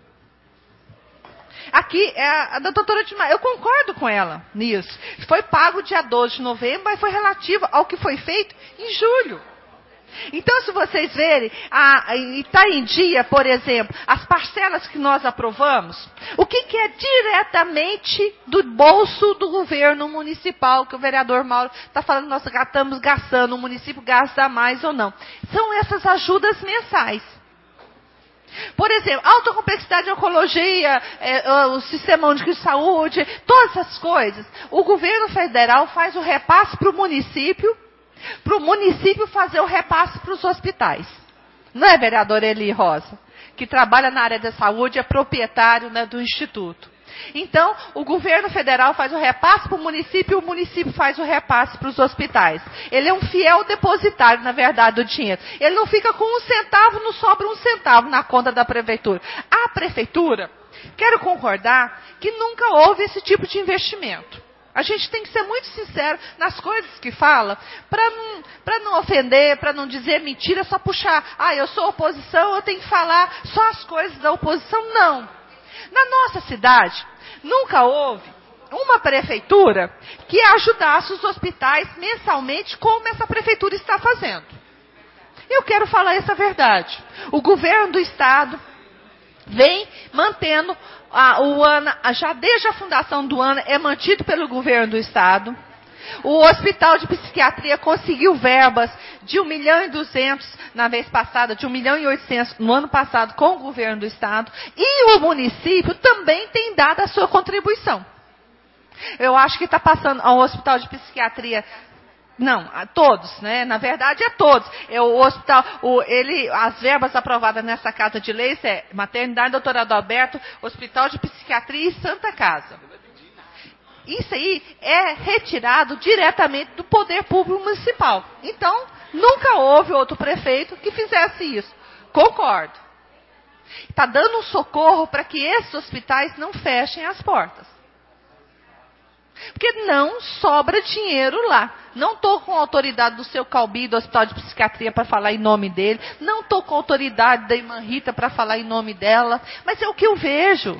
Aqui, é a, a doutora Dilma, eu concordo com ela nisso. Foi pago dia doze de novembro, mas foi relativo ao que foi feito em julho. Então, se vocês verem, está em dia, por exemplo, as parcelas que nós aprovamos, o que, que é diretamente do bolso do governo municipal, que o vereador Mauro está falando, nós estamos gastando, o município gasta mais ou não. São essas ajudas mensais. Por exemplo, alta complexidade de oncologia, é, o sistema único de saúde, todas essas coisas. O governo federal faz o repasse para o município, para o município fazer o repasse para os hospitais. Não é, vereador Eli Rosa? Que trabalha na área da saúde, é proprietário, né, do instituto. Então, o governo federal faz o repasse para o município e o município faz o repasse para os hospitais. Ele é um fiel depositário, na verdade, do dinheiro. Ele não fica com um centavo, não sobra um centavo na conta da prefeitura. A prefeitura, quero concordar, que nunca houve esse tipo de investimento. A gente tem que ser muito sincero nas coisas que fala, para não, para não ofender, para não dizer mentira, só puxar, ah, eu sou oposição, eu tenho que falar só as coisas da oposição. Não. Na nossa cidade, nunca houve uma prefeitura que ajudasse os hospitais mensalmente, como essa prefeitura está fazendo. Eu quero falar essa verdade. O governo do estado vem mantendo a, o ANA, já desde a fundação do ANA, é mantido pelo governo do estado. O Hospital de Psiquiatria conseguiu verbas de um milhão e duzentos na vez passada, de um milhão e oitocentos no ano passado com o governo do estado. E o município também tem dado a sua contribuição. Eu acho que está passando ao Hospital de Psiquiatria. Não, a todos, né? Na verdade, é todos. É o hospital, o, ele, as verbas aprovadas nessa Casa de Leis é Maternidade Doutor Adalberto, Hospital de Psiquiatria e Santa Casa. Isso aí é retirado diretamente do poder público municipal. Então, nunca houve outro prefeito que fizesse isso. Concordo. Está dando um socorro para que esses hospitais não fechem as portas. Porque não sobra dinheiro lá. Não estou com a autoridade do seu Calbi, do Hospital de Psiquiatria, para falar em nome dele. Não estou com a autoridade da irmã Rita para falar em nome dela. Mas é o que eu vejo.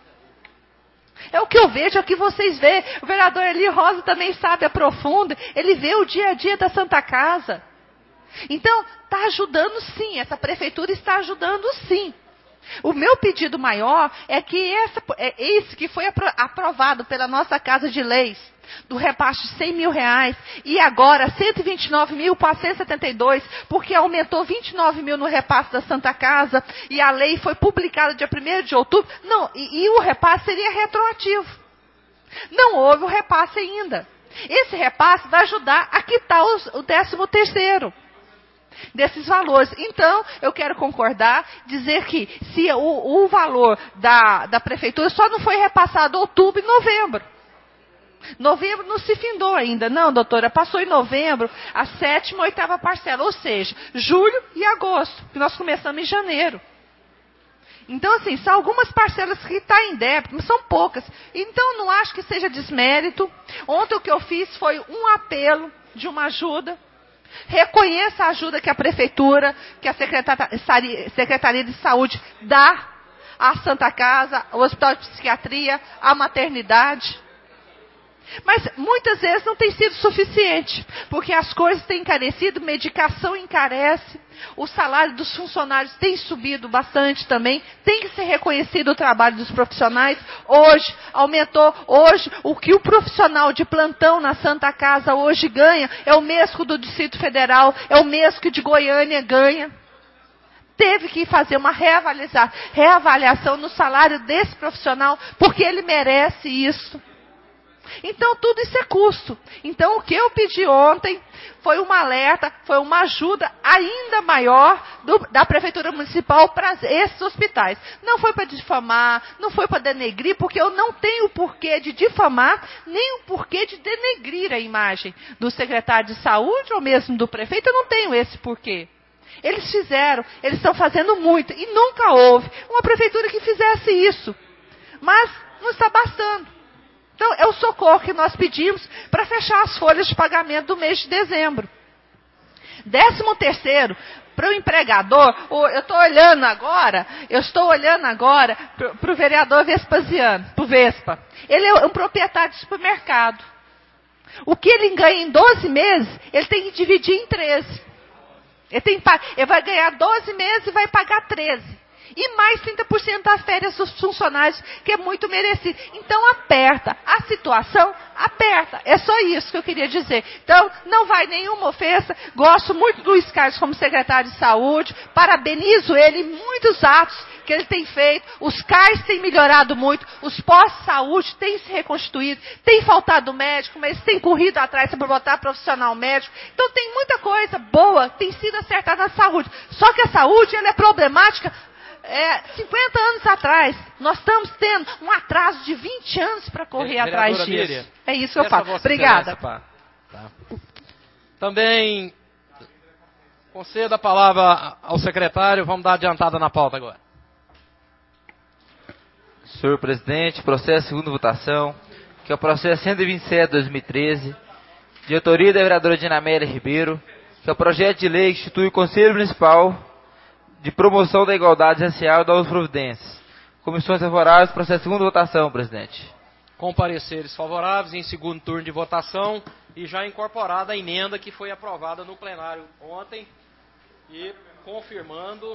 É o que eu vejo, é o que vocês veem. O vereador Eli Rosa também sabe, aprofunda. Ele vê o dia a dia da Santa Casa. Então, está ajudando sim, essa prefeitura está ajudando sim. O meu pedido maior é que essa, é esse que foi aprovado pela nossa Casa de Leis, do repasse de cem mil reais, e agora cento e vinte e nove mil quatrocentos e setenta e dois, porque aumentou vinte e nove mil no repasse da Santa Casa, e a lei foi publicada dia primeiro de outubro, não, e, e o repasse seria retroativo. Não houve o repasse ainda. Esse repasse vai ajudar a quitar os, o décimo terceiro. Desses valores. Então, eu quero concordar, dizer que se o, o valor da, da prefeitura só não foi repassado outubro e novembro. Novembro não se findou ainda. Não, doutora, passou em novembro a sétima e oitava parcela, ou seja, julho e agosto, que nós começamos em janeiro. Então, assim, são algumas parcelas que estão em débito, mas são poucas. Então, não acho que seja desmérito. Ontem o que eu fiz foi um apelo de uma ajuda. Reconheça a ajuda que a Prefeitura, que a Secretaria de Saúde dá à Santa Casa, ao Hospital de Psiquiatria, à maternidade. Mas muitas vezes não tem sido suficiente, porque as coisas têm encarecido, medicação encarece, o salário dos funcionários tem subido bastante também, tem que ser reconhecido o trabalho dos profissionais. Hoje, aumentou, hoje, o que o profissional de plantão na Santa Casa hoje ganha, é o mesmo que o do Distrito Federal, é o mesmo que o de Goiânia ganha. Teve que fazer uma reavaliação, reavaliação no salário desse profissional, porque ele merece isso. Então, tudo isso é custo. Então, o que eu pedi ontem foi um alerta, foi uma ajuda ainda maior do, da Prefeitura Municipal para esses hospitais. Não foi para difamar, não foi para denegrir, porque eu não tenho o porquê de difamar, nem o porquê de denegrir a imagem do secretário de saúde ou mesmo do prefeito. Eu não tenho esse porquê. Eles fizeram, eles estão fazendo muito, e nunca houve uma prefeitura que fizesse isso. Mas não está bastando. Então, é o socorro que nós pedimos para fechar as folhas de pagamento do mês de dezembro. Décimo terceiro, para o empregador, eu estou olhando agora, eu estou olhando agora para o vereador Vespasiano, para o Vespa. Ele é um proprietário de supermercado. O que ele ganha em doze meses, ele tem que dividir em treze. Ele, tem, ele vai ganhar doze meses e vai pagar treze. E mais trinta por cento das férias dos funcionários, que é muito merecido. Então, aperta. A situação aperta. É só isso que eu queria dizer. Então, não vai nenhuma ofensa. Gosto muito do Luiz Carlos como secretário de saúde. Parabenizo ele em muitos atos que ele tem feito. Os C A Is têm melhorado muito. Os pós-saúde têm se reconstituído. Tem faltado médico, mas tem corrido atrás para botar profissional médico. Então, tem muita coisa boa que tem sido acertada na saúde. Só que a saúde ela é problemática. É, cinquenta anos atrás, nós estamos tendo um atraso de vinte anos para correr Vereadora atrás disso. Miriam, É isso que eu falo. Obrigada. Tá. Também conceda a palavra ao secretário. Vamos dar adiantada na pauta agora. Senhor presidente, processo segunda votação, que é o processo cento e vinte e sete de dois mil e treze, de autoria da vereadora Dinamélia Ribeiro, que é o projeto de lei que institui o Conselho Municipal de Promoção da Igualdade Racial e das Providências. Comissões favoráveis, processo segunda votação, presidente. Com pareceres favoráveis, em segundo turno de votação, e já incorporada a emenda que foi aprovada no plenário ontem, e confirmando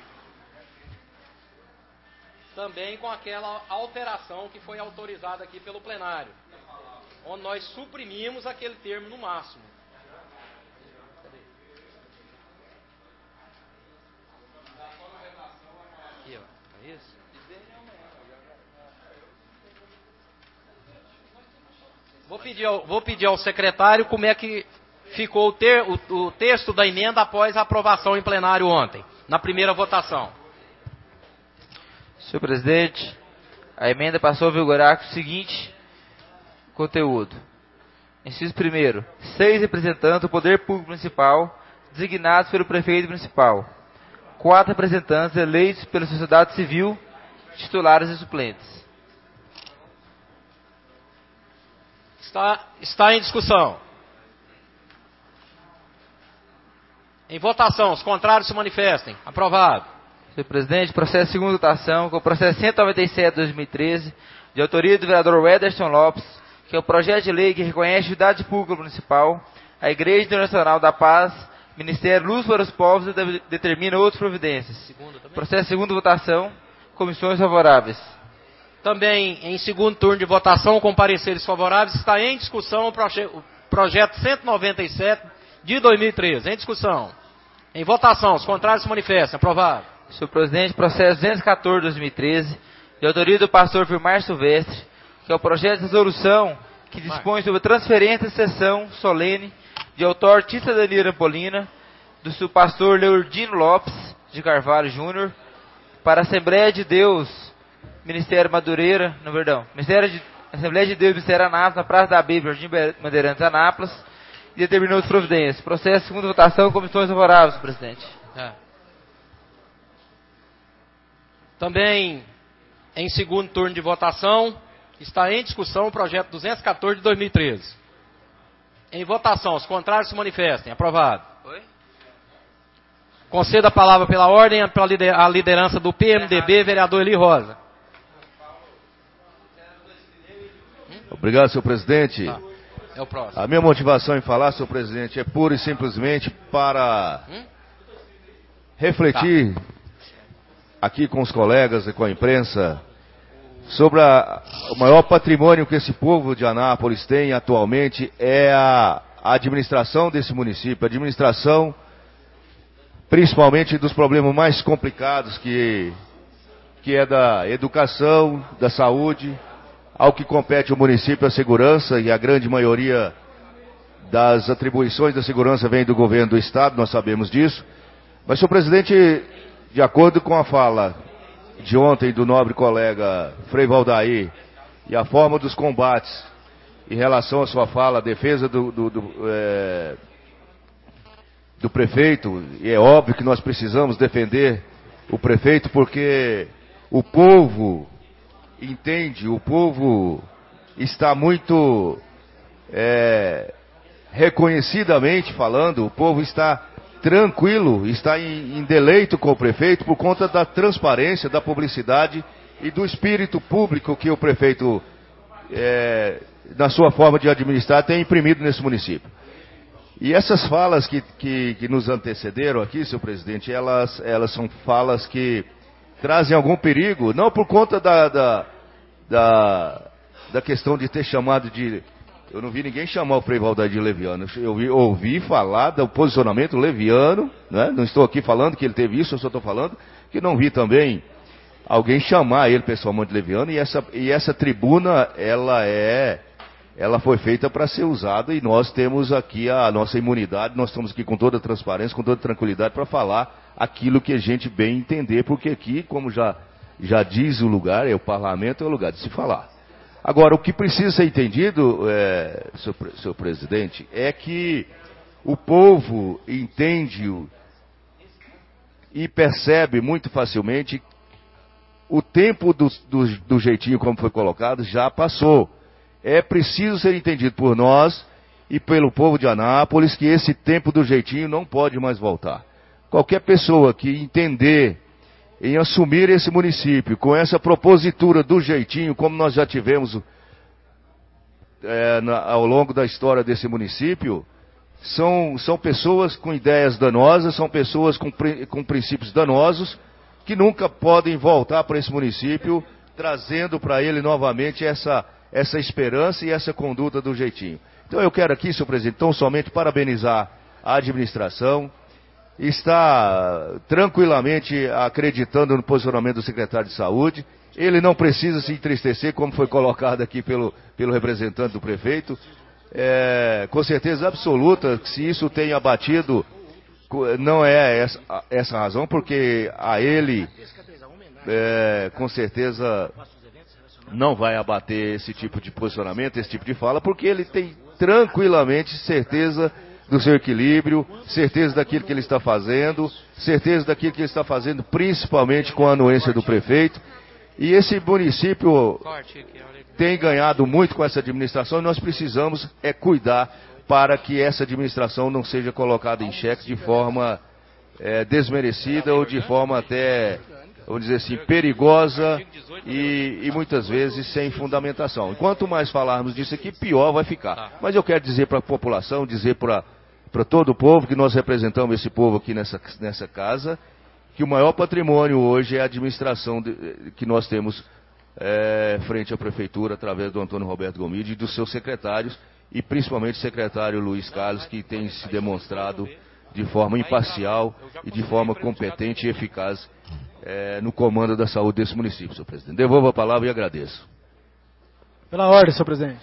também com aquela alteração que foi autorizada aqui pelo plenário, onde nós suprimimos aquele termo no máximo. Aqui, ó. É isso? Vou pedir, ao, vou pedir ao secretário como é que ficou o, ter, o, o texto da emenda após a aprovação em plenário ontem, na primeira votação. Senhor presidente, a emenda passou a vigorar com o seguinte conteúdo. Inciso primeiro, seis representantes do Poder Público Municipal designados pelo Prefeito Municipal. Quatro representantes eleitos pela sociedade civil, titulares e suplentes. Está, está em discussão. Em votação, os contrários se manifestem. Aprovado. Senhor presidente, processo segunda votação, com o processo cento e noventa e sete de dois mil e treze, de autoria do vereador Ederson Lopes, que é o projeto de lei que reconhece a atividade pública municipal, a Igreja Internacional da Paz Ministério Luz para os Povos e de- determina outras providências. Processo segunda votação. Comissões favoráveis. Também em segundo turno de votação, com pareceres favoráveis, está em discussão o, proje o projeto cento e noventa e sete de dois mil e treze. Em discussão. Em votação, os contrários se manifestem. Aprovado. Senhor presidente, processo duzentos e quatorze de dois mil e treze, de autoria do pastor Vilmar Silvestre, que é o projeto de resolução que dispõe sobre a transferência de sessão solene de autor Tita Danilo Ampolina, do seu pastor Leordino Lopes de Carvalho Júnior, para a Assembleia de Deus, Ministério Madureira, não, perdão, Ministério de, Assembleia de Deus, Ministério Anápolis, na Praça da Bíblia, Jardim Bandeirantes, Anápolis, e determinou as providências. Processo segunda votação, comissões favoráveis, senhor presidente. É. Também em segundo turno de votação, está em discussão o projeto duzentos e quatorze de dois mil e treze. Em votação, os contrários se manifestem. Aprovado. Oi? Conceda a palavra pela ordem à liderança do P M D B, vereador Eli Rosa. Obrigado, senhor presidente. Tá. É o próximo. A minha motivação em falar, senhor presidente, é pura e simplesmente para Hum? refletir aqui com os colegas e com a imprensa sobre a, o maior patrimônio que esse povo de Anápolis tem atualmente é a, a administração desse município, a administração principalmente dos problemas mais complicados que, que é da educação, da saúde, ao que compete o município a segurança, e a grande maioria das atribuições da segurança vem do governo do estado, nós sabemos disso. Mas, senhor presidente, de acordo com a fala de ontem do nobre colega Frei Valdair e a forma dos combates em relação à sua fala, a defesa do, do, do, é, do prefeito, e é óbvio que nós precisamos defender o prefeito porque o povo entende, o povo está muito é, reconhecidamente falando, o povo está tranquilo, está em, em deleito com o prefeito por conta da transparência, da publicidade e do espírito público que o prefeito, é, na sua forma de administrar, tem imprimido nesse município. E essas falas que, que, que nos antecederam aqui, senhor presidente, elas, elas são falas que trazem algum perigo, não por conta da, da, da, da questão de ter chamado de... Eu não vi ninguém chamar o Frei Valdair de leviano. Eu vi, ouvi falar do posicionamento leviano, né? Não estou aqui falando que ele teve isso, eu só estou falando que não vi também alguém chamar ele pessoalmente de leviano. E essa, e essa tribuna, ela é, ela foi feita para ser usada e nós temos aqui a nossa imunidade, nós estamos aqui com toda a transparência, com toda a tranquilidade para falar aquilo que a gente bem entender, porque aqui, como já, já diz o lugar, é o parlamento, é o lugar de se falar. Agora, o que precisa ser entendido, é, senhor, senhor presidente, é que o povo entende e percebe muito facilmente o tempo do, do, do jeitinho como foi colocado já passou. É preciso ser entendido por nós e pelo povo de Anápolis que esse tempo do jeitinho não pode mais voltar. Qualquer pessoa que entender em assumir esse município com essa propositura do jeitinho, como nós já tivemos é, na, ao longo da história desse município, são, são pessoas com ideias danosas, são pessoas com, com princípios danosos, que nunca podem voltar para esse município, trazendo para ele novamente essa, essa esperança e essa conduta do jeitinho. Então eu quero aqui, senhor presidente, tão somente parabenizar a administração, está tranquilamente acreditando no posicionamento do secretário de saúde. Ele não precisa se entristecer, como foi colocado aqui pelo, pelo representante do prefeito. É, com certeza absoluta, que se isso tem abatido, não é essa, essa razão, porque a ele, é, com certeza, não vai abater esse tipo de posicionamento, esse tipo de fala, porque ele tem tranquilamente certeza do seu equilíbrio, certeza daquilo que ele está fazendo, certeza daquilo que ele está fazendo, principalmente com a anuência do prefeito. E esse município tem ganhado muito com essa administração e nós precisamos é cuidar para que essa administração não seja colocada em xeque de forma é, desmerecida ou de forma até, vamos dizer assim, perigosa e, e muitas vezes sem fundamentação. E quanto mais falarmos disso aqui, pior vai ficar. Mas eu quero dizer para a população, dizer para para todo o povo, que nós representamos esse povo aqui nessa, nessa casa, que o maior patrimônio hoje é a administração de, que nós temos é, frente à Prefeitura, através do Antônio Roberto Gomide e dos seus secretários, e principalmente o secretário Luiz Carlos, que tem se demonstrado de forma imparcial e de forma competente e eficaz é, no comando da saúde desse município, senhor presidente. Devolvo a palavra e agradeço. Pela ordem, senhor presidente.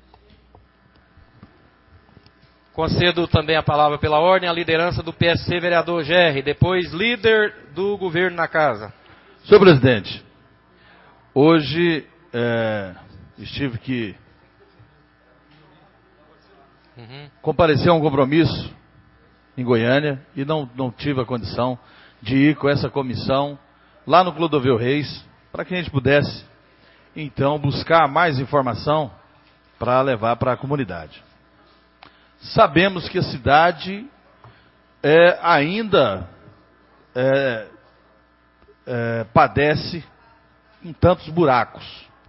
Concedo também a palavra pela ordem à liderança do P S C, vereador G R, depois líder do governo na casa. Senhor presidente, hoje é, estive que uhum. comparecer a um compromisso em Goiânia e não, não tive a condição de ir com essa comissão lá no Clodovil Reis, para que a gente pudesse, então, buscar mais informação para levar para a comunidade. Sabemos que a cidade é, ainda é, é, padece com tantos buracos.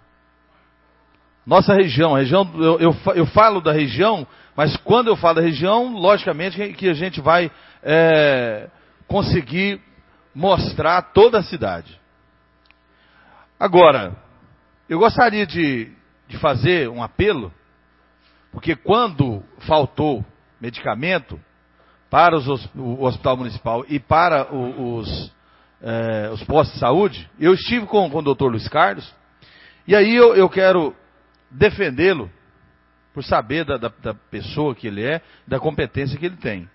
Nossa região, a região eu, eu, eu falo da região, mas quando eu falo da região, logicamente que a gente vai é, conseguir mostrar toda a cidade. Agora, eu gostaria de, de fazer um apelo, porque quando faltou medicamento para os, o Hospital Municipal e para o, os, é, os postos de saúde, eu estive com, com o doutor Luiz Carlos, e aí eu, eu quero defendê-lo, por saber da, da, da pessoa que ele é, da competência que ele tem.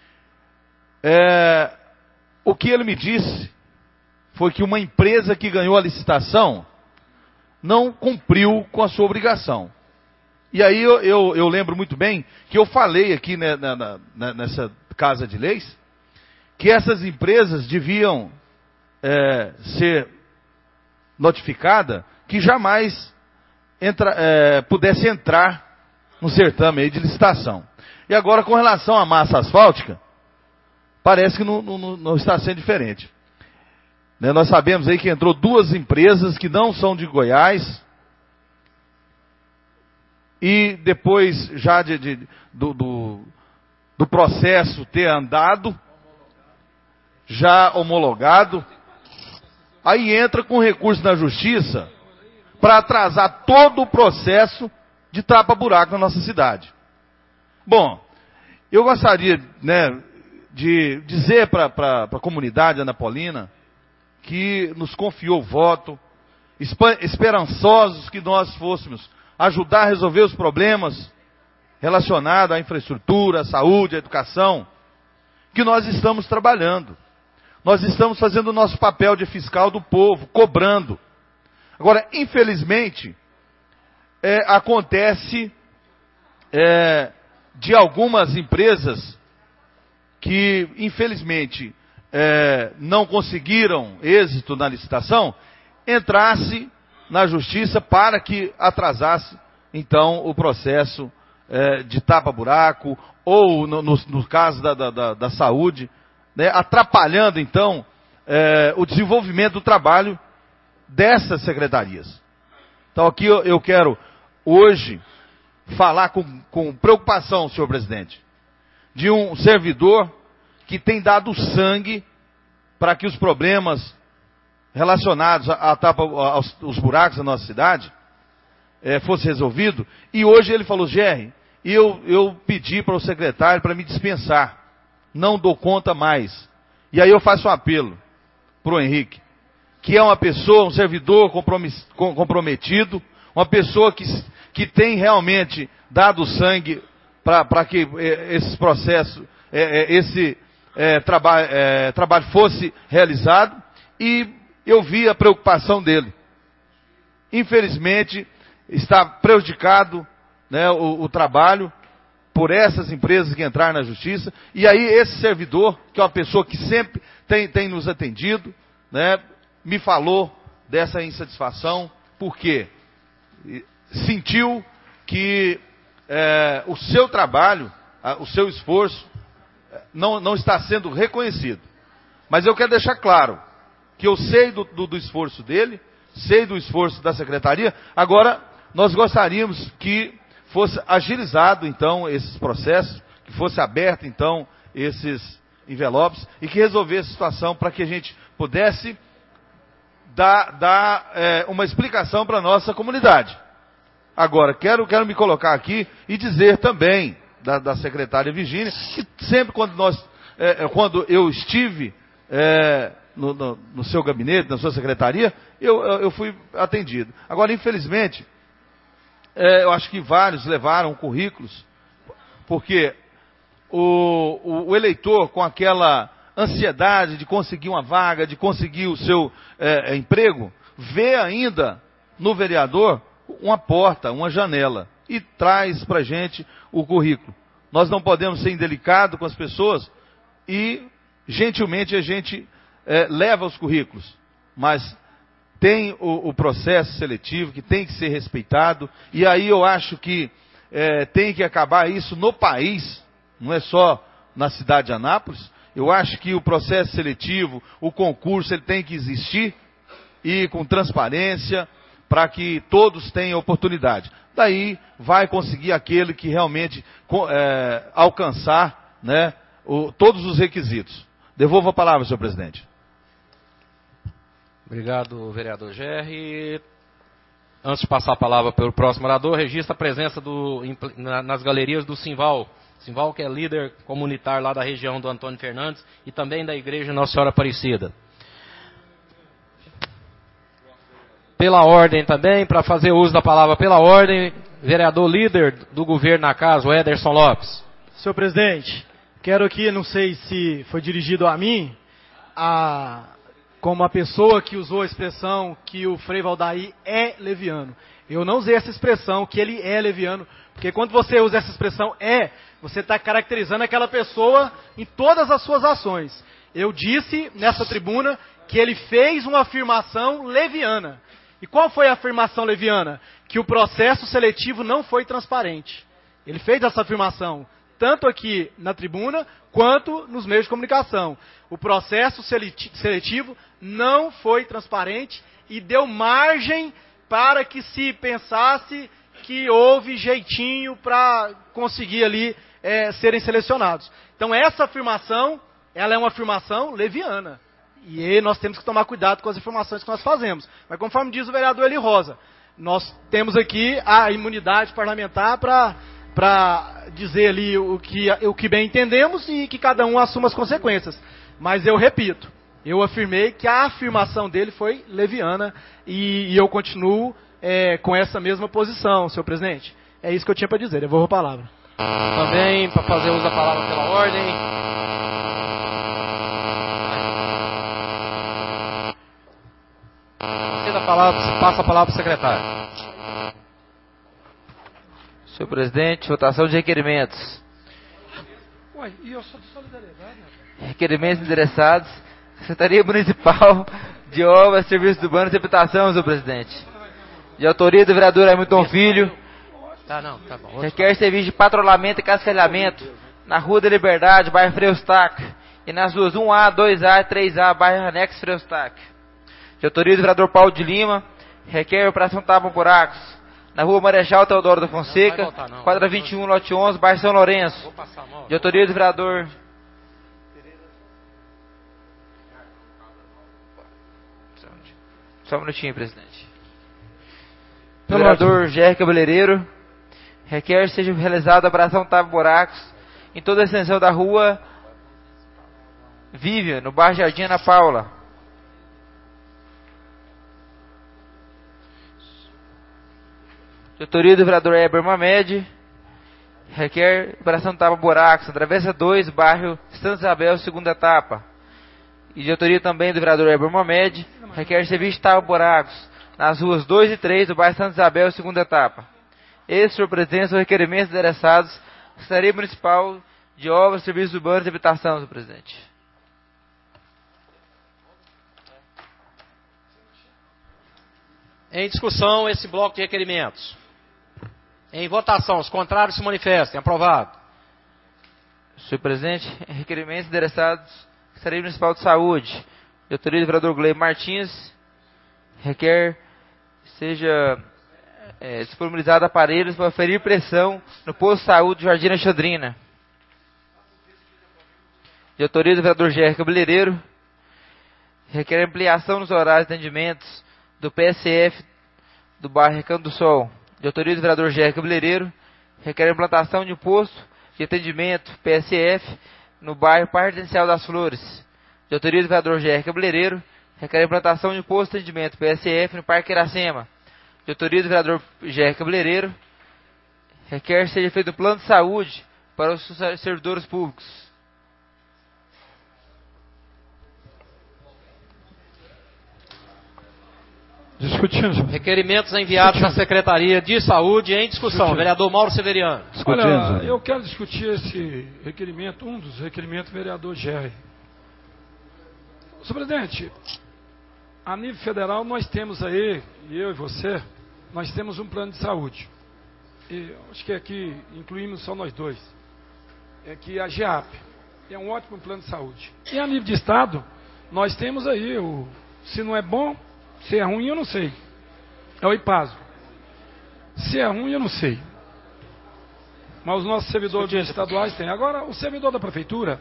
É, o que ele me disse foi que uma empresa que ganhou a licitação não cumpriu com a sua obrigação. E aí eu, eu, eu lembro muito bem que eu falei aqui né, na, na, nessa Casa de Leis, que essas empresas deviam é, ser notificadas que jamais entra, é, pudesse entrar no certame aí de licitação. E agora, com relação à massa asfáltica, parece que não, não, não está sendo diferente. Né, nós sabemos aí que entrou duas empresas que não são de Goiás, e depois já de, de, do, do, do processo ter andado, já homologado, aí entra com recurso na justiça para atrasar todo o processo de tapa-buraco na nossa cidade. Bom, eu gostaria né, de dizer para a comunidade anapolina que nos confiou o voto, esperançosos que nós fôssemos ajudar a resolver os problemas relacionados à infraestrutura, à saúde, à educação, que nós estamos trabalhando. Nós estamos fazendo o nosso papel de fiscal do povo, cobrando. Agora, infelizmente, é, acontece é, de algumas empresas que, infelizmente, é, não conseguiram êxito na licitação, entrasse na justiça para que atrasasse, então, o processo é, de tapa-buraco, ou, no, no, no caso da, da, da saúde, né, atrapalhando, então, é, o desenvolvimento do trabalho dessas secretarias. Então, aqui eu, eu quero, hoje, falar com, com preocupação, senhor presidente, de um servidor que tem dado sangue para que os problemas relacionados a, a tapa, aos, aos buracos da nossa cidade é, fosse resolvido. E hoje ele falou, G R, eu, eu pedi para o secretário para me dispensar. Não dou conta mais. E aí eu faço um apelo para o Henrique, que é uma pessoa, um servidor comprometido, uma pessoa que, que tem realmente dado sangue para que é, esses processos, é, esse é, traba, é, trabalho fosse realizado, e eu vi a preocupação dele. Infelizmente, está prejudicado né, o, o trabalho por essas empresas que entraram na justiça. E aí esse servidor, que é uma pessoa que sempre tem, tem nos atendido, né, me falou dessa insatisfação, porque sentiu que é, o seu trabalho, o seu esforço, não, não está sendo reconhecido. Mas eu quero deixar claro que eu sei do, do, do esforço dele, sei do esforço da secretaria. Agora, nós gostaríamos que fosse agilizado, então, esses processos, que que fosse aberto, então, esses envelopes e que resolvesse a situação para que a gente pudesse dar, dar é, uma explicação para a nossa comunidade. Agora, quero, quero me colocar aqui e dizer também da, da secretária Virgínia, que sempre quando, nós, é, quando eu estive é, no, no, no seu gabinete, na sua secretaria, eu, eu fui atendido. Agora, infelizmente, é, eu acho que vários levaram currículos, porque o, o, o eleitor, com aquela ansiedade de conseguir uma vaga, de conseguir o seu é, emprego, vê ainda no vereador uma porta, uma janela, e traz para a gente o currículo. Nós não podemos ser indelicados com as pessoas e, gentilmente, a gente é, leva os currículos, mas tem o, o processo seletivo que tem que ser respeitado, e aí eu acho que é, tem que acabar isso no país, não é só na cidade de Anápolis. Eu acho que o processo seletivo, o concurso, ele tem que existir, e com transparência, para que todos tenham oportunidade. Daí vai conseguir aquele que realmente é, alcançar, né, o, todos os requisitos. Devolvo a palavra, senhor presidente. Obrigado, vereador Gerri. Antes de passar a palavra para o próximo orador, registra a presença do, nas galerias do Simval. Simval, que é líder comunitário lá da região do Antônio Fernandes e também da Igreja Nossa Senhora Aparecida. Pela ordem também, para fazer uso da palavra pela ordem, vereador líder do governo na casa, o Ederson Lopes. Senhor presidente, quero aqui, não sei se foi dirigido a mim, a, como a pessoa que usou a expressão que o Frei Valdair é leviano. Eu não usei essa expressão, que ele é leviano, porque quando você usa essa expressão é, você está caracterizando aquela pessoa em todas as suas ações. Eu disse nessa tribuna que ele fez uma afirmação leviana. E qual foi a afirmação leviana? Que o processo seletivo não foi transparente. Ele fez essa afirmação, tanto aqui na tribuna, quanto nos meios de comunicação. O processo seletivo não foi transparente e deu margem para que se pensasse que houve jeitinho para conseguir ali é, serem selecionados. Então essa afirmação, ela é uma afirmação leviana. E nós temos que tomar cuidado com as informações que nós fazemos. Mas conforme diz o vereador Eli Rosa, nós temos aqui a imunidade parlamentar para para dizer ali o que, o que bem entendemos e que cada um assuma as consequências. Mas eu repito, eu afirmei que a afirmação dele foi leviana e, e eu continuo é, com essa mesma posição, senhor presidente. É isso que eu tinha para dizer. Devolvo a palavra. Também, para fazer uso da palavra pela ordem. Você da palavra, passa a palavra para o secretário. Senhor presidente, votação de requerimentos. Ué, e eu sou de solidariedade, né? Requerimentos endereçados. Secretaria Municipal de Obras, Serviços Urbanos e Habitação, senhor presidente. De autoria do vereador Hamilton Filho. Tá, não, tá bom. Requer serviço de patrulhamento e cascalhamento na Rua da Liberdade, bairro Freustac, e nas ruas um A, dois A e três A, bairro Anexo Freustac. De autoria do vereador Paulo de Lima. Requer operação Tapa Buracos na Rua Marechal Teodoro da Fonseca, não, não, quadra vinte e um, lote onze, bairro São Lourenço. De autoria do vereador Só um minutinho, presidente. O vereador Gerri Cabeleireiro requer que seja realizada a operação Tapa Buracos em toda a extensão da rua Vivian, no bairro Jardim Ana Paula. De autoria do vereador Heber Mamed, requer operação Tapa Buracos, na Travessa dois, bairro Santa Isabel, segunda etapa. E de autoria também do vereador Heber Mamed, requer serviço de Tapa Buracos nas ruas dois e três do bairro Santa Isabel, segunda etapa. Esses, senhor presidente, são requerimentos endereçados à Secretaria Municipal de Obras, Serviços Urbanos e Habitação, senhor presidente. Em discussão, esse bloco de requerimentos. Em votação, os contrários se manifestem. Aprovado. Senhor presidente, requerimentos endereçados à Secretaria Municipal de Saúde. De autoria do vereador Gleio Martins, requer seja é, disponibilizado aparelhos para ferir pressão no posto de saúde Jardim Alexandrina. de autoria do vereador G R Cabeleireiro, requer ampliação nos horários de atendimentos do P S F do bairro Recanto do Sol, de autoria do vereador G R Cabeleireiro, requer implantação de um posto de atendimento P S F no bairro Parque Residencial das Flores, de autoria do vereador G R Cabeleireiro, requer implantação de um posto de atendimento P S F no Parque Iracema, de autoria do vereador G R Cabeleireiro, requer seja feito um plano de saúde para os servidores públicos. Discutindo. Requerimentos enviados à Secretaria de Saúde em discussão. Discutindo. Vereador Mauro Severiano. Olha, eu quero discutir esse requerimento, um dos requerimentos do vereador G R. Senhor presidente, a nível federal nós temos aí, eu e você, nós temos um plano de saúde. E acho que aqui incluímos só nós dois. É que a GEAP é um ótimo plano de saúde. E a nível de estado, nós temos aí, o, se não é bom, se é ruim eu não sei. É o IPASGO. Se é ruim eu não sei. Mas os nossos servidores estaduais têm. Agora, o servidor da prefeitura,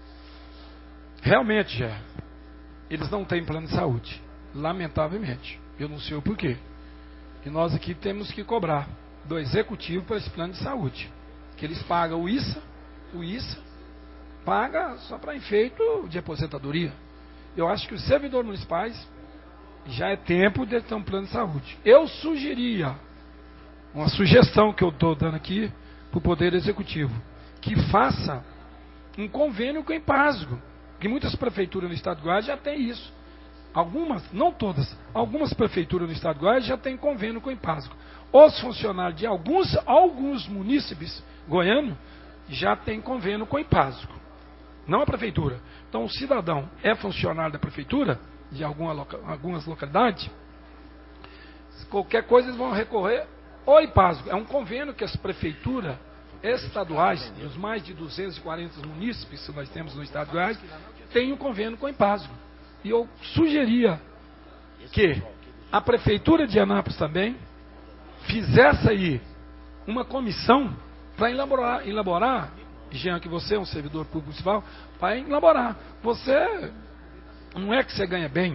realmente, já, eles não têm plano de saúde. Lamentavelmente. Eu não sei o porquê. E nós aqui temos que cobrar do executivo para esse plano de saúde. Que eles pagam o ISA, o ISA paga só para efeito de aposentadoria. Eu acho que os servidores municipais já é tempo de ter um plano de saúde. Eu sugeria, uma sugestão que eu estou dando aqui para o Poder Executivo, que faça um convênio com o IPASGO, que muitas prefeituras no estado de Goiás já têm isso. Algumas, não todas, algumas prefeituras no estado de Goiás já têm convênio com o IPASGO. Os funcionários de alguns, alguns munícipes goianos já têm convênio com o IPASGO, não a prefeitura. Então o cidadão é funcionário da prefeitura, de alguma loca, algumas localidades, qualquer coisa eles vão recorrer ao IPASGO. É um convênio que as prefeituras estaduais, os mais de duzentos e quarenta munícipes que nós temos no estado de Goiás, têm um convênio com o IPASGO. E eu sugeria que a prefeitura de Anápolis também fizesse aí uma comissão para elaborar, elaborar, Jean, que você é um servidor público municipal, para elaborar. Você não é que você ganha bem,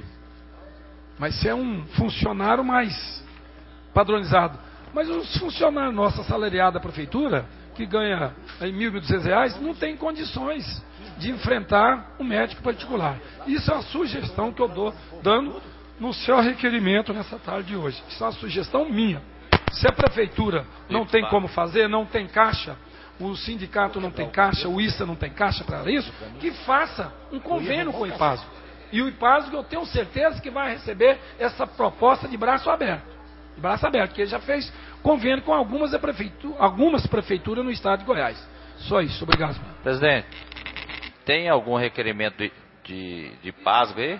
mas você é um funcionário mais padronizado. Mas os funcionários nossos assalariados da prefeitura, que ganha aí mil, mil e duzentos reais, não tem condições de enfrentar um médico particular. Isso é uma sugestão que eu dou, dando no seu requerimento nessa tarde de hoje. Isso é uma sugestão minha. Se a prefeitura não tem como fazer, não tem caixa, o sindicato não tem caixa, o ISA não tem caixa para isso, que faça um convênio com o IPASGO. E o IPASGO eu tenho certeza que vai receber essa proposta de braço aberto. De braço aberto, porque ele já fez convênio com algumas, prefeitura, algumas prefeituras no estado de Goiás. Só isso, obrigado. Presidente, tem algum requerimento de, de, de IPASGO aí?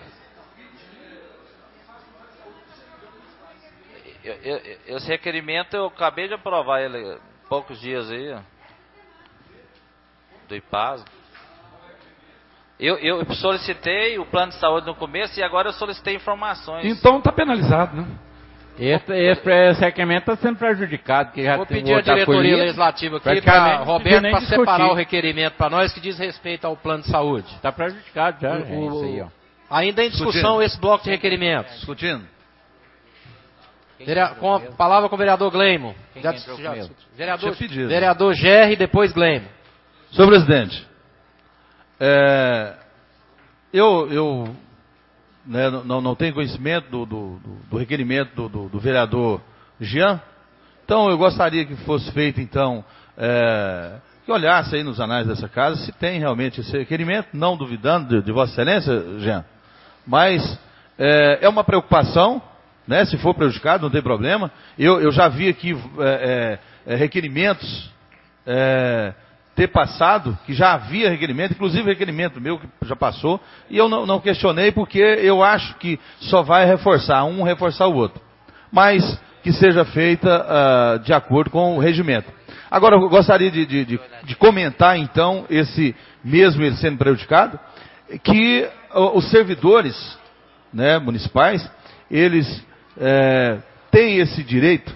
Eu, eu, esse requerimento eu acabei de aprovar ele há poucos dias aí, do IPASGO. Eu, eu solicitei o plano de saúde no começo e agora eu solicitei informações. Então está penalizado, né? Esse, esse, esse requerimento está sendo prejudicado. Que já Vou pedir a diretoria legislativa aqui para Roberto para separar o requerimento para nós que diz respeito ao plano de saúde. Está prejudicado já. O, é isso aí, ó. Ainda em discussão discutindo. Esse bloco de requerimentos. Discutindo. Vereador, com a palavra com o vereador Gleimo. Quem já, já, já, vereador, pedido. vereador Gerri e depois Gleimo. Senhor presidente, é, eu, eu né, não, não tenho conhecimento do, do, do requerimento do, do, do vereador Jean, então eu gostaria que fosse feito, então, é, que olhasse aí nos anais dessa casa se tem realmente esse requerimento, não duvidando de, de Vossa Excelência, Jean, mas é, é uma preocupação, né, se for prejudicado, não tem problema. Eu, eu já vi aqui é, é, requerimentos é, ter passado, que já havia requerimento, inclusive requerimento meu que já passou, e eu não, não questionei porque eu acho que só vai reforçar, um reforçar o outro. Mas que seja feita uh, de acordo com o regimento. Agora, eu gostaria de, de, de, de comentar, então, esse mesmo ele sendo prejudicado, que uh, os servidores, né, municipais, eles é, têm esse direito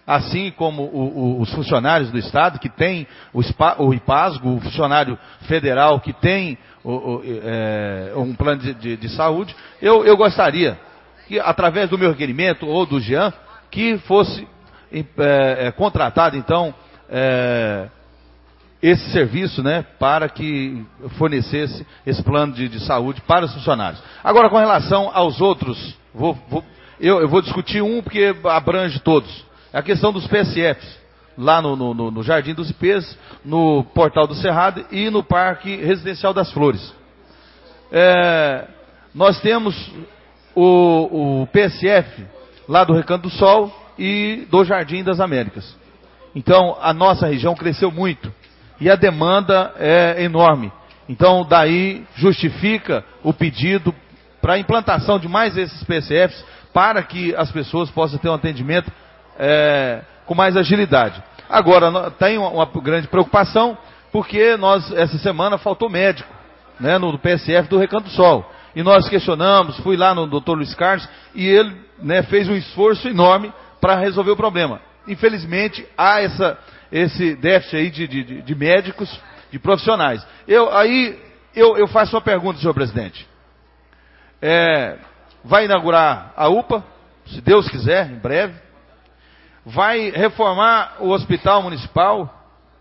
assim como o, o, os funcionários do Estado, que tem o, SPA, o IPASGO, o funcionário federal que tem o, o, é, um plano de, de, de saúde, eu, eu gostaria que, através do meu requerimento ou do Jean, que fosse é, é, contratado, então, é, esse serviço, né, para que fornecesse esse plano de, de saúde para os funcionários. Agora, com relação aos outros, vou, vou, eu, eu vou discutir um porque abrange todos. É a questão dos P S Fs, lá no, no, no Jardim dos Ipês, no Portal do Cerrado e no Parque Residencial das Flores. É, nós temos o, o P S F lá do Recanto do Sol e do Jardim das Américas. Então, a nossa região cresceu muito e a demanda é enorme. Então, daí justifica o pedido para a implantação de mais esses P S Fs para que as pessoas possam ter um atendimento é, com mais agilidade. Agora, tem uma, uma grande preocupação porque nós, essa semana, faltou médico, né, no P S F do Recanto do Sol. E nós questionamos, fui lá no doutor Luiz Carlos e ele, né, fez um esforço enorme para resolver o problema. Infelizmente, há essa, esse déficit aí de, de, de médicos, de profissionais. Eu, aí, eu, eu faço uma pergunta, senhor presidente. É, vai inaugurar a U P A, se Deus quiser, em breve. Vai reformar o hospital municipal.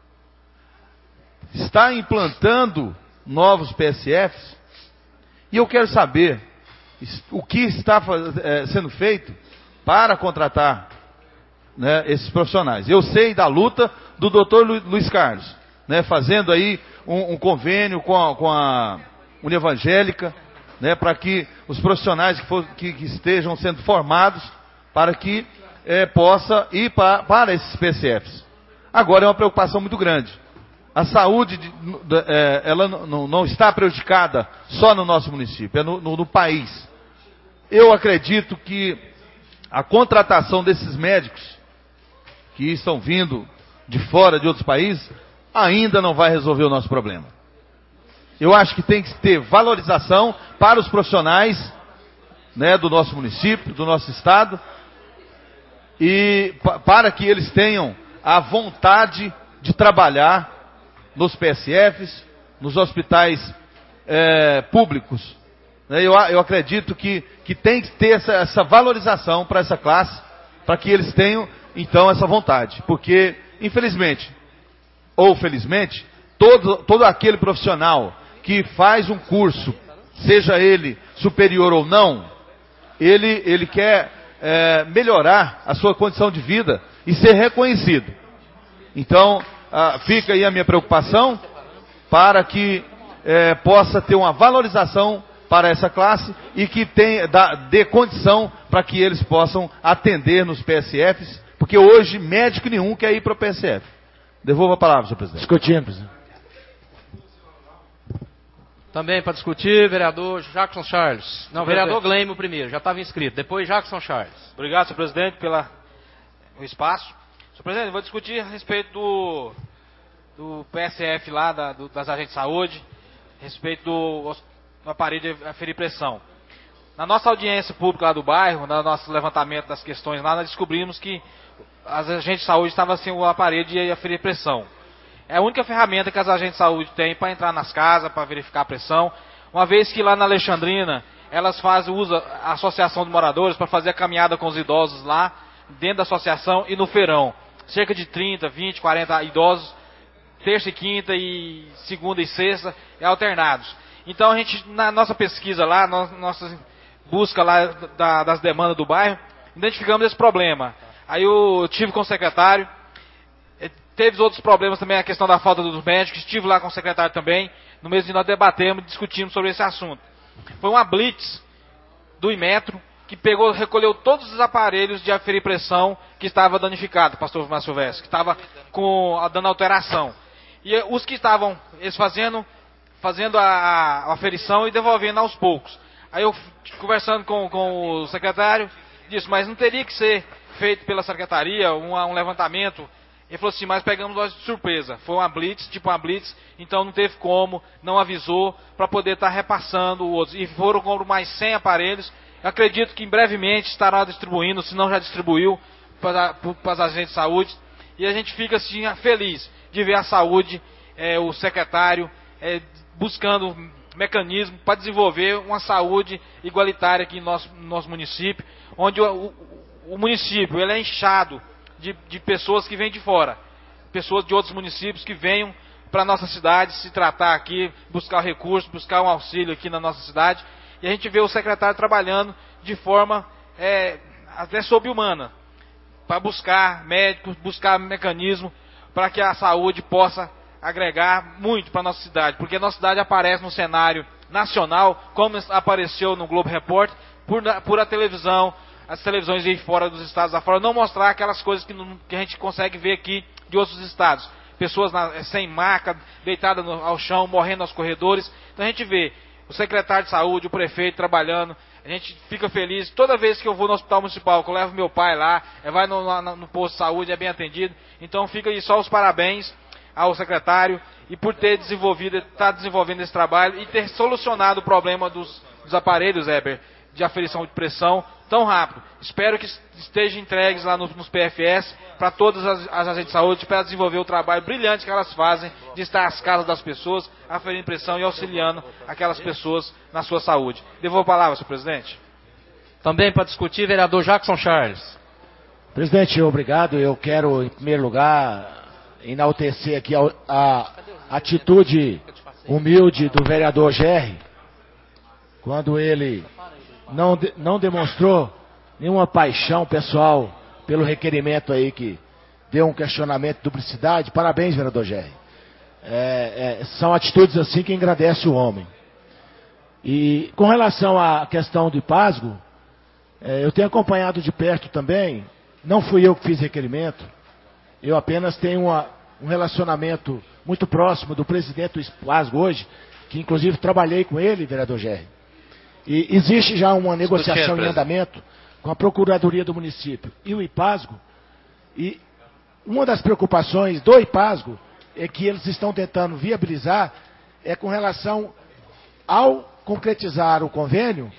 Está implantando novos P S Fs. E eu quero saber o que está é, sendo feito para contratar, né, esses profissionais. Eu sei da luta do doutor Luiz Carlos, né, fazendo aí um, um convênio com a, com a Univangélica, né, para que os profissionais que, for, que, que estejam sendo formados, para que é, possa ir para, para esses P S Fs. Agora é uma preocupação muito grande. A saúde, de, é, ela não, não está prejudicada só no nosso município, é no, no, no país. Eu acredito que a contratação desses médicos que estão vindo de fora de outros países ainda não vai resolver o nosso problema. Eu acho que tem que ter valorização para os profissionais, né, do nosso município, do nosso estado, e para que eles tenham a vontade de trabalhar nos P S Fs, nos hospitais é, públicos. Eu, eu acredito que, que tem que ter essa, essa valorização para essa classe, para que eles tenham, então, essa vontade. Porque, infelizmente, ou felizmente, todo, todo aquele profissional que faz um curso, seja ele superior ou não, ele, ele quer é, melhorar a sua condição de vida e ser reconhecido. Então, ah, fica aí a minha preocupação para que é, possa ter uma valorização para essa classe e que tenha, dá, dê condição para que eles possam atender nos P S Fs, porque hoje médico nenhum quer ir para o P S F. Devolvo a palavra, senhor presidente. Discutindo, presidente. Também para discutir, vereador Jackson Charles. Não, vereador Gleimo primeiro, já estava inscrito. Depois Jackson Charles. Obrigado, senhor presidente, pelo espaço. Senhor presidente, eu vou discutir a respeito do, do P S F lá, da, do, das agentes de saúde, a respeito do, do aparelho de aferir pressão. Na nossa audiência pública lá do bairro, no nosso levantamento das questões lá, nós descobrimos que as agentes de saúde estavam sem o aparelho de aferir pressão. É a única ferramenta que as agentes de saúde têm para entrar nas casas, para verificar a pressão. Uma vez que lá na Alexandrina, elas fazem uso a associação de moradores para fazer a caminhada com os idosos lá, dentro da associação e no feirão. Cerca de trinta, vinte, quarenta idosos, terça e quinta e segunda e sexta, é alternados. Então a gente, na nossa pesquisa lá, na nossa busca lá da, das demandas do bairro, identificamos esse problema. Aí eu tive com o secretário, teve outros problemas também, a questão da falta dos médicos, estive lá com o secretário também, no mês de nós debatemos, discutimos sobre esse assunto. Foi uma blitz do Inmetro, que pegou, recolheu todos os aparelhos de aferir pressão que estava danificado, pastor Márcio Silvestre, que estava com, dando alteração. E os que estavam, eles fazendo, fazendo a, a aferição e devolvendo aos poucos. Aí eu, conversando com, com o secretário, disse, mas não teria que ser feito pela secretaria um, um levantamento? Ele falou assim, mas pegamos nós de surpresa. Foi uma blitz, tipo uma blitz, então não teve como, não avisou, para poder estar repassando outros. E foram com mais cem aparelhos. Eu acredito que em brevemente estará distribuindo, se não já distribuiu, para, para as agentes de saúde, e a gente fica assim, feliz de ver a saúde, é, o secretário, é, buscando mecanismo para desenvolver uma saúde igualitária aqui no nosso, no nosso município, onde o, o, o município ele é inchado de, de pessoas que vêm de fora, pessoas de outros municípios que venham para a nossa cidade se tratar aqui, buscar recursos, buscar um auxílio aqui na nossa cidade, e a gente vê o secretário trabalhando de forma é, até sobre-humana, para buscar médicos, buscar mecanismo para que a saúde possa agregar muito para a nossa cidade, porque a nossa cidade aparece no cenário nacional, como apareceu no Globo Repórter, por, por a televisão, as televisões de fora dos estados afora, não mostrar aquelas coisas que, não, que a gente consegue ver aqui de outros estados. Pessoas na, sem maca, deitadas no, ao chão, morrendo nos corredores. Então a gente vê o secretário de saúde, o prefeito trabalhando. A gente fica feliz toda vez que eu vou no hospital municipal, que eu levo meu pai lá, vai no, no, no posto de saúde, é bem atendido. Então fica aí só os parabéns ao secretário e por ter desenvolvido, estar desenvolvendo esse trabalho e ter solucionado o problema dos, dos aparelhos, Heber, de aferição de pressão tão rápido. Espero que estejam entregues lá nos, nos P F S para todas as, as agentes de saúde para desenvolver o trabalho brilhante que elas fazem de estar às casas das pessoas, aferindo pressão e auxiliando aquelas pessoas na sua saúde. Devolvo a palavra, senhor presidente. Também para discutir, vereador Jackson Charles. Presidente, obrigado. Eu quero, em primeiro lugar, enaltecer aqui a, a atitude humilde do vereador Gerry, quando ele não, de, não demonstrou nenhuma paixão pessoal pelo requerimento aí que deu um questionamento de duplicidade. Parabéns, vereador Gerry. É, é, são atitudes assim que engrandecem o homem. E com relação à questão do IPASGO, é, eu tenho acompanhado de perto também. Não fui eu que fiz requerimento, eu apenas tenho uma, um relacionamento muito próximo do presidente do IPASGO hoje, que inclusive trabalhei com ele, vereador Gerry. E existe já uma negociação em andamento com a Procuradoria do município e o IPASGO, e uma das preocupações do IPASGO é que eles estão tentando viabilizar é com relação ao concretizar o convênio,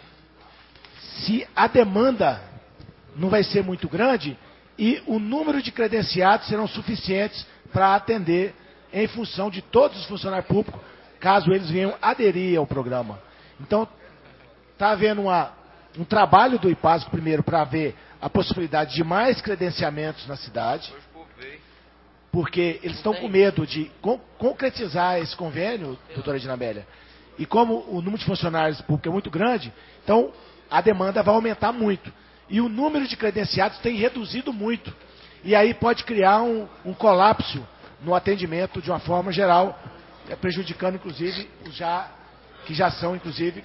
se a demanda não vai ser muito grande e o número de credenciados serão suficientes para atender em função de todos os funcionários públicos, caso eles venham aderir ao programa. Então, está havendo uma, um trabalho do IPASGO primeiro para ver a possibilidade de mais credenciamentos na cidade, porque eles estão com medo de con concretizar esse convênio, doutora Edna Amélia, e como o número de funcionários públicos é muito grande, então a demanda vai aumentar muito. E o número de credenciados tem reduzido muito. E aí pode criar um, um colapso no atendimento de uma forma geral, prejudicando inclusive os já, que já são inclusive...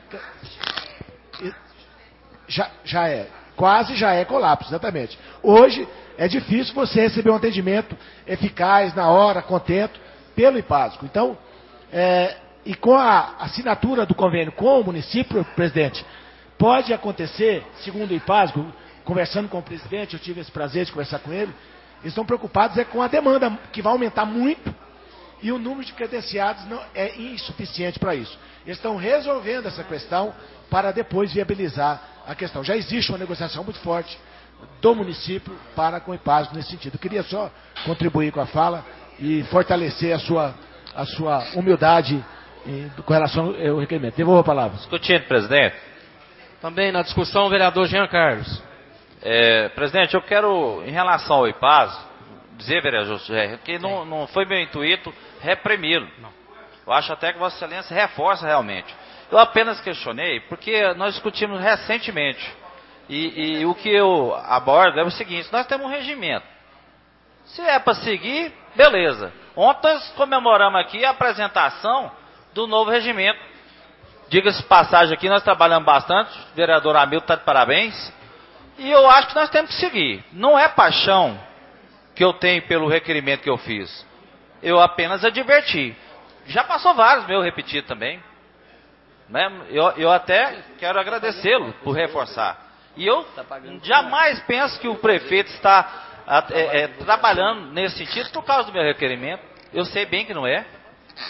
Já, já é, quase já é colapso, exatamente. Hoje é difícil você receber um atendimento eficaz, na hora, contento, pelo IPASGO. Então, é, e com a assinatura do convênio com o município, presidente, pode acontecer, segundo o IPASGO, conversando com o presidente, eu tive esse prazer de conversar com ele, eles estão preocupados é com a demanda, que vai aumentar muito, e o número de credenciados não é insuficiente para isso. Eles estão resolvendo essa questão para depois viabilizar a questão. Já existe uma negociação muito forte do município para com o IPASGO nesse sentido. Eu queria só contribuir com a fala e fortalecer a sua, a sua humildade em, com relação ao requerimento. Devolvo a palavra. Discutindo, presidente. Também na discussão, o vereador Jean Carlos. É, presidente, eu quero, em relação ao IPASGO, dizer, vereador José, que não, não foi meu intuito reprimi-lo. Eu acho até que Vossa Excelência reforça realmente. Eu apenas questionei, porque nós discutimos recentemente, e, e o que eu abordo é o seguinte: nós temos um regimento. Se é para seguir, beleza. Ontem nós comemoramos aqui a apresentação do novo regimento. Diga-se passagem aqui, nós trabalhamos bastante, o vereador Hamilton está de parabéns, e eu acho que nós temos que seguir. Não é paixão que eu tenho pelo requerimento que eu fiz. Eu apenas adverti. Já passou vários meus repetidos também. Né? Eu, eu até quero agradecê-lo por reforçar. E eu jamais penso que o prefeito está é, é, trabalhando nesse sentido por causa do meu requerimento. Eu sei bem que não é.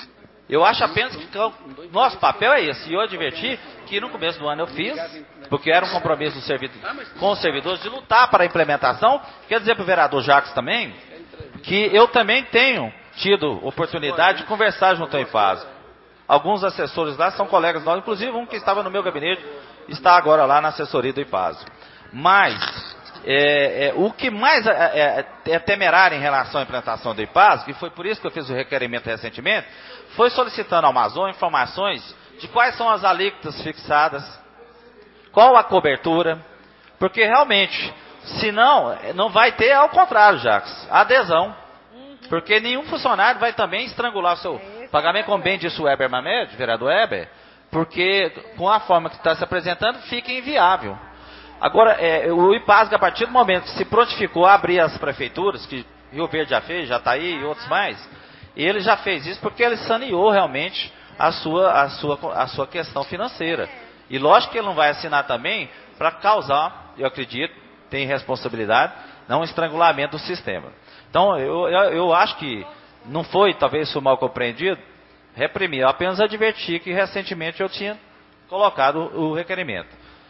Eu acho apenas que o nosso papel é esse. E eu adverti que no começo do ano eu fiz, porque era um compromisso do servidor, com os servidores de lutar para a implementação. Quer dizer para o vereador Jacques também, que eu também tenho tido oportunidade de conversar junto ao IPASGO. Alguns assessores lá são colegas nossos, inclusive um que estava no meu gabinete está agora lá na assessoria do IPASGO. Mas é, é, o que mais é, é, é temerário em relação à implantação do IPASGO, e foi por isso que eu fiz o requerimento recentemente, foi solicitando ao Amazon informações de quais são as alíquotas fixadas, qual a cobertura, porque realmente, senão, não vai ter, ao contrário, Jacques, adesão. Porque nenhum funcionário vai também estrangular o seu pagamento, como bem disse o Weber Mamed, vereador Weber, porque com a forma que está se apresentando, fica inviável. Agora, é, o IPASGO, a partir do momento que se prontificou a abrir as prefeituras, que Rio Verde já fez, Jataí e outros mais, ele já fez isso porque ele saneou realmente a sua, a sua, a sua questão financeira. E lógico que ele não vai assinar também para causar, eu acredito, tem responsabilidade, não um estrangulamento do sistema. Então, eu, eu, eu acho que não foi, talvez, isso mal compreendido, reprimir. Eu apenas adverti que recentemente eu tinha colocado o requerimento.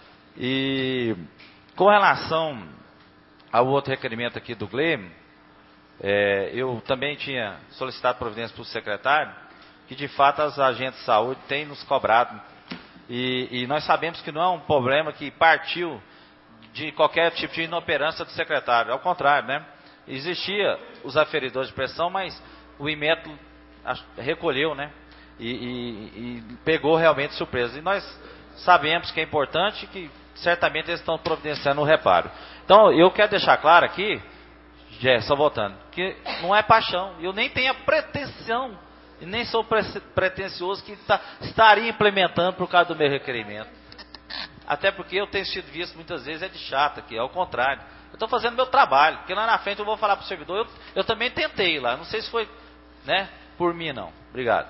E com relação ao outro requerimento aqui do Glênio, é, eu também tinha solicitado providência para o secretário, que de fato as agentes de saúde têm nos cobrado. E, e nós sabemos que não é um problema que partiu de qualquer tipo de inoperância do secretário. Ao contrário, né? Existia os aferidores de pressão, mas o Inmetro recolheu, né? E, e, e pegou realmente surpresa. E nós sabemos que é importante, que certamente eles estão providenciando o reparo. Então, eu quero deixar claro aqui, Gerson, voltando, que não é paixão. Eu nem tenho a pretensão, e nem sou pretensioso que tá, estaria implementando por causa do meu requerimento. Até porque eu tenho sido visto muitas vezes é de chata, que é o contrário. Eu estou fazendo meu trabalho, porque lá na frente eu vou falar para o servidor, eu, eu também tentei lá, não sei se foi, né, por mim não. Obrigado.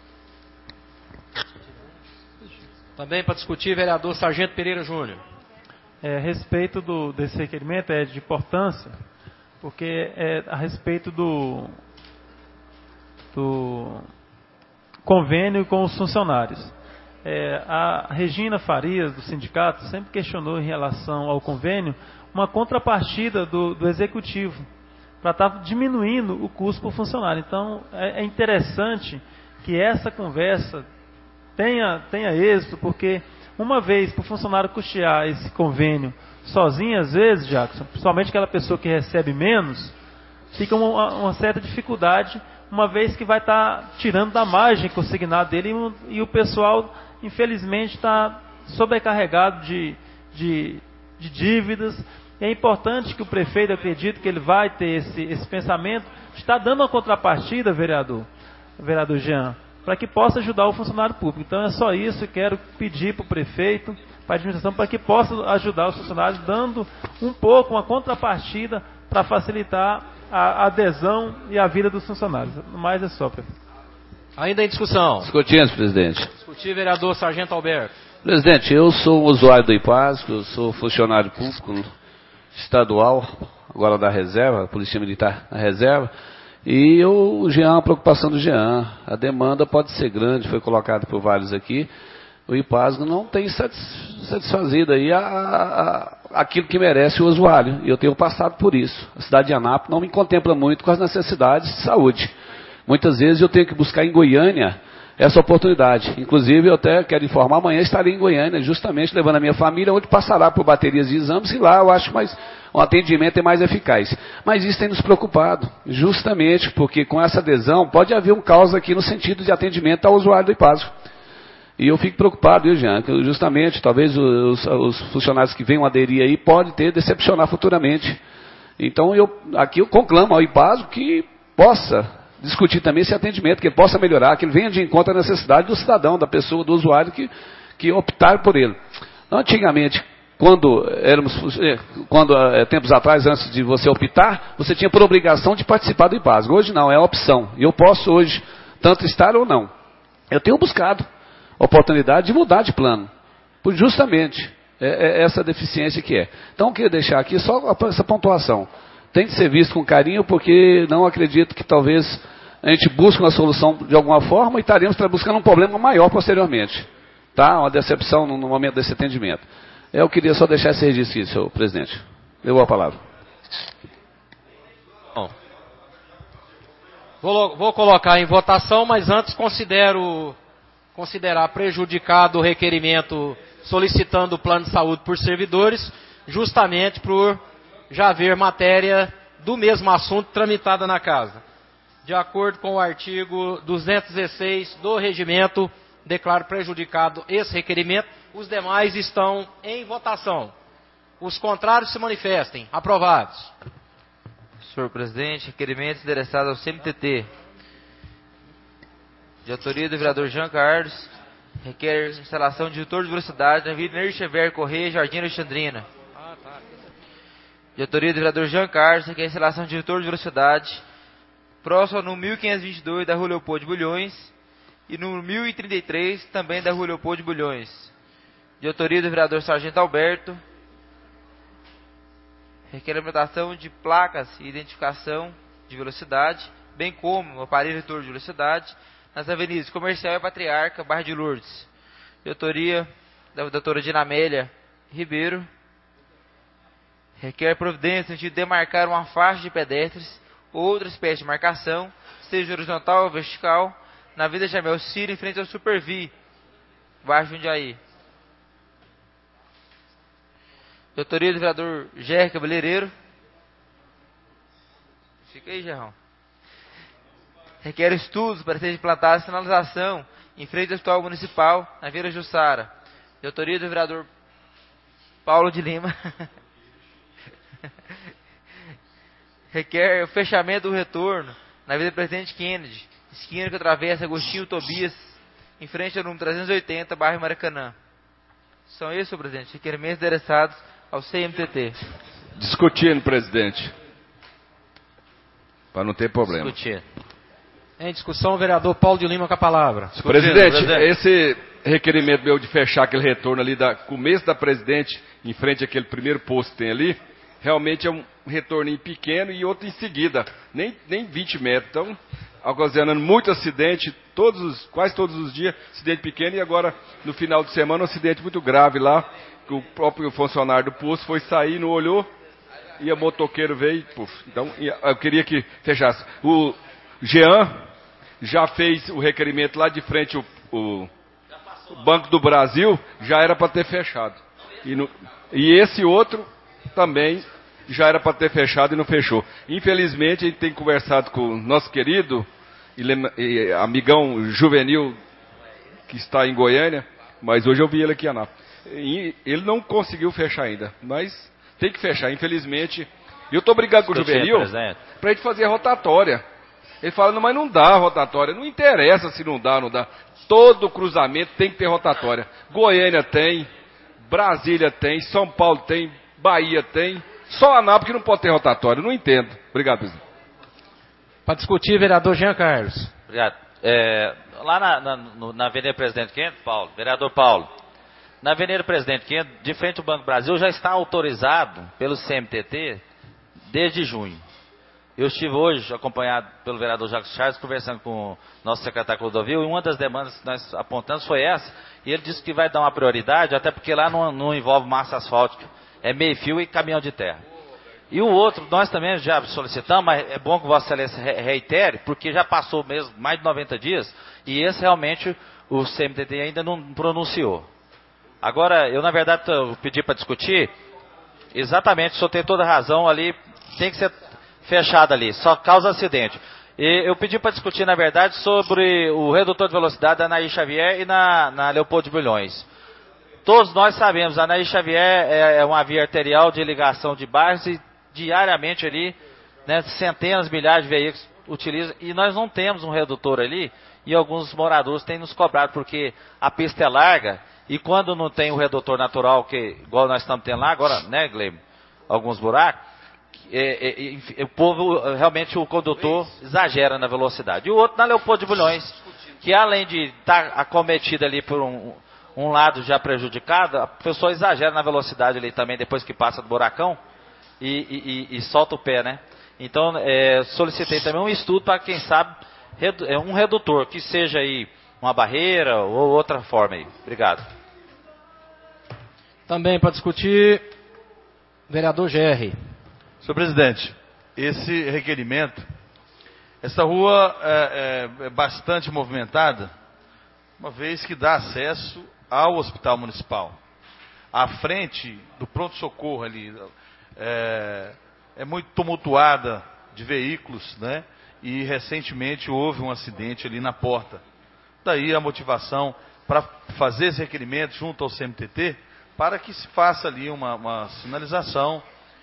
Também para discutir, vereador Sargento Pereira Júnior. É, a respeito do, desse requerimento é de importância, porque é a respeito do, do convênio com os funcionários. É, a Regina Farias, do sindicato, sempre questionou em relação ao convênio uma contrapartida do, do executivo, para estar tá diminuindo o custo para o funcionário. Então, é, é interessante que essa conversa tenha, tenha êxito, porque uma vez para o funcionário custear esse convênio sozinho, às vezes, Jackson, principalmente aquela pessoa que recebe menos, fica uma, uma certa dificuldade, uma vez que vai estar tá tirando da margem consignada dele e, e o pessoal, infelizmente, está sobrecarregado de, de, de dívidas. É importante que o prefeito, acredite que ele vai ter esse, esse pensamento, está dando uma contrapartida, vereador, vereador Jean, para que possa ajudar o funcionário público. Então é só isso, quero pedir para o prefeito, para a administração, para que possa ajudar os funcionários, dando um pouco, uma contrapartida, para facilitar a adesão e a vida dos funcionários. Mais é só, prefeito. Ainda em discussão. Discutindo, presidente. Discutir, vereador Sargento Alberto. Presidente, eu sou um usuário do IPASGO, eu sou funcionário público estadual, agora da reserva, Polícia Militar na reserva, e eu, o Jean, a preocupação do Jean, a demanda pode ser grande, foi colocado por vários aqui, o IPASGO não tem satisfazido aí a, a, aquilo que merece o usuário, e eu tenho passado por isso. A cidade de Anápolis não me contempla muito com as necessidades de saúde. Muitas vezes eu tenho que buscar em Goiânia essa oportunidade. Inclusive, eu até quero informar, amanhã estarei em Goiânia, justamente levando a minha família, onde passará por baterias de exames, e lá eu acho que mais, o atendimento é mais eficaz. Mas isso tem nos preocupado, justamente porque com essa adesão pode haver um caos aqui no sentido de atendimento ao usuário do IPASGO. E eu fico preocupado, viu, Jean, que justamente, talvez os, os funcionários que venham aderir aí podem ter decepcionar futuramente. Então, eu, aqui eu conclamo ao IPASGO que possa discutir também esse atendimento, que ele possa melhorar, que ele venha de encontro à necessidade do cidadão, da pessoa, do usuário que, que optar por ele. Antigamente, quando éramos, quando tempos atrás, antes de você optar, você tinha por obrigação de participar do IPASGO. Hoje não, é opção. E eu posso hoje tanto estar ou não. Eu tenho buscado a oportunidade de mudar de plano, por justamente é, é essa deficiência que é. Então, eu queria deixar aqui só essa pontuação. Tem que ser visto com carinho, porque não acredito que talvez a gente busca uma solução de alguma forma e estaremos buscando um problema maior posteriormente. Tá? Uma decepção no momento desse atendimento. Eu queria só deixar esse registro aqui, senhor presidente. Deu a palavra. Bom, vou, vou colocar em votação, mas antes considero considerar prejudicado o requerimento solicitando o plano de saúde por servidores, justamente por já haver matéria do mesmo assunto tramitada na casa. De acordo com o artigo duzentos e dezesseis do regimento, declaro prejudicado esse requerimento. Os demais estão em votação. Os contrários se manifestem. Aprovados. Senhor presidente, requerimento endereçado ao C M T T. De autoria do vereador Jean Carlos, requer instalação de redutor de velocidade na Avenida Ney Xavier Correia, Jardim Alexandrina. De autoria do vereador Jean Carlos, requer instalação de redutor de velocidade próximo no mil quinhentos e vinte e dois da Rua Leopoldo de Bulhões e no mil e trinta e três também da Rua Leopoldo de Bulhões. De autoria do vereador Sargento Alberto, requer a implementação de placas e identificação de velocidade, bem como o aparelho redutor de velocidade nas avenidas Comercial e Patriarca, bairro de Lourdes. De autoria da doutora Dinamélia Ribeiro, requer providência no sentido de demarcar uma faixa de pedestres ou outra espécie de marcação, seja horizontal ou vertical, na Avenida Jamel Ciro, em frente ao Supervi, bairro Jundiaí. De autoria do vereador Gerry Cabeleireiro. Fica aí, Gerrão. Requer estudos para ser implantada sinalização em frente ao Hospital Municipal, na Vila Jussara. De autoria do vereador Paulo de Lima. Requer o fechamento do retorno na Avenida Presidente Kennedy, esquina que atravessa Agostinho Tobias, em frente ao número trezentos e oitenta, bairro Maracanã. São esses, senhor presidente, requerimentos endereçados ao C M T T. Discutindo, presidente. Para não ter problema. Discutir. Em discussão, o vereador Paulo de Lima com a palavra. Presidente, presidente, esse requerimento meu de fechar aquele retorno ali da começo da Presidente, em frente àquele primeiro posto que tem ali, realmente é um retorninho pequeno e outro em seguida, nem, nem vinte metros. Então, ocasionando muito acidente, todos os, quase todos os dias, acidente pequeno, e agora, no final de semana, um acidente muito grave lá, que o próprio funcionário do posto foi sair, não olhou, e o motoqueiro veio e, puf. Então, eu queria que fechasse. O Jean já fez o requerimento lá de frente, o, o, o Banco do Brasil, já era para ter fechado. E, no, e esse outro também já era para ter fechado e não fechou. Infelizmente, a gente tem conversado com o nosso querido e, amigão juvenil, que está em Goiânia, mas hoje eu vi ele aqui em Anápolis. E ele não conseguiu fechar ainda, mas tem que fechar, infelizmente. Eu estou brigando com o juvenil para a gente fazer a rotatória. Ele fala, não, mas não dá rotatória. Não interessa se não dá ou não dá. Todo cruzamento tem que ter rotatória. Goiânia tem, Brasília tem, São Paulo tem, Bahia tem. Só Anápolis que não pode ter rotatória. Não entendo. Obrigado, presidente. Para discutir, vereador Jean Carlos. Obrigado. É, lá na, na, na Avenida Presidente Quente, Paulo, vereador Paulo, na Avenida Presidente Quente, de frente ao Banco Brasil, já está autorizado pelo C M T T desde junho. Eu estive hoje acompanhado pelo vereador Jacques Charles, conversando com o nosso secretário Clodovil, e uma das demandas que nós apontamos foi essa, e ele disse que vai dar uma prioridade, até porque lá não, não envolve massa asfáltica, é meio fio e caminhão de terra. E o outro, nós também já solicitamos, mas é bom que Vossa Excelência reitere, porque já passou mesmo mais de noventa dias, e esse realmente o C M T T ainda não pronunciou. Agora, eu na verdade eu pedi para discutir, exatamente, o senhor tem toda a razão ali, tem que ser fechado ali, só causa acidente. E eu pedi para discutir, na verdade, sobre o redutor de velocidade da Nair Xavier e na, na Leopoldo de Bulhões. Todos nós sabemos, a Nair Xavier é, é uma via arterial de ligação de bairros e diariamente ali, né, centenas, milhares de veículos utilizam, e nós não temos um redutor ali, e alguns moradores têm nos cobrado, porque a pista é larga, e quando não tem o redutor natural, que igual nós estamos tendo lá agora, né, Glênio, alguns buracos, É, é, é, o povo, realmente o condutor exagera na velocidade. E o outro na Leopoldo de Bulhões, que além de estar acometido ali por um, um lado já prejudicado, a pessoa exagera na velocidade ali também, depois que passa do buracão e, e, e solta o pé, né? Então, é, solicitei também um estudo para, quem sabe, um redutor, que seja aí uma barreira ou outra forma aí. Obrigado. Também para discutir, vereador G R. Senhor presidente, esse requerimento, essa rua é, é, é bastante movimentada, uma vez que dá acesso ao hospital municipal. À frente do pronto-socorro ali, é, é muito tumultuada de veículos, né? E recentemente houve um acidente ali na porta. Daí a motivação para fazer esse requerimento junto ao C M T T, para que se faça ali uma, uma sinalização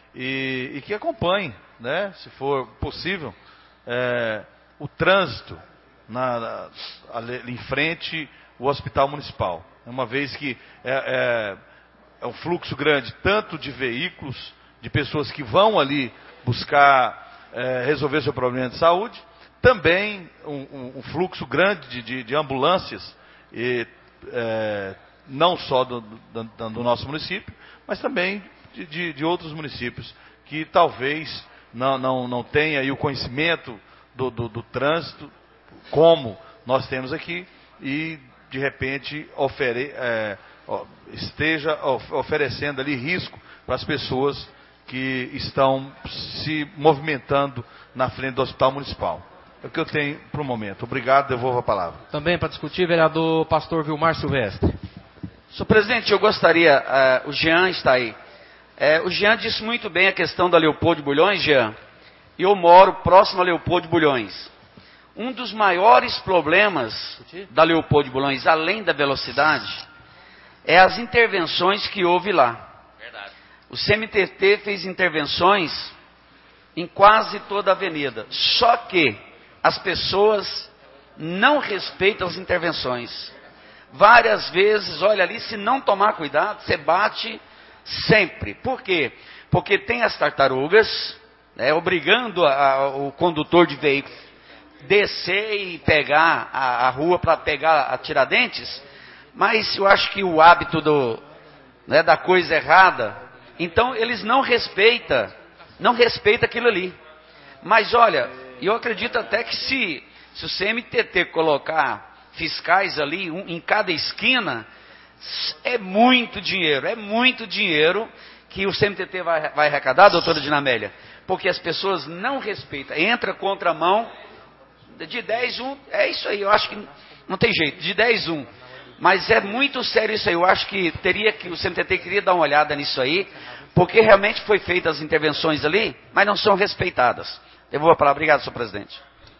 e, e que acompanhe, né, se for possível, é, o trânsito na, na, ali em frente ao hospital municipal. Uma vez que é, é, é um fluxo grande, tanto de veículos, de pessoas que vão ali buscar é, resolver seu problema de saúde, também um, um, um fluxo grande de, de, de ambulâncias, e, é, não só do, do, do nosso município, mas também de, de, de outros municípios que talvez não, não, não tenham aí o conhecimento do, do, do trânsito, como nós temos aqui, e de repente ofere, é, esteja oferecendo ali risco para as pessoas que estão se movimentando na frente do hospital municipal. É o que eu tenho para o momento. Obrigado, devolvo a palavra. Também para discutir, vereador pastor Vilmar Silvestre. Senhor presidente, eu gostaria, uh, o Jean está aí. Uh, o Jean disse muito bem a questão da Leopoldo de Bulhões, Jean. E eu moro próximo a Leopoldo de Bulhões. Um dos maiores problemas da Leopoldo de Bulhões, além da velocidade, é as intervenções que houve lá. Verdade. O C M T T fez intervenções em quase toda a avenida. Só que as pessoas não respeitam as intervenções. Várias vezes, olha ali, se não tomar cuidado, você bate sempre. Por quê? Porque tem as tartarugas, né, obrigando a, a, o condutor de veículo descer e pegar a, a rua para pegar a Tiradentes, mas eu acho que o hábito do, né, da coisa errada, então eles não respeitam, não respeitam aquilo ali. Mas olha, eu acredito até que se, se o C M T T colocar fiscais ali um, em cada esquina, é muito dinheiro, é muito dinheiro que o C M T T vai, vai arrecadar, doutora Dinamélia, porque as pessoas não respeitam, entra contramão, de dez, um, é isso aí, eu acho que não tem jeito, de dez, um. Mas é muito sério isso aí, eu acho que teria que, o C M T T queria dar uma olhada nisso aí, porque realmente foi feitas as intervenções ali, mas não são respeitadas. Devolvo a palavra, obrigado, senhor presidente.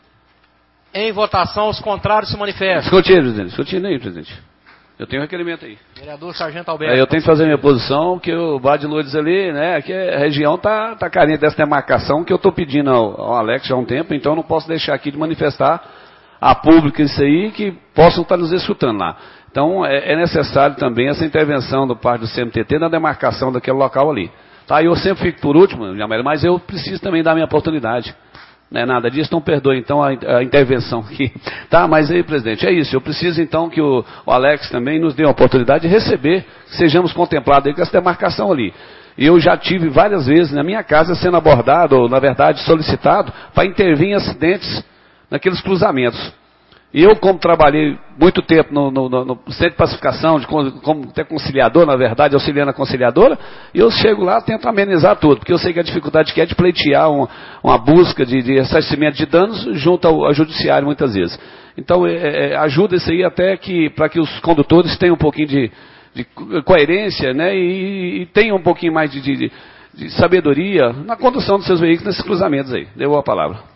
Em votação, os contrários se manifestam. Discutir, presidente, discutindo aí, presidente. Eu tenho um requerimento aí. Vereador Sargento Alberto. É, eu tenho que fazer minha posição, que o Bar de Lourdes ali, né, que a região está tá carente dessa demarcação que eu estou pedindo ao, ao Alex já há um tempo, então eu não posso deixar aqui de manifestar a público isso aí, que possam estar nos escutando lá. Então é, é necessário também essa intervenção do parte do C M T T na demarcação daquele local ali. Tá, eu sempre fico por último, mas eu preciso também dar minha oportunidade. Não é nada disso, não perdoe então a, a intervenção aqui. Tá, mas aí, presidente, é isso. Eu preciso então que o, o Alex também nos dê a oportunidade de receber, que sejamos contemplados aí com essa demarcação ali. E eu já tive várias vezes na minha casa sendo abordado, ou na verdade solicitado, para intervir em acidentes naqueles cruzamentos. E eu, como trabalhei muito tempo no, no, no centro de pacificação, de, como até conciliador, na verdade, auxiliando a conciliadora, e eu chego lá, tento amenizar tudo, porque eu sei que a dificuldade que é de pleitear uma, uma busca de, de ressarcimento de danos junto ao, ao judiciário, muitas vezes. Então, é, é, ajuda isso aí até que, para que os condutores tenham um pouquinho de, de coerência, né, e, e tenham um pouquinho mais de, de, de sabedoria na condução dos seus veículos nesses cruzamentos aí. Deu a palavra.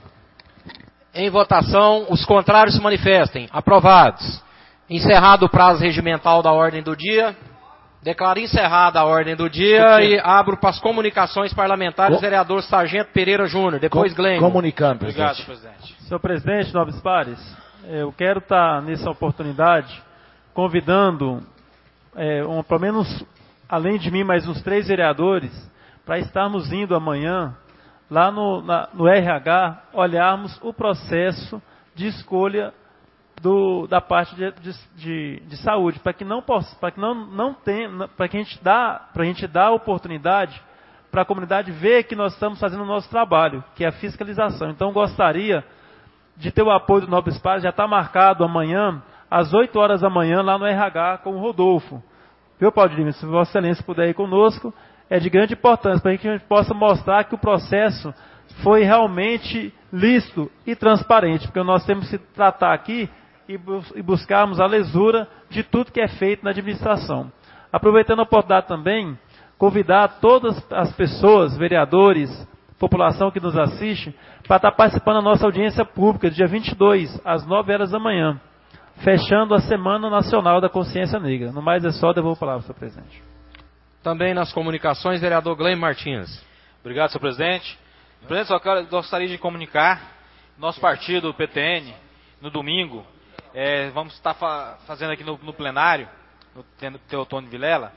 Em votação, os contrários se manifestem. Aprovados. Encerrado o prazo regimental da ordem do dia. Declaro encerrada a ordem do dia e abro para as comunicações parlamentares. Com... Vereador Sargento Pereira Júnior. Depois Com... Glênio. Comunicando, presidente. Obrigado, presidente. Senhor presidente, nobres pares, eu quero estar nessa oportunidade convidando, é, um, pelo menos, além de mim, mais uns três vereadores, para estarmos indo amanhã lá no, na, no R H, olharmos o processo de escolha do, da parte de, de, de, de saúde, para que não possa, para que não, não tenha, para que a gente dá, para a gente dar a oportunidade para a comunidade ver que nós estamos fazendo o nosso trabalho, que é a fiscalização. Então, gostaria de ter o apoio do Nobres Pares, já está marcado amanhã, às oito horas da manhã, lá no R H, com o Rodolfo. Viu, Paulo de Lima? Se Vossa Excelência puder ir conosco, é de grande importância, para que a gente possa mostrar que o processo foi realmente lícito e transparente, porque nós temos que tratar aqui e, bus e buscarmos a lesura de tudo que é feito na administração. Aproveitando a oportunidade também, convidar todas as pessoas, vereadores, população que nos assiste, para estar participando da nossa audiência pública, dia vinte e dois, às nove horas da manhã, fechando a Semana Nacional da Consciência Negra. No mais é só, devolvo a palavra, senhor presidente. Também nas comunicações, vereador Gleim Martins. Obrigado, senhor presidente. Presidente, só quero, gostaria de comunicar, nosso partido, o P T N, no domingo, é, vamos estar fa fazendo aqui no, no plenário, no Teotônio Vilela,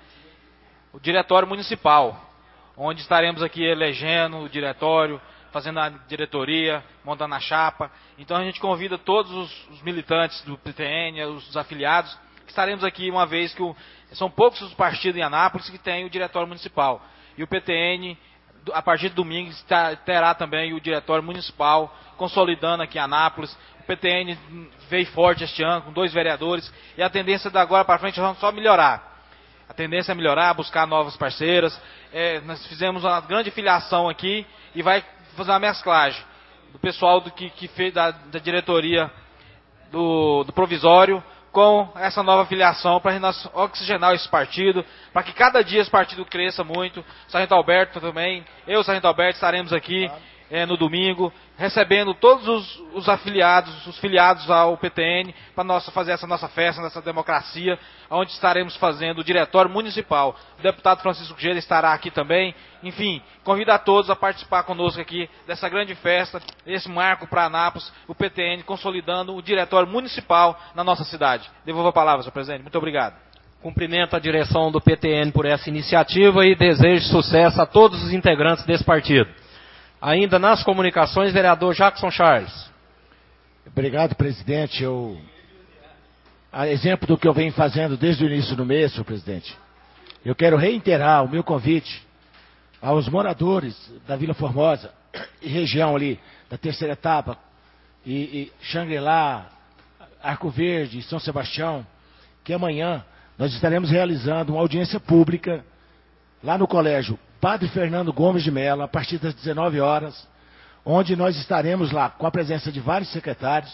o diretório municipal, onde estaremos aqui elegendo o diretório, fazendo a diretoria, montando a chapa. Então a gente convida todos os, os militantes do P T N, os, os afiliados, que estaremos aqui uma vez que o, são poucos os partidos em Anápolis que têm o diretório municipal. E o P T N, a partir de domingo, está, terá também o diretório municipal, consolidando aqui Anápolis. O P T N veio forte este ano, com dois vereadores, e a tendência da agora para frente é só melhorar. A tendência é melhorar, buscar novas parceiras. É, nós fizemos uma grande filiação aqui e vai fazer uma mesclagem do pessoal do que, que fez da, da diretoria do, do provisório com essa nova filiação para nós oxigenar esse partido, para que cada dia esse partido cresça muito. Sargento Alberto também, eu, Sargento Alberto, estaremos aqui é, no domingo, recebendo todos os, os afiliados, os filiados ao P T N, para nós fazer essa nossa festa, nessa democracia, onde estaremos fazendo o diretório municipal. O deputado Francisco Geira estará aqui também. Enfim, convido a todos a participar conosco aqui dessa grande festa, esse marco para Anápolis, o P T N consolidando o diretório municipal na nossa cidade. Devolvo a palavra, senhor presidente. Muito obrigado. Cumprimento a direção do P T N por essa iniciativa e desejo sucesso a todos os integrantes desse partido. Ainda nas comunicações, vereador Jackson Charles. Obrigado, presidente. Eu, a exemplo do que eu venho fazendo desde o início do mês, senhor presidente, eu quero reiterar o meu convite aos moradores da Vila Formosa e região ali da terceira etapa, e, e Xangri-Lá, Arco Verde, São Sebastião, que amanhã nós estaremos realizando uma audiência pública lá no colégio Padre Fernando Gomes de Mello, a partir das dezenove horas, onde nós estaremos lá com a presença de vários secretários,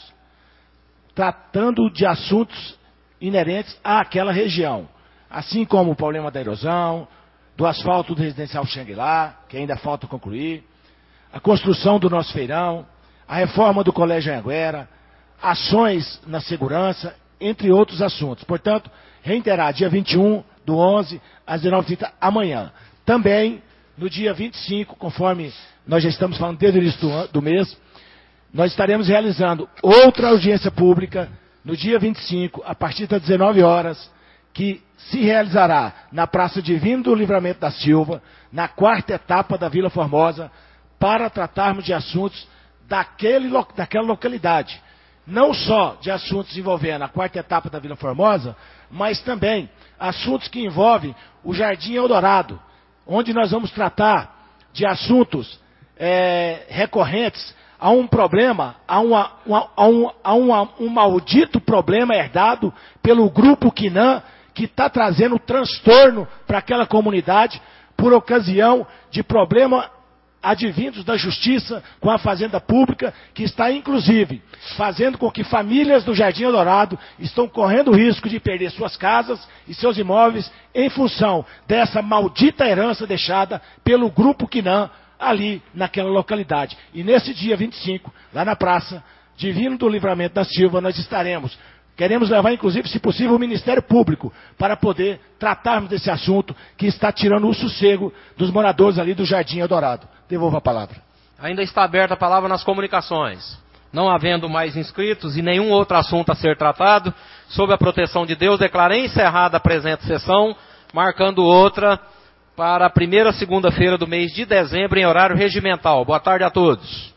tratando de assuntos inerentes àquela região, assim como o problema da erosão, do asfalto do residencial Xangri-Lá, que ainda falta concluir, a construção do nosso feirão, a reforma do Colégio Anhanguera, ações na segurança, entre outros assuntos. Portanto, reiterar, dia vinte e um do onze, às dezenove e trinta, amanhã. Também, no dia vinte e cinco, conforme nós já estamos falando desde o início do, do mês, nós estaremos realizando outra audiência pública, no dia vinte e cinco, a partir das dezenove horas, que se realizará na Praça Divino do Livramento da Silva, na quarta etapa da Vila Formosa, para tratarmos de assuntos daquele, daquela localidade. Não só de assuntos envolvendo a quarta etapa da Vila Formosa, mas também assuntos que envolvem o Jardim Eldorado, onde nós vamos tratar de assuntos é, recorrentes a um problema, a, uma, uma, a, um, a uma, um maldito problema herdado pelo grupo Quinan, que está trazendo transtorno para aquela comunidade por ocasião de problema advindos da justiça com a fazenda pública, que está inclusive fazendo com que famílias do Jardim Eldorado estão correndo o risco de perder suas casas e seus imóveis em função dessa maldita herança deixada pelo grupo Quinan ali naquela localidade. E nesse dia vinte e cinco, lá na Praça Divino do Livramento da Silva, nós estaremos, queremos levar inclusive, se possível, o Ministério Público para poder tratarmos desse assunto que está tirando o sossego dos moradores ali do Jardim Eldorado. Devolvo a palavra. Ainda está aberta a palavra nas comunicações. Não havendo mais inscritos e nenhum outro assunto a ser tratado, sob a proteção de Deus, declarei encerrada a presente sessão, marcando outra para a primeira segunda-feira do mês de dezembro em horário regimental. Boa tarde a todos.